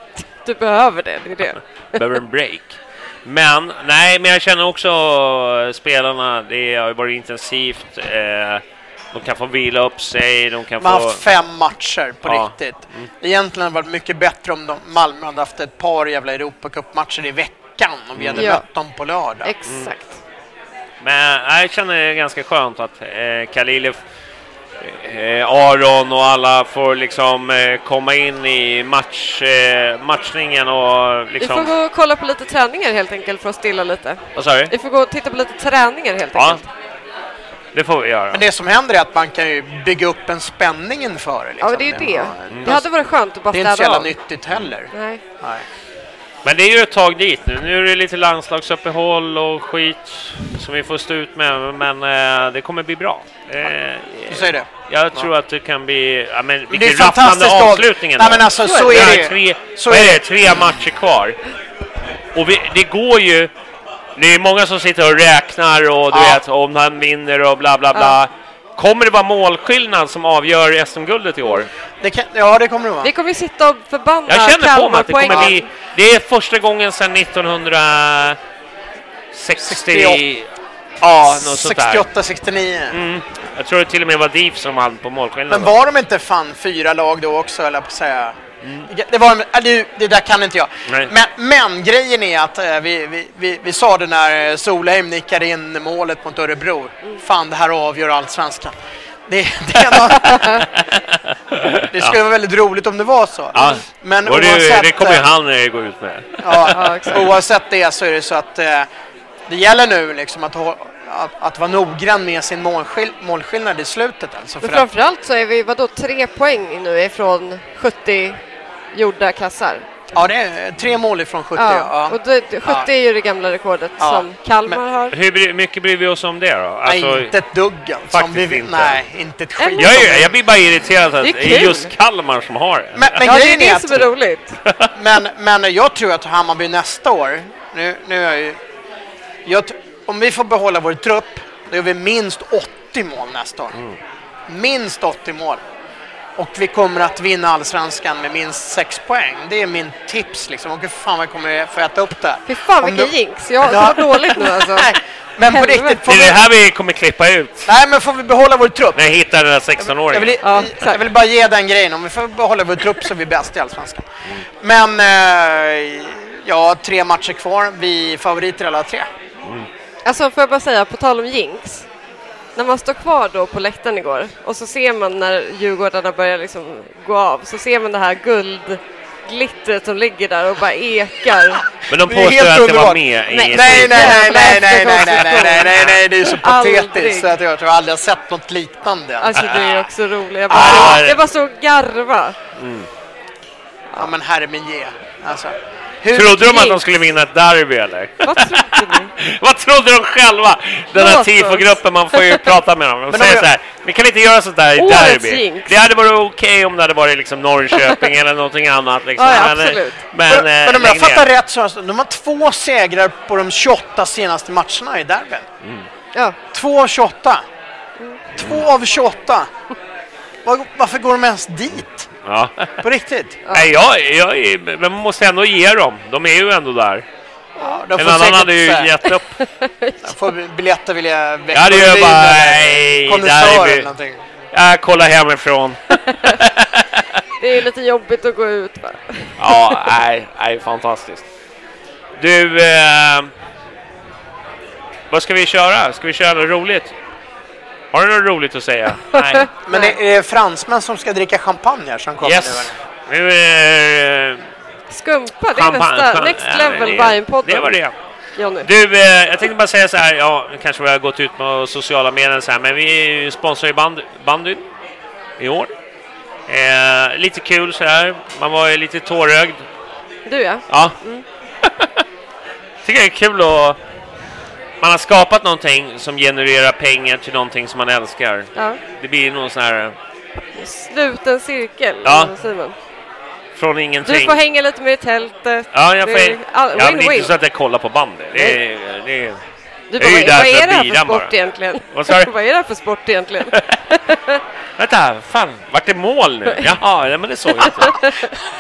Speaker 4: Du behöver det, det är det.
Speaker 5: Behöver en break. Men, nej, men jag känner också spelarna, det har varit intensivt. Eh, de kan få vila upp sig, de kan
Speaker 6: Man har
Speaker 5: få...
Speaker 6: haft fem matcher på
Speaker 5: Ja.
Speaker 6: riktigt. Mm. Egentligen hade det varit mycket bättre om de, Malmö hade haft ett par jävla Europacup-matcher i veckan och vi hade
Speaker 4: Ja.
Speaker 6: mött dem på lördag.
Speaker 4: Exakt.
Speaker 5: Men nej, jag känner det ganska skönt att eh, Khalilov, eh, Aron och alla får liksom eh, komma in i match, eh, matchningen och liksom...
Speaker 4: Vi får gå och kolla på lite träningar helt enkelt för att stilla lite.
Speaker 5: Vad sa du?
Speaker 4: Vi får gå och titta på lite träningar helt
Speaker 5: Ja,
Speaker 4: enkelt.
Speaker 5: det får vi göra.
Speaker 6: Men det som händer är att man kan ju bygga upp en spänning inför det.
Speaker 4: Ja,
Speaker 6: Liksom.
Speaker 4: men det är ju det.
Speaker 6: Mm.
Speaker 4: Det hade varit skönt att bara
Speaker 6: Det är inte så
Speaker 4: städa
Speaker 6: jävla
Speaker 4: av.
Speaker 6: nyttigt heller.
Speaker 4: Nej.
Speaker 6: Nej.
Speaker 5: Men det är ju ett tag dit nu. Nu är det lite landslagsuppehåll och skit som vi får stå ut med, men eh, det kommer bli bra. Eh,
Speaker 6: Du säger det?
Speaker 5: Jag tror att det kan bli... Ja, men
Speaker 6: Det är
Speaker 5: vilken rafflande
Speaker 6: fantastiskt av-
Speaker 5: avslutning.
Speaker 6: Nej, men alltså, så är
Speaker 5: Vi har
Speaker 6: det.
Speaker 5: Tre,
Speaker 6: Så
Speaker 5: vad
Speaker 6: är
Speaker 5: är
Speaker 6: det.
Speaker 5: det? Tre matcher kvar. Och vi, det går ju... Det är många som sitter och räknar och du
Speaker 6: Ja.
Speaker 5: vet om han vinner och bla bla bla.
Speaker 4: Ja.
Speaker 5: Kommer det vara målskillnad som avgör S M-guldet i år?
Speaker 6: Det kan, ja, det kommer det vara.
Speaker 4: Vi kommer ju sitta och förbanna
Speaker 5: Jag känner på mig att det kommer
Speaker 4: Kalmar-poäng.
Speaker 5: bli... Det är första gången sedan nittonhundrasextio... Ja, något sånt där.
Speaker 6: sextioåtta sextionio.
Speaker 5: Mm. Jag tror det till och med var D I F som hade på målskillnaden.
Speaker 6: Men var de inte fan fyra lag då också, eller på att säga? Mm. Det, var, äh, det, det där kan inte jag.
Speaker 5: Nej.
Speaker 6: Men, men grejen är att äh, vi, vi, vi, vi sa det när Solheim nickade in målet mot Örebro. Fan, det här avgör allsvenskan. Det, det, är något, det skulle vara väldigt roligt om det var så.
Speaker 5: Ja.
Speaker 6: Men
Speaker 5: och det,
Speaker 6: oavsett,
Speaker 5: det kommer ju han eh, gå ut med.
Speaker 6: Ja,
Speaker 4: Ja, exakt.
Speaker 6: oavsett det så är det så att eh, det gäller nu liksom att, ha, att, att vara noggrann med sin målskill, målskillnad i slutet. Alltså,
Speaker 4: Men
Speaker 6: för att,
Speaker 4: framförallt så är vi vadå, tre poäng nu ifrån sjuttio gjorda kassar.
Speaker 6: ja, det är tre mål ifrån sjuttio.
Speaker 4: Ja,
Speaker 6: Ja.
Speaker 4: och det, det- sjuttio är ju det gamla rekordet
Speaker 6: Ja.
Speaker 4: som Kalmar
Speaker 6: Men-
Speaker 4: har.
Speaker 5: Hur bry- mycket bryr vi oss om det då? Alltså,
Speaker 6: Nej, inte ett dugg. Alltså,
Speaker 5: faktiskt
Speaker 6: om vi vill,
Speaker 5: inte.
Speaker 6: Nej, inte ett skit.
Speaker 4: Eller-
Speaker 5: jag, är- jag blir bara irriterad att
Speaker 4: Det är
Speaker 5: det är
Speaker 4: kul.
Speaker 5: just Kalmar som har det.
Speaker 6: Men, men,
Speaker 4: Ja, det är
Speaker 6: grejen är
Speaker 4: det
Speaker 6: att,
Speaker 4: som är roligt.
Speaker 6: men, men jag tror att Hammarby nästa år, nu, nu är jag ju, jag, t- om vi får behålla vår trupp, då gör vi minst åttio mål nästa år.
Speaker 5: Mm.
Speaker 6: Minst åttio mål. Och vi kommer att vinna allsvenskan med minst sex poäng. Det är min tips liksom. Och hur fan vad kommer få äta upp det?
Speaker 4: Fy fan
Speaker 6: Om
Speaker 4: vilken
Speaker 6: du-
Speaker 4: jinx. Jag
Speaker 6: Ja.
Speaker 4: det var dåligt nu alltså.
Speaker 6: Nej, men på
Speaker 4: Helvete.
Speaker 6: riktigt, får
Speaker 5: Det är
Speaker 6: vi,
Speaker 5: det här vi kommer klippa ut.
Speaker 6: nej, men får vi behålla vår trupp?
Speaker 5: När jag hittar den där
Speaker 6: Jag
Speaker 5: sexton-åringen.
Speaker 6: vill,
Speaker 4: Ja,
Speaker 6: jag vill bara ge den grejen. Om vi får behålla vår trupp så är vi bäst i allsvenskan. Men eh, ja, tre matcher kvar. Vi är favoriter alla tre.
Speaker 4: Alltså får jag bara säga, på tal om jinx. När man står kvar då på läktaren igår och så ser man när Djurgårdarna börjar liksom gå av, så ser man det här guldglittret som ligger där och bara ekar.
Speaker 5: Men de
Speaker 6: Det är
Speaker 5: påstår
Speaker 6: helt
Speaker 5: att det var
Speaker 6: underbart.
Speaker 5: med i...
Speaker 4: Nej.
Speaker 6: Nej, nej, nej, nej, nej, nej, nej,
Speaker 4: Jävla
Speaker 6: nej, nej, nej, nej, det är så
Speaker 4: Aldrig.
Speaker 6: patetiskt så att jag tror aldrig har sett något liknande.
Speaker 4: Alltså det är också roligt. Jag
Speaker 5: Ah.
Speaker 4: bara, jag bara så garva.
Speaker 6: Ja, men herre min ge. Alltså, hur
Speaker 5: Trodde de att de
Speaker 4: jinx.
Speaker 5: skulle vinna ett derby eller?
Speaker 4: Vad trodde ni?
Speaker 5: Vad trodde de själva? Den här
Speaker 4: Låt oss.
Speaker 5: tifogruppen, man får ju prata med dem. De
Speaker 6: Men
Speaker 5: säger
Speaker 6: de-
Speaker 5: så här, vi kan inte göra sånt där i
Speaker 4: Årets
Speaker 5: derby.
Speaker 4: jinx.
Speaker 5: Det hade varit okej om det hade varit liksom Norrköping eller någonting annat. Liksom.
Speaker 4: Ja, ja,
Speaker 5: Men, eh,
Speaker 4: absolut.
Speaker 5: Men,
Speaker 6: Men,
Speaker 5: eh,
Speaker 6: men om jag
Speaker 5: lägg ner.
Speaker 6: fattar rätt så har de har två segrar på de tjugoåtta senaste matcherna i derbyn.
Speaker 4: Ja.
Speaker 6: Två av tjugoåtta. Två av tjugoåtta. Var, varför går de ens dit?
Speaker 5: Ja.
Speaker 6: På riktigt?
Speaker 5: Nej, jag, jag, är- men man måste ändå ge dem. De är ju ändå där.
Speaker 6: Ja, de
Speaker 5: En
Speaker 6: får
Speaker 5: annan
Speaker 6: säkert,
Speaker 5: hade ju
Speaker 6: så här,
Speaker 5: gett upp.
Speaker 6: de får biljetter vill jag väcka.
Speaker 5: Ja, det gör jag bara, nej,
Speaker 6: Kondensör
Speaker 5: derby.
Speaker 6: eller någonting.
Speaker 5: Jag kollar hemifrån.
Speaker 4: Det är lite jobbigt att gå ut va?
Speaker 5: Ja, nej, nej, fantastiskt. Du, eh, vad ska vi köra? Ska vi köra något roligt? Har du något roligt att säga? Nej.
Speaker 6: Men det är fransmän som ska dricka champagne här som kommer
Speaker 5: Yes.
Speaker 6: nu.
Speaker 5: Nu är
Speaker 4: Skumpa, det är
Speaker 5: champagne-
Speaker 4: nästa
Speaker 5: champagne-
Speaker 4: next
Speaker 5: ja,
Speaker 4: level
Speaker 5: det-
Speaker 4: Bajen-podden.
Speaker 5: Det var det.
Speaker 4: Johnny.
Speaker 5: Du, eh, jag tänkte bara säga så här, ja, nu kanske vi har gått ut på sociala medier så här, men vi är ju sponsor i band, bandyn i år. Eh, lite kul så här, man var ju lite tårögd.
Speaker 4: Du ja.
Speaker 5: Ja. Tycker det är kul att man har skapat någonting som genererar pengar till någonting som man älskar.
Speaker 4: ja.
Speaker 5: Det blir någon sån här
Speaker 4: Sluten cirkel,
Speaker 5: Ja.
Speaker 4: vad säger man?
Speaker 5: från
Speaker 4: Du
Speaker 5: ingenting.
Speaker 4: får hänga lite med i tältet.
Speaker 5: Ja, jag får,
Speaker 4: Det är all-
Speaker 5: ja, men det är
Speaker 4: win-win.
Speaker 5: inte så att jag kollar på bandet. Det är, det är,
Speaker 4: Du
Speaker 5: Jag är
Speaker 4: bara,
Speaker 5: ju
Speaker 4: vad,
Speaker 5: där
Speaker 4: vad
Speaker 5: för
Speaker 4: är det här
Speaker 5: bilan
Speaker 4: för sport
Speaker 5: bara.
Speaker 4: egentligen?
Speaker 5: Vad sa du?
Speaker 4: Vad är det här för sport egentligen?
Speaker 5: vänta, fan, vart är mål nu? Jaha, ja, men det såg jag inte.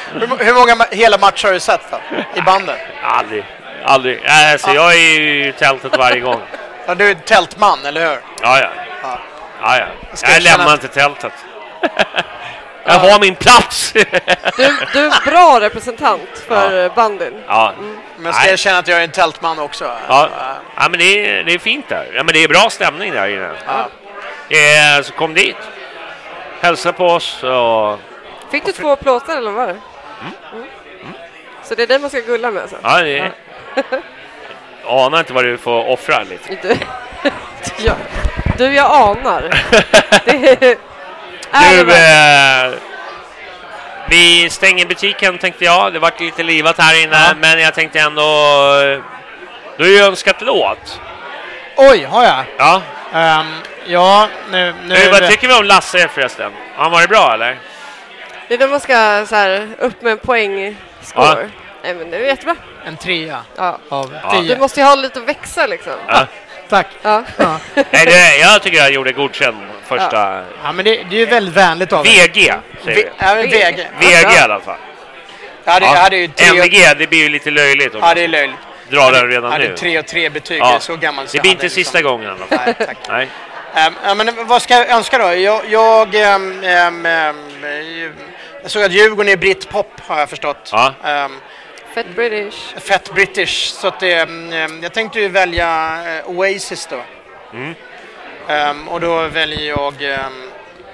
Speaker 6: hur, hur många ma- hela matcher har du sett då, i banden?
Speaker 5: Aldrig. Aldrig. Alltså,
Speaker 6: Ja.
Speaker 5: jag är ju i tältet varje gång.
Speaker 6: Ja, du är tältman, eller hur?
Speaker 5: Ja, ja.
Speaker 6: Ja.
Speaker 5: ja, ja.
Speaker 6: Ska
Speaker 5: Jag
Speaker 6: jag känna-
Speaker 5: lämnar inte tältet. Jag har min plats.
Speaker 4: Du, du är en bra representant för ja. bandyn.
Speaker 5: Ja.
Speaker 6: Men ska jag känna att jag är en tältman också?
Speaker 5: Ja, ja men det är, det är fint där. Ja, men det är bra stämning där inne.
Speaker 6: Ja.
Speaker 5: Eh, så kom dit. Hälsa på oss. Och...
Speaker 4: Fick du två plåtar eller vad var det? Mm. Mm. Mm. Så det är det man ska gulla med alltså?
Speaker 5: Ja, det är... Jag anar inte vad du får offra lite.
Speaker 4: Du, ja. du jag anar. Det är...
Speaker 5: Du, eh, vi stänger butiken tänkte jag. Det var lite livat här inne. Ja. Men jag tänkte ändå... Du har ju önskat låt.
Speaker 6: Oj, har jag?
Speaker 5: Ja.
Speaker 6: Um, ja, nu... nu
Speaker 5: du, vad tycker vi om Lasse förresten? Han var det bra, eller?
Speaker 4: Det är då man ska så här, upp med en poängscore. Ja. Nej, men det är jättebra.
Speaker 6: En trea
Speaker 4: ja.
Speaker 6: av
Speaker 4: ja. tio. Du måste ju ha lite att växa liksom.
Speaker 5: Ja.
Speaker 6: Tack.
Speaker 4: Ja.
Speaker 6: Ja.
Speaker 5: Nej, det, jag tycker jag gjorde godkänd första...
Speaker 6: Ja, ja men det, det är ju väldigt vänligt av
Speaker 5: V G, säger vi.
Speaker 6: Ja, V G.
Speaker 5: V G i alla fall.
Speaker 6: Ja, det, ja. Hade ju tre...
Speaker 5: M V G, det blir ju lite löjligt.
Speaker 6: Ja, det är löjligt.
Speaker 5: Dra den redan
Speaker 6: hade
Speaker 5: nu.
Speaker 6: Hade tre och tre betyg,
Speaker 5: ja.
Speaker 6: så gammal.
Speaker 5: Det blir inte sista liksom. gången.
Speaker 6: Nej, tack.
Speaker 5: Nej.
Speaker 6: Um, ja, men vad ska jag önska då? Jag, jag, um, um, um, jag såg att Djurgården är Britpop, har jag förstått.
Speaker 5: Ja.
Speaker 4: Um, Fett British.
Speaker 6: Fett British. Så att det, um, jag tänkte ju välja uh, Oasis då.
Speaker 5: Mm.
Speaker 6: Um, och då väljer jag... Um,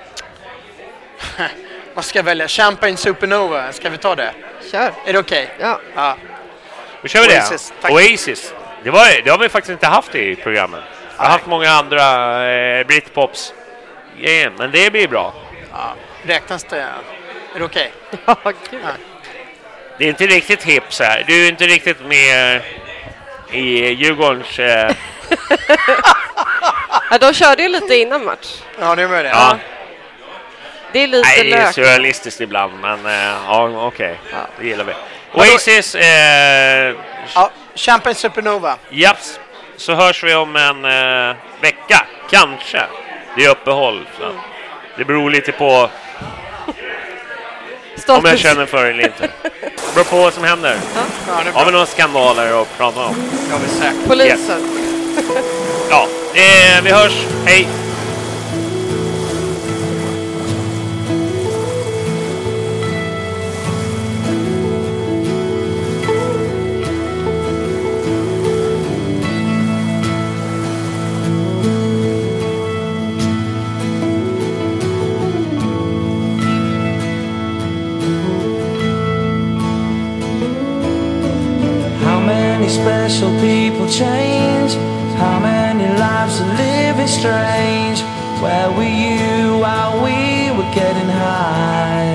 Speaker 6: vad ska jag välja? Champagne Supernova. Ska vi ta det?
Speaker 4: Kör.
Speaker 6: Är det okej?
Speaker 4: Okay? Ja.
Speaker 6: ja.
Speaker 5: Då kör vi Oasis. det. Tack. Oasis. Det, var, det har vi faktiskt inte haft i programmet. Jag har haft många andra eh, Britpops. Yeah, men det blir bra.
Speaker 6: Ja. Räknas det? Är det okej?
Speaker 4: Okay? Ja, gud. Ja.
Speaker 5: Det är inte riktigt hip så här. Du är inte riktigt med i Djurgårdens... Eh...
Speaker 4: ja, de körde ju lite innan match.
Speaker 6: Ja, det var det.
Speaker 5: Ja.
Speaker 4: Det är lite
Speaker 5: Nej, det är
Speaker 4: lök.
Speaker 5: surrealistiskt ibland, men uh, ja, okej. Okay. Ja. Det gillar vi. Oasis... Eh...
Speaker 6: Ja, Champagne Supernova.
Speaker 5: Japs. Så hörs vi om en uh, vecka, kanske. Det är uppehåll. Så. Mm. Det beror lite på om jag känner för det eller inte. Det beror på vad som händer. Ja. Ja, har vi några skandaler att prata om?
Speaker 6: Ja, vi säkert.
Speaker 4: Polisen.
Speaker 5: Yes. Ja, eh, vi hörs. Hej!
Speaker 9: Special people change. How many lives are living strange? Where were you while we were getting high?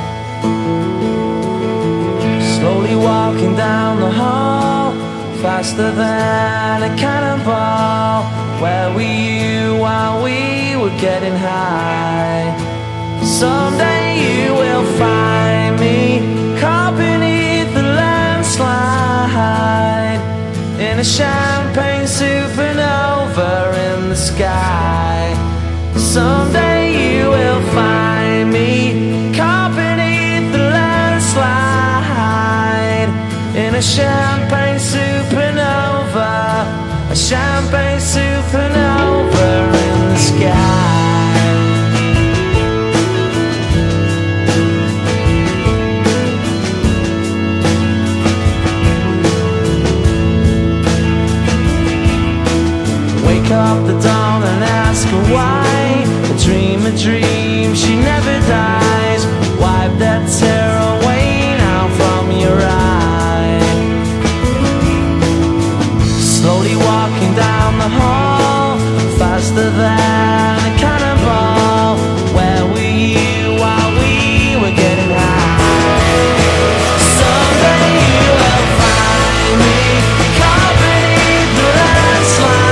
Speaker 9: Slowly walking down the hall, faster than a cannonball. Where were you while we were getting high? Someday you will find me caught beneath the landslide, in a champagne supernova in the sky. Someday you will find me caught beneath the landslide, in a champagne supernova, a champagne supernova in the sky. Up the dawn and ask her why. A dream, a dream, she never dies. Wipe that tear away now from your eye. Slowly walking down the hall, faster than a cannonball. Where were you while we were getting high? Someday you will find me caught beneath the landslide.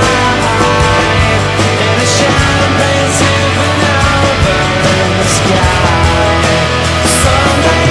Speaker 9: Champagne supernova in the sky. Someday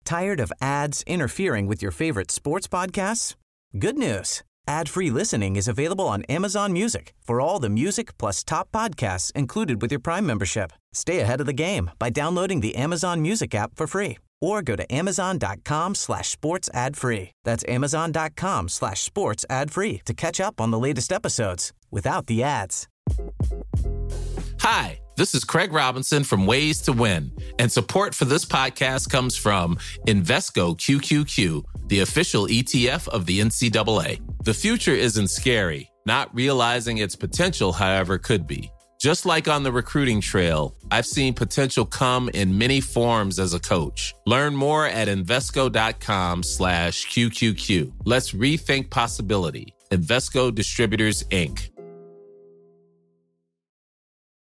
Speaker 3: Tired of ads interfering with your favorite sports podcasts? Good news. Ad-free listening is available on Amazon Music for all the music plus top podcasts included with your Prime membership. Stay ahead of the game by downloading the Amazon Music app for free or go to amazon.com slash sports ad free. That's amazon.com slash sports ad free to catch up on the latest episodes without the ads.
Speaker 8: Hi, this is Craig Robinson from Ways to Win, and support for this podcast comes from Invesco Q Q Q, the official E T F of the N C double A. The future isn't scary. Not realizing its potential, however, could be. Just like on the recruiting trail, I've seen potential come in many forms as a coach. Learn more at Invesco.com slash QQQ. Let's rethink possibility. Invesco Distributors, Incorporated.